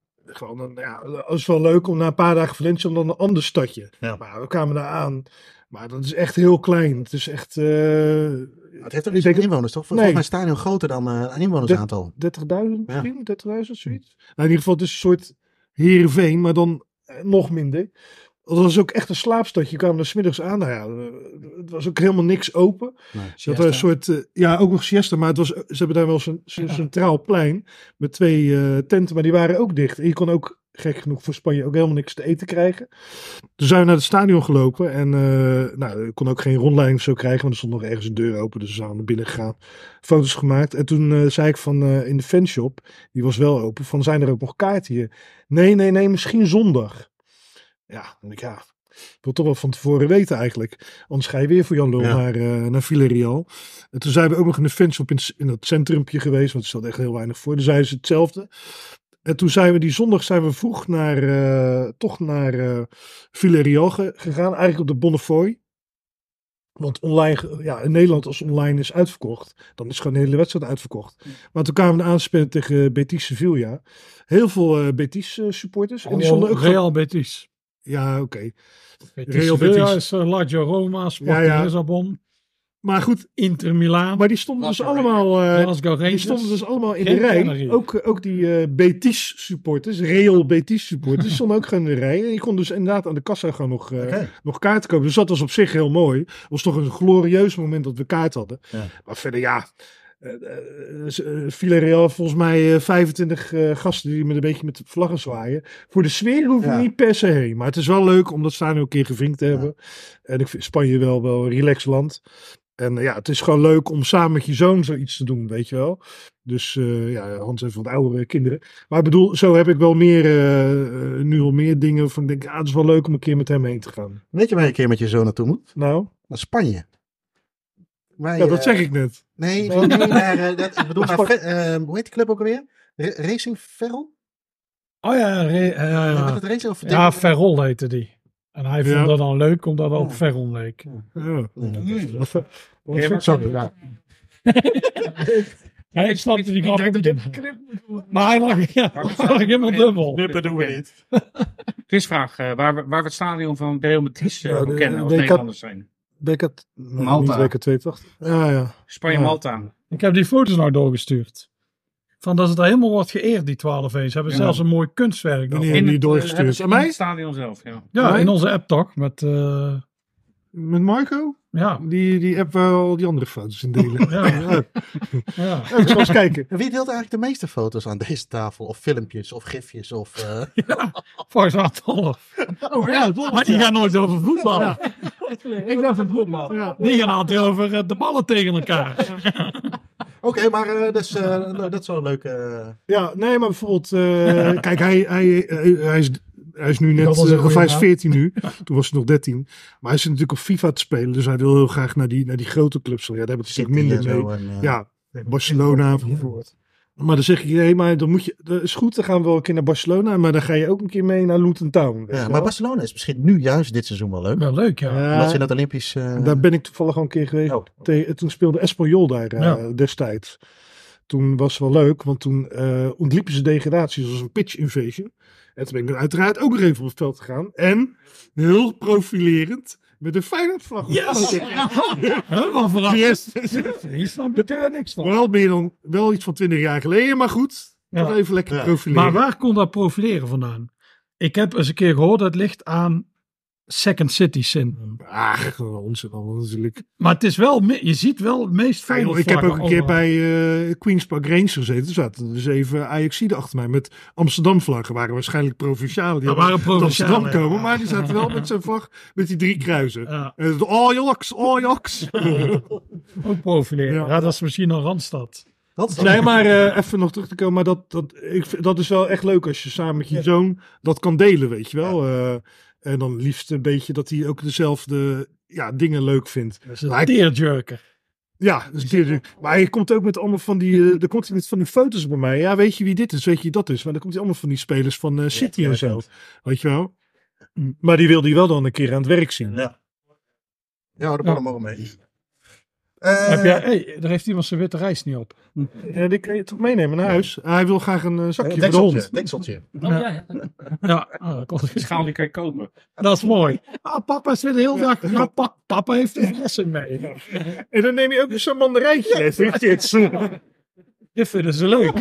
het is wel leuk om na een paar dagen Valencia dan een ander stadje. Ja. Maar we kwamen daar aan. Maar dat is echt heel klein. Het is echt... Het heeft ook niet zoveel inwoners, toch? Volgens mij is het stadion groter dan een inwonersaantal. 30.000 misschien? 30.000, zoiets? Nou, in ieder geval, het is een soort Heerenveen, maar dan nog minder. Dat was ook echt een slaapstadje. Je kwam er 's middags aan. Nou ja, het was ook helemaal niks open. Ze hadden een soort, ook nog siesta, maar ze hebben daar wel zo'n centraal plein met 2 tenten, maar die waren ook dicht. En je kon ook, gek genoeg voor Spanje, ook helemaal niks te eten krijgen. Toen zijn we naar het stadion gelopen en ik kon ook geen rondleiding of zo krijgen, want er stond nog ergens een deur open, dus we zijn naar binnen gegaan, foto's gemaakt. En toen zei ik van in de fanshop, die was wel open, van zijn er ook nog kaarten hier? Nee, misschien zondag. Ja, dan denk ik, ik wil toch wel van tevoren weten eigenlijk. Anders ga je weer voor Jan Lul naar Villarreal. En toen zijn we ook nog in de fanshop in dat centrumpje geweest, want er stelde echt heel weinig voor. Toen zeiden ze hetzelfde. En toen zijn we die zondag vroeg naar Villarreal gegaan, eigenlijk op de Bonnefoy. Want online, in Nederland als online is uitverkocht, dan is gewoon de hele wedstrijd uitverkocht. Maar toen kwamen we aanspelen tegen Betis Sevilla. Heel veel Betis supporters. En die stonden ook Real Betis. Ja, oké. Real Betis is Lazio Roma, Sporting Lissabon. Maar goed, Inter Milaan. Maar die stonden dus allemaal in de rij. Ook die Betis supporters, Real Betis supporters, stonden ook gewoon in de rij. En je kon dus inderdaad aan de kassa gewoon nog kaarten kopen. Dus dat was op zich heel mooi. Het was toch een glorieus moment dat we kaart hadden. Ja. Maar verder Villarreal volgens mij 25 gasten die met een beetje met de vlaggen zwaaien. Voor de sfeer hoef je niet per se heen. Maar het is wel leuk om dat stadion een keer gevinkt te hebben. En ik vind Spanje wel een relaxed land. En het is gewoon leuk om samen met je zoon zoiets te doen, weet je wel. Dus Hans heeft wat oudere kinderen. Maar ik bedoel, zo heb ik wel nu al meer dingen van, denk het is wel leuk om een keer met hem heen te gaan. Weet je waar je een keer met je zoon naartoe moet? Nou? Naar Spanje. Dat zeg ik net. Nee, ik bedoel naar, hoe heet die club ook alweer? Racing Ferrol? Oh ja, Ferrol heette die. En hij vond dat dan leuk, omdat het ook Ferrol leek. Ja, ik snapte die grap. Maar hij lag helemaal dubbel. Knippen doen we niet. Quizvraag, waar we het stadion van Real Betis kennen als Nederlanders zijn. Malta. WK 82. Ja. Spanje-Malta. Ik heb die foto's nou doorgestuurd. Van dat het daar helemaal wordt geëerd, die 12 Ze hebben zelfs een mooi kunstwerk. In die doorgestuurd. In het stadion zelf, Ja, in onze app toch. Met Marco? Ja. Die app waar al die andere foto's in delen. Ja. Ik zal eens kijken. Wie deelt eigenlijk de meeste foto's aan deze tafel? Of filmpjes, of gifjes, of... Volgens mij Dolf. Maar die gaan nooit over voetbal. Ja. Ik dacht van voetbal. Ja. Die gaan altijd over de ballen tegen elkaar. Oké, maar dat is wel een leuke... Ja, nee, maar bijvoorbeeld... kijk, hij is nu net... hij is 14 nu. Toen was hij nog 13. Maar hij zit natuurlijk op FIFA te spelen. Dus hij wil heel graag naar die grote clubs. Ja, daar hebben we natuurlijk minder mee. Barcelona bijvoorbeeld. Maar dan zeg ik, nee, maar dan moet je... Dat is goed, dan gaan we wel een keer naar Barcelona. Maar dan ga je ook een keer mee naar Luton Town. Ja, maar Barcelona is misschien nu juist dit seizoen wel leuk. Wel leuk, ja. Omdat ze in het Olympisch... Daar ben ik toevallig al een keer geweest. Toen speelde Espanyol daar destijds. Toen was het wel leuk, want toen ontliepen ze degradatie. Dat was een pitch invasion. En toen ben ik dan uiteraard ook nog even op het veld gegaan. En, heel profilerend, met een Feyenoord-vlag. Yes! Helemaal verrast. Hier snap ik er niks van. Wel iets van 20 jaar geleden, maar goed. Ja. Even lekker profileren. Maar waar kon dat profileren vandaan? Ik heb eens een keer gehoord, het ligt aan Second City syndrome. Gewoon onzin allemaal natuurlijk. Maar het is wel, je ziet wel het meest Feyenoord. Ik heb ook een keer bij Queen's Park Rangers gezeten. Toen zaten er dus even Ajaxiden achter mij met Amsterdam vlaggen. Waren waarschijnlijk provincialen die uit Amsterdam komen. Maar die zaten wel met zijn vlag met die 3 kruisen. Ja. Ajax. Ook profileren. Ja, dat is misschien een Randstad. Nee, maar even nog terug te komen. Maar dat is wel echt leuk als je samen met je zoon dat kan delen, weet je wel. En dan liefst een beetje dat hij ook dezelfde dingen leuk vindt. Dat is een tearjerker. Ja, dat is een keer. Maar je komt ook met allemaal van die. Er komt met van die foto's bij mij. Ja, weet je wie dit is? Weet je wie dat is? Maar dan komt hij allemaal van die spelers van City en zo. Weet je wel? Maar die wilde hij wel dan een keer aan het werk zien. Ja, daar kan hem ook mee. Daar heeft iemand zijn witte reis niet op. Ja, die kan je toch meenemen naar huis? Hij wil graag een zakje voor de hond. Dekseltje. Schaal die kan je kopen. Dat is mooi. Papa zit de hele dag. Ja, papa heeft een flessen mee. En dan neem je ook zo'n mandarijntje. Dit vinden ze leuk.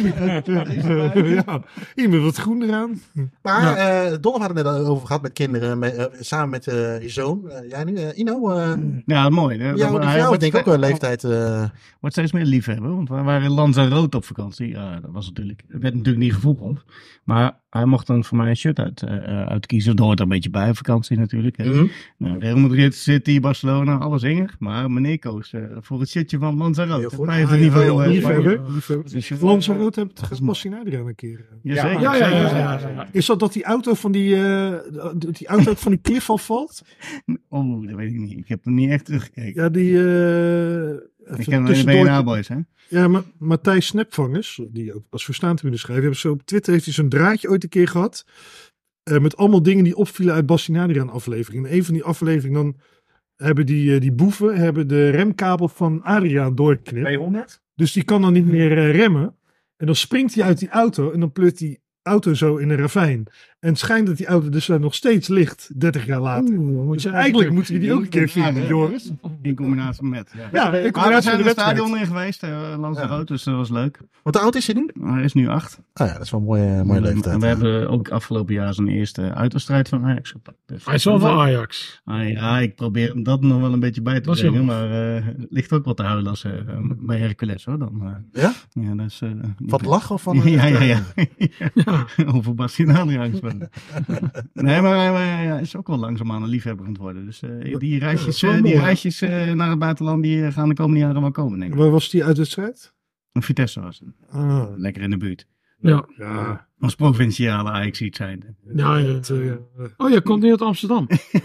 Ja, iemand wat groen eraan. Maar Dolf had het net over gehad met kinderen, samen met je zoon. Jij nu, Ino? Ja, mooi. Jou denk ik ook een leeftijd. Wordt steeds meer liefhebber, want we waren in Lanzarote op vakantie. Ja, dat werd natuurlijk niet gevoetbald. Maar hij mocht dan voor mij een shirt uitkiezen. Dat hoort er een beetje bij, vakantie natuurlijk. Mm-hmm. Nou, Real Madrid, City, Barcelona, alles enger. Maar meneer koos voor het shirtje van Lanzarote. Hij heeft het niveau. Lanzarote heeft het Bassinari aan een keer. Jazeker. Ja. Is dat die auto van die auto van die klif al valt? Oh, dat weet ik niet. Ik heb er niet echt teruggekeken. Ja, die... ik ken de BNA-boys, hè? Ja, maar Matthijs Snapvangers, die ook als verstaantribune schrijft, op Twitter heeft hij zo'n draadje ooit een keer gehad. Met allemaal dingen die opvielen uit Bassinadriaan afleveringen. In een van die afleveringen dan hebben die boeven de remkabel van Adriaan doorgeknipt. 200? Dus die kan dan niet meer remmen. En dan springt hij uit die auto en dan pleurt die auto zo in een ravijn. En het schijnt dat die auto dus nog steeds ligt, 30 jaar later. Eigenlijk moeten we die ook een keer vinden, Joris. In combinatie met. Ja, in we combinatie zijn met het de stadion in geweest, Lanzarote, dus dat was leuk. Wat oud is hij nu? Hij is nu 8. Ah ja, dat is wel een mooie leeftijd. En we hebben ook afgelopen jaar zijn eerste uitwedstrijd van Ajax gepakt. Dus Hij is wel van Ajax. Ja, ik probeer hem dat nog wel een beetje bij te brengen. Maar ligt ook wat te huilen als bij Hercules, hoor. Dan, ja? Ja, dat is... Wat lachen of van... Ja. Over Bassinadriaan gesproken. Nee, maar hij is ook wel langzaamaan een liefhebber aan het worden. Dus die reisjes naar het buitenland die gaan de komende jaren wel komen, denk ik. Waar was die uitwedstrijd? Vitesse was het. Lekker in de buurt. Ja. Als provinciale Ajax iets zijn. Ja. Oh, je komt niet uit Amsterdam.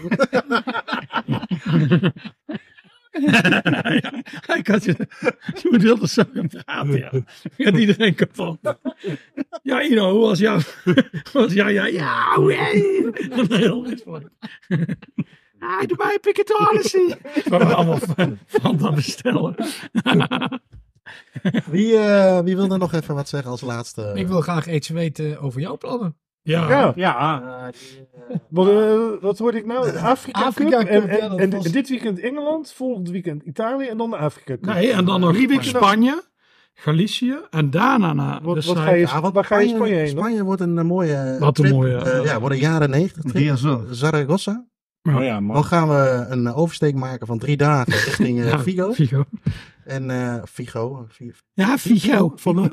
Je moet heel te zo gaan praten, ja. Gaat iedereen kapot. Ja, Ino, hoe was jou? Ja, heel goed. Doe mij een piketarissie. We gaan allemaal van dat bestellen. Wie wil er nog even wat zeggen als laatste? Ik wil graag iets weten over jouw plannen. Ja. Wat hoorde ik nou? Afrika Cup. En dit weekend Engeland, volgend weekend Italië en dan de Afrika Cup. Nee, en dan nog Spanje, Galicië en daarna naar waar ga je Spanje heen? Spanje wordt een mooie Wat een trip. mooie... wordt een jaren 90 trip. Zaragoza. Oh ja, man. Dan gaan we een oversteek maken van 3 dagen richting Vigo. En Vigo. Ja, Vigo.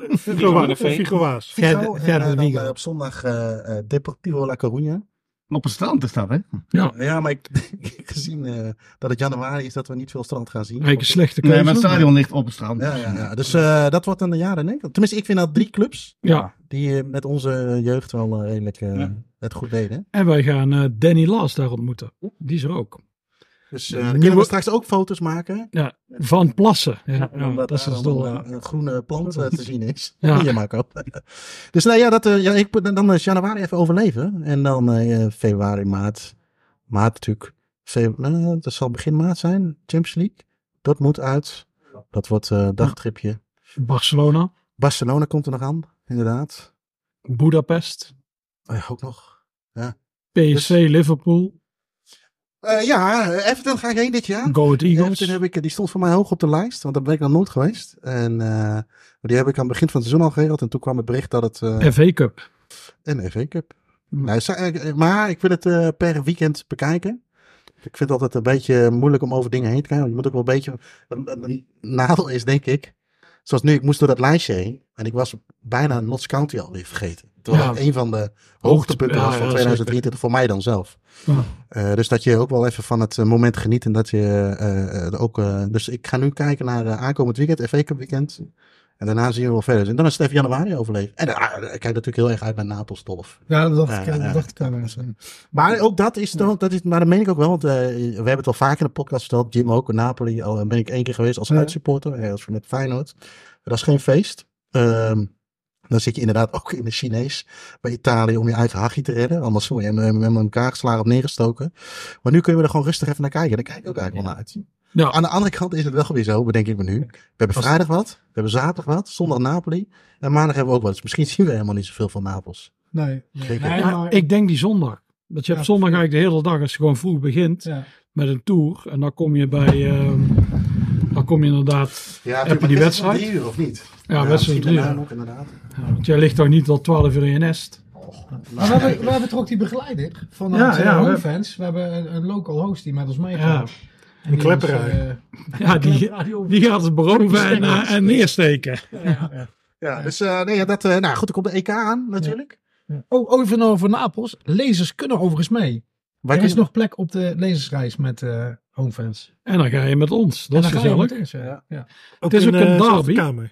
Figo's. En dan op zondag Deportivo La Coruña. Op het strand is dat, hè? Ja, maar gezien dat het januari is, dat we niet veel strand gaan zien. Een slechte keuze. Nee, maar het stadion ligt op het strand. Ja. Dus dat wordt in de jaren 90. Tenminste, ik vind dat 3 clubs die met onze jeugd wel redelijk het goed deden. En wij gaan Danny Las daar ontmoeten. Die is er ook. Dus kunnen we straks ook foto's maken? Ja, van plassen. Ja, dat is een groene plant te zien is. Ja. Ja, Marco. Dus dan is januari even overleven. En dan februari, maart. Maart natuurlijk. Dat zal begin maart zijn. Champions League. Dortmund uit. Dat wordt dagtripje. Barcelona komt er nog aan. Inderdaad. Budapest. Ook nog. Ja. PSV, Liverpool. Everton ga ik heen dit jaar. Go Ahead Eagles. Everton die stond voor mij hoog op de lijst, want daar ben ik nog nooit geweest. En die heb ik aan het begin van het seizoen al geregeld. En toen kwam het bericht dat het... FA Cup. En FA Cup. Maar ik wil het per weekend bekijken. Ik vind het altijd een beetje moeilijk om over dingen heen te kijken. Je moet ook wel een beetje... Een nadeel is, denk ik... Zoals nu, ik moest door dat lijstje heen. En ik was bijna Notts County alweer vergeten. Terwijl het een van de hoogtepunten was van 2023 voor mij dan zelf. Ja. Dus dat je ook wel even van het moment geniet. En dat je ook... dus ik ga nu kijken naar aankomend weekend, FA Cup weekend. En daarna zien we wel verder. En dan is het even januari overleven. En ik kijk natuurlijk heel erg uit naar Napels, Dolf. Ja, dat dacht ik aan. Maar ook dat is, maar dat meen ik ook wel. Want we hebben het wel vaker in de podcast verteld. Jim ook, in Napoli. Al ben ik 1 keer geweest als uitsupporter. Als met Feyenoord. Dat is geen feest. Dan zit je inderdaad ook in de Chinees bij Italië om je eigen hachie te redden. Anders word je met elkaar geslagen of neergestoken. Maar nu kunnen we er gewoon rustig even naar kijken. Daar kijk ik ook eigenlijk wel naar uit. Ja. Aan de andere kant is het wel weer zo, bedenk ik me nu. We hebben vrijdag wat, we hebben zaterdag wat, zondag Napoli. En maandag hebben we ook wat. Dus misschien zien we helemaal niet zoveel van Napels. Nee. Maar ik denk die zondag. Dat je hebt zondag eigenlijk de hele dag, als je gewoon vroeg begint met een tour. En dan kom je bij... Dan kom je inderdaad, heb je die wedstrijd. 3 uur of niet? Ja, wedstrijd 3 uur. Inderdaad. Ja, want jij ligt toch niet tot 12 uur in je nest? Maar we hebben toch ook die begeleider vanuit Homefans. We hebben een local host die met ons meegaat. Een klepperij. Die gaat het beroven en neersteken. Dus goed, er komt de EK aan natuurlijk. Ja. Oh, even over Napels. Lezers kunnen overigens mee. Er is nog plek op de lezersreis met Homefans. En dan ga je met ons. Dat is gezellig. Het is ook een derby.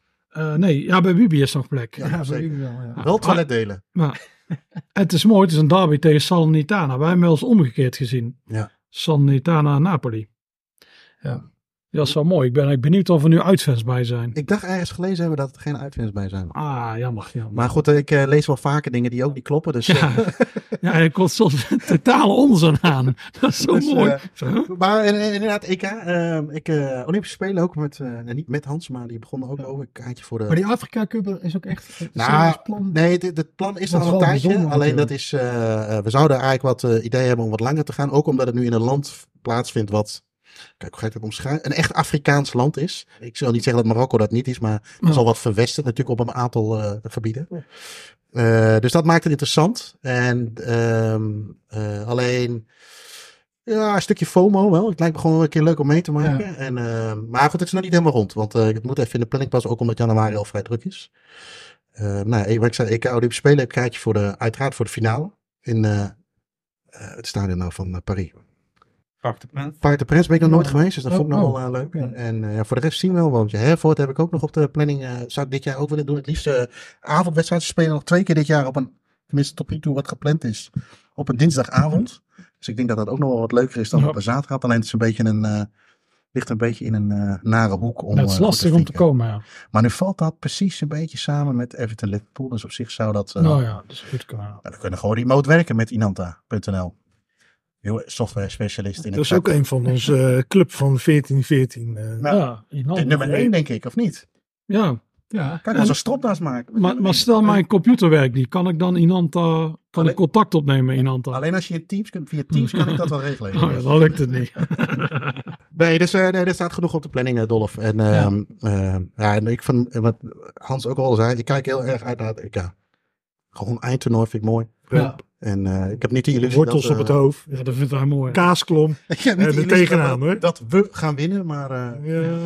Bij Wibi is nog plek. Ja, zeker. Wel toilet delen. Het is mooi, het is een derby tegen Salernitana. Wij hebben wel eens omgekeerd gezien. Ja. Salernitana Napoli. Ja. Dat is wel mooi. Ik ben eigenlijk benieuwd of er nu uitfans bij zijn. Ik dacht ergens gelezen hebben dat er geen uitfans bij zijn. Jammer. Maar goed, ik lees wel vaker dingen die ook niet kloppen. Dus, er komt soms totale onzin aan. Dat is zo mooi. Maar inderdaad, EK. Olympische Spelen ook niet met Hans, maar die begonnen ook over een kaartje voor de... Maar die Afrika Cup is ook echt... plan? Nee, het plan is er al een tijdje. Alleen dat is... we zouden eigenlijk wat idee hebben om wat langer te gaan. Ook omdat het nu in een land plaatsvindt wat... Kijk, hoe ga ik dat omschrijven? Een echt Afrikaans land is. Ik zal niet zeggen dat Marokko dat niet is, maar het is al wat verwesterd natuurlijk op een aantal gebieden. Dus dat maakt het interessant. En alleen een stukje FOMO wel. Het lijkt me gewoon een keer leuk om mee te maken. Ja. Maar goed, het is nog niet helemaal rond. Want het moet even in de planning passen, ook omdat januari al vrij druk is. Wat ik zei, EK Olympische Spelen, een kaartje uiteraard voor de finale. In het stadion van Paris. Parc de Prins ben ik nog nooit geweest, dus dat vond ik nog wel leuk. Ja. En voor de rest zien we wel, want Herford heb ik ook nog op de planning. Zou ik dit jaar ook willen doen. Het liefst avondwedstrijden spelen nog 2 keer dit jaar tenminste tot nu toe wat gepland is, op een dinsdagavond. Dus ik denk dat dat ook nog wel wat leuker is dan op een zaterdag. Alleen het is ligt een beetje in een nare hoek. Het is lastig om te komen, ja. Maar nu valt dat precies een beetje samen met Everton Liverpool. Dus op zich zou dat... dat is goed kunnen. We kunnen gewoon remote werken met Inanta.nl. Software specialist in het Dat is ook een van onze club van 1414. Nummer 1 denk ik, of niet? Ja. Kan ik als een stropdas maken. Maar stel mijn computer werkt niet. Kan ik dan Inanta... Kan ik contact opnemen met Inanta? Alleen als je via Teams kan ik dat wel regelen. Dan lukt het niet. Nee, dus er staat genoeg op de planning, Dolf. En ik van wat Hans ook al zei, ik kijk heel erg uit naar het EK. Gewoon eindtoernooi vind ik mooi. Ja. En ik heb niet de illusie wortels op het hoofd. Ja, dat vindt hij mooi. Kaasklom. En er tegenaan, hoor. Dat we gaan winnen, maar...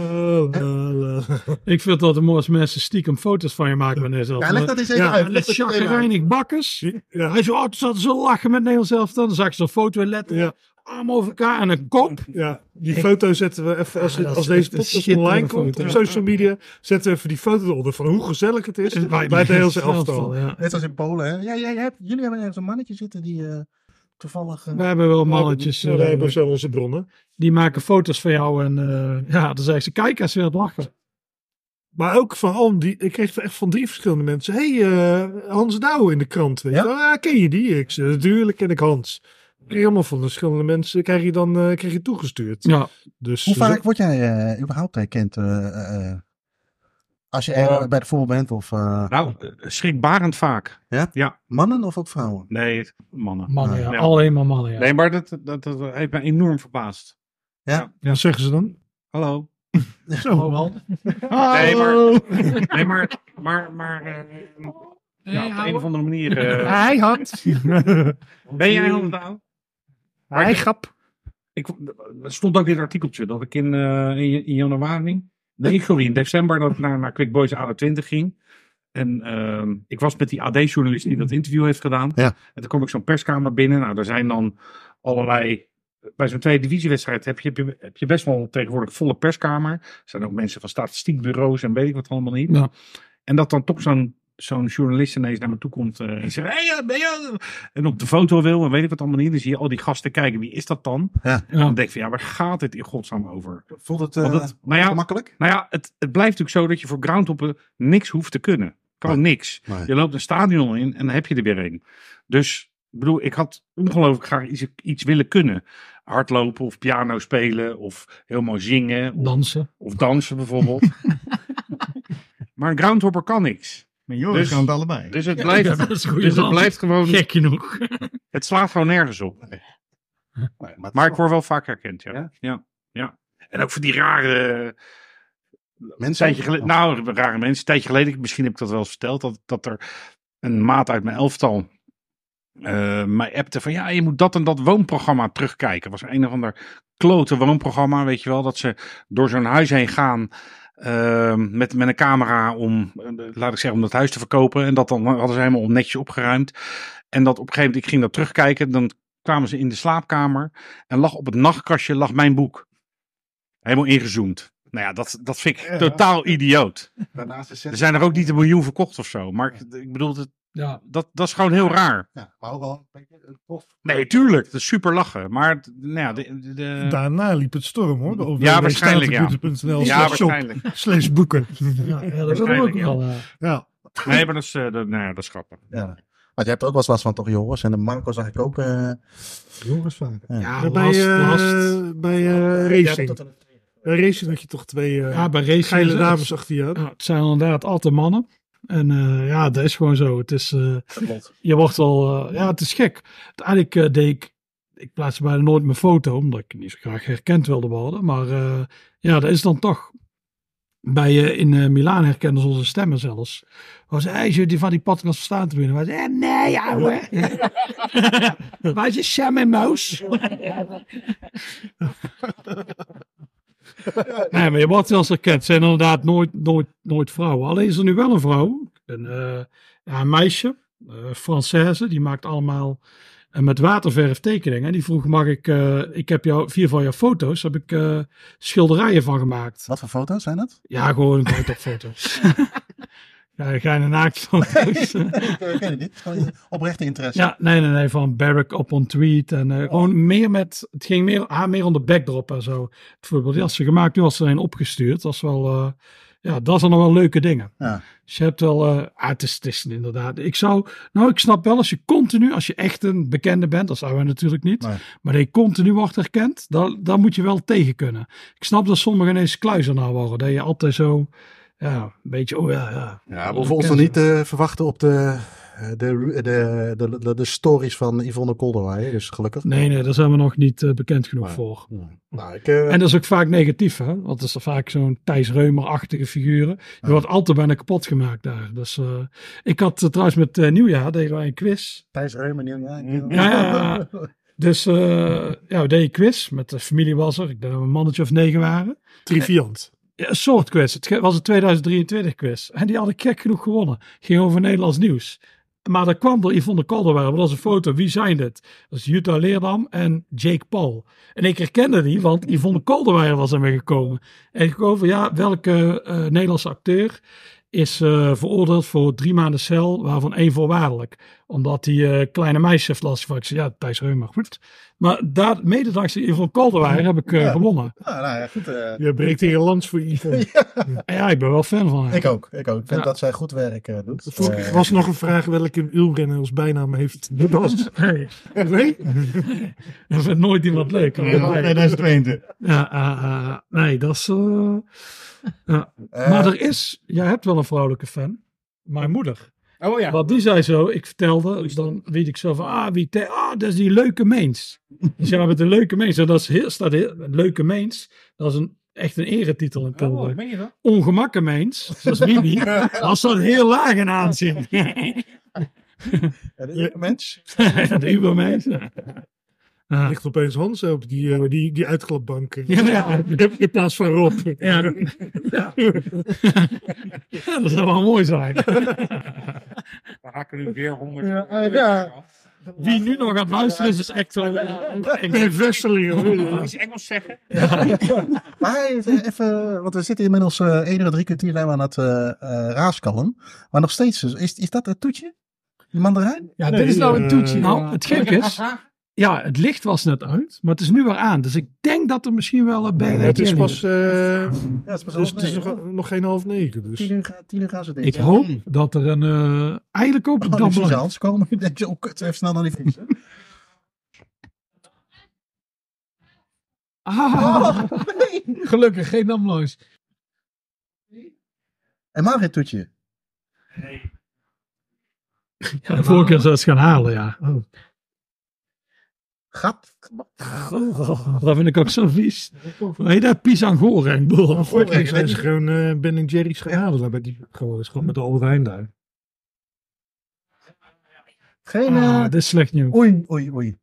Ik vind dat de mooiste mensen stiekem foto's van je maken met Nederland. Ja, leg dat eens even uit. Met chagrijnig bakkers. Ja. Hij zat zo lachen met Nederland zelf. Dan zag je zo'n foto in letter. Arm over elkaar en een kop. Ja, die foto zetten we even, als deze podcast online komt op social media, zetten we even die foto eronder van hoe gezellig het is bij het Nederlandse elftal. Ja. Net als in Polen, hè? Ja, jullie hebben ergens een mannetje zitten die toevallig... We hebben wel mannetjes. We hebben zo onze bronnen. Die maken foto's van jou en dan zeggen ze, kijk eens weer het lachen. Maar ook van ik kreeg echt van 3 verschillende mensen. Hans Douwe in de krant. Weet je? Ken je die? Ik zei, natuurlijk ken ik Hans. Helemaal van verschillende mensen krijg je toegestuurd. Ja. Dus, hoe vaak word jij überhaupt herkend als je bij de voetbal bent? Of, schrikbarend vaak. Ja? Mannen of ook vrouwen? Nee, mannen. Mannen, ja. Alleen maar mannen, ja. Nee, maar dat heeft mij enorm verbaasd. Ja? Wat zeggen ze dan? Hallo. Zo. Nee, maar op een of andere manier... Hij had. Ben jij aan het nou? Hij grap. Er stond ook dit artikeltje dat ik in januari... in december dat ik naar Quick Boys AD20 ging. En ik was met die AD-journalist die dat interview heeft gedaan. Ja. En toen kom ik zo'n perskamer binnen. Nou, daar zijn dan allerlei bij zo'n tweede divisiewedstrijd heb je best wel tegenwoordig volle perskamer. Er zijn ook mensen van statistiekbureaus en weet ik wat allemaal niet. Ja. En dat dan toch zo'n journalist ineens naar me toe komt en zegt, hey, ben je... En op de foto wil en weet ik wat allemaal niet. Dan zie je al die gasten kijken, wie is dat dan? Ja. Dan denk je van, waar gaat dit in godsnaam over? Voelt het gemakkelijk? Nou ja, het blijft natuurlijk zo dat je voor groundhoppen niks hoeft te kunnen. Kan niks. Nee. Je loopt een stadion in en dan heb je er weer een. Dus, ik bedoel, ik had ongelooflijk graag iets willen kunnen. Hardlopen of piano spelen of helemaal zingen. Of dansen bijvoorbeeld. Maar een groundhopper kan niks. Maar Joris kan het allebei. Dus het blijft gewoon... Gek genoeg. Het slaat gewoon nergens op. Maar ik word wel vaak herkend, ja. En ook voor die rare... Mensen? Rare mensen. Een tijdje geleden, misschien heb ik dat wel eens verteld, dat er een maat uit mijn elftal mij appte van, ja, je moet dat en dat woonprogramma terugkijken. Het was een of ander klote woonprogramma, weet je wel, dat ze door zo'n huis heen gaan met een camera om dat huis te verkopen. En dat dan hadden ze helemaal netjes opgeruimd. En dat op een gegeven moment, ik ging dat terugkijken, dan kwamen ze in de slaapkamer en op het nachtkastje mijn boek. Helemaal ingezoomd. Nou ja, dat vind ik totaal idioot. Er zijn er ook niet 1 miljoen verkocht of zo. Maar ik bedoel, dat is gewoon heel raar. Ja, maar ook wel een beetje tof. Nee, tuurlijk. Dat is super lachen. Maar daarna liep het storm, hoor. Ja, waarschijnlijk, ja. Ja, waarschijnlijk. /boeken. Ja, dat is ook wel. Ja. Nee, maar dat is grappig. Ja. Maar je hebt ook wel eens last van toch, Joris? En de Marco zag ik ook. Joris vaak. Ja, bij Racing. Bij Racing had je toch 2 geile dames achter je. Ja, het zijn inderdaad altijd mannen. En dat is gewoon zo. Het is, je wordt wel, het is gek. Uiteindelijk deed ik plaatste bijna nooit mijn foto, omdat ik niet zo graag herkend wilde worden. Maar dat is dan toch. In Milaan herkenden ze onze stemmen zelfs. Was hij die van die podcast verstaan te winnen? Wij zeiden, nee, ouwe. Wij zijn Sam en Mouse. Nee, maar je wordt wel eens herkend. Het zijn inderdaad nooit vrouwen. Alleen is er nu wel een vrouw. Een meisje. Française. Die maakt allemaal met waterverf tekeningen. En die vroeg, ik heb 4 van jouw foto's. Heb ik schilderijen van gemaakt. Wat voor foto's zijn dat? Ja, gewoon foto's. Ja, geine naaktfoto's. Ik ken het niet. Gewoon oprechte interesse. Ja, nee. Van Barack upon tweet. En gewoon meer het ging meer om de backdrop en zo. Bijvoorbeeld, die had ze gemaakt, nu had ze een opgestuurd. Dat is wel, dat zijn nog wel leuke dingen. Ja. Dus je hebt wel, het is inderdaad. Ik snap wel als je echt een bekende bent, dat zijn we natuurlijk niet. Nee. Maar dat je continu wordt herkend, dan moet je wel tegen kunnen. Ik snap dat sommigen ineens kluizenaar worden. Dat je altijd zo... Ja, een beetje, Ja, we hoeven ons nog niet te verwachten op de stories van Yvonne Kolderweijer, dus gelukkig. Nee, daar zijn we nog niet bekend genoeg voor. Nou, en dat is ook vaak negatief, hè? Want dat is vaak zo'n Thijs Reumer-achtige figuren. Je wordt altijd bijna kapot gemaakt daar. Dus, ik had trouwens met nieuwjaar, deden wij een quiz. Thijs Reumer, nieuwjaar. Ja. Dus, we deden een quiz. Met de familie was er. Ik denk dat we een mannetje of 9 waren. Triviant. Ja, een soort quiz. Het was een 2023 quiz. En die had ik gek genoeg gewonnen. Ging over Nederlands nieuws. Maar dat kwam door Yvonne Kolderweijer. Dat was een foto. Wie zijn dit? Dat is Jutta Leerdam en Jake Paul. En ik herkende die, want Yvonne Kolderweijer was er mee gekomen. En ik kwam van, welke Nederlandse acteur is veroordeeld voor 3 maanden cel, waarvan 1 voorwaardelijk. Omdat hij kleine meisjes heeft lastig van. Ik zei, Thijs Reumer, goed. Maar mede dankzij Yvonne Kolderweijer heb ik gewonnen. Goed. Je breekt hier een lans voor Yvonne. Ja, ik ben wel fan van haar. Ik ook. Ik vind dat zij goed werk doet. Er was nog een vraag welke wielrenner als bijnaam heeft. Dat was... Nee? Dat vindt nooit iemand leuk. 2022. Nee, dat is... maar jij hebt wel een vrouwelijke fan. Mijn moeder. Oh ja. Want die zei zo, ik vertelde, dan weet ik zo van, dat is die leuke meens. Die zei, met de leuke meens. Dat is leuke meens, dat is echt een eretitel in Tilburg. Meen je dat? Ongemakken meens, zoals Bibi, als dat heel laag in aanzien. De ubermens? De ubermens. Ligt opeens Hans op die uitklapbank. Ja. In plaats van Rob. Ja. Dat zou wel mooi zijn. We haken nu weer 100. Ja. Wie nu nog aan het luisteren is echt zo... Nee, Westerling. Iets Engels zeggen? Maar even, want we zitten inmiddels 1 uur 3 kwartier lang aan het raaskallen. Maar nog steeds, is dat het toetje? Die mandarijn? Ja, dit is nou een toetje. Nou, het gek is... Ja, het licht was net uit, maar het is nu weer aan. Dus ik denk dat er misschien wel een bijna... Het is pas... het is nog geen 8:30. Dus. 10 uur gaan ze Ik hoop dat er een... eigenlijk ook... Oh, dan anders komen. Ik denk, oh kut, even snel naar die vis. Nee. Gelukkig, geen damloos. En maar geen toetje. Ja, de vorige keer zou het gaan halen, ja. Oh. Gat. Dat vind ik ook zo vies. Heet dat pisangoreng? Vorige keer zijn ze gewoon Ben Jerry's gaan halen. Bij die gewoon met de Albert Heijn daar. Geen... dit is slecht nieuws. Oei.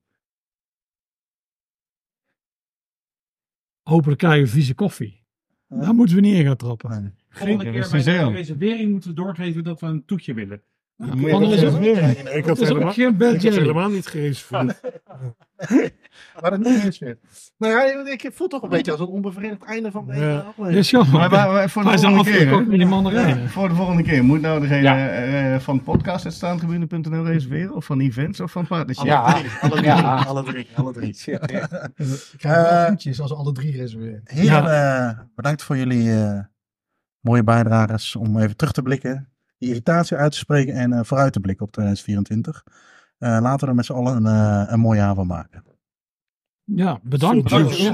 Hopelijk krijgen we vieze koffie. Daar moeten we niet in gaan trappen. Volgende keer bij de reservering moeten we doorgeven dat we een toetje willen. Ik had helemaal niet gereserveerd. Maar dat niet eens weer. Nou ja, ik voel toch een beetje als een onbevredigd einde van deze aflevering. Is jammer. Maar voor de volgende keer, met die mandarijnen. voor de volgende keer, moet nou degene van podcast@staantribune.nl reserveren? Of van events of van partnership? Alle drie. Ik krijg toetjes als alle 3 reserveren. Heren, bedankt voor jullie mooie bijdrages om even terug te blikken. Die irritatie uit te spreken en vooruit te blikken op 2024. Laten we er met z'n allen een mooie avond maken. Ja, bedankt.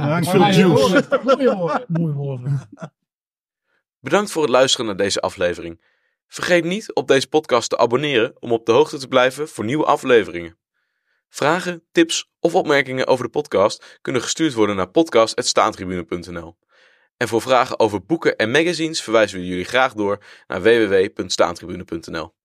Mooi woorden. Bedankt voor het luisteren naar deze aflevering. Vergeet niet op deze podcast te abonneren om op de hoogte te blijven voor nieuwe afleveringen. Vragen, tips of opmerkingen over de podcast kunnen gestuurd worden naar podcast@staantribune.nl. En voor vragen over boeken en magazines verwijzen we jullie graag door naar www.staantribune.nl.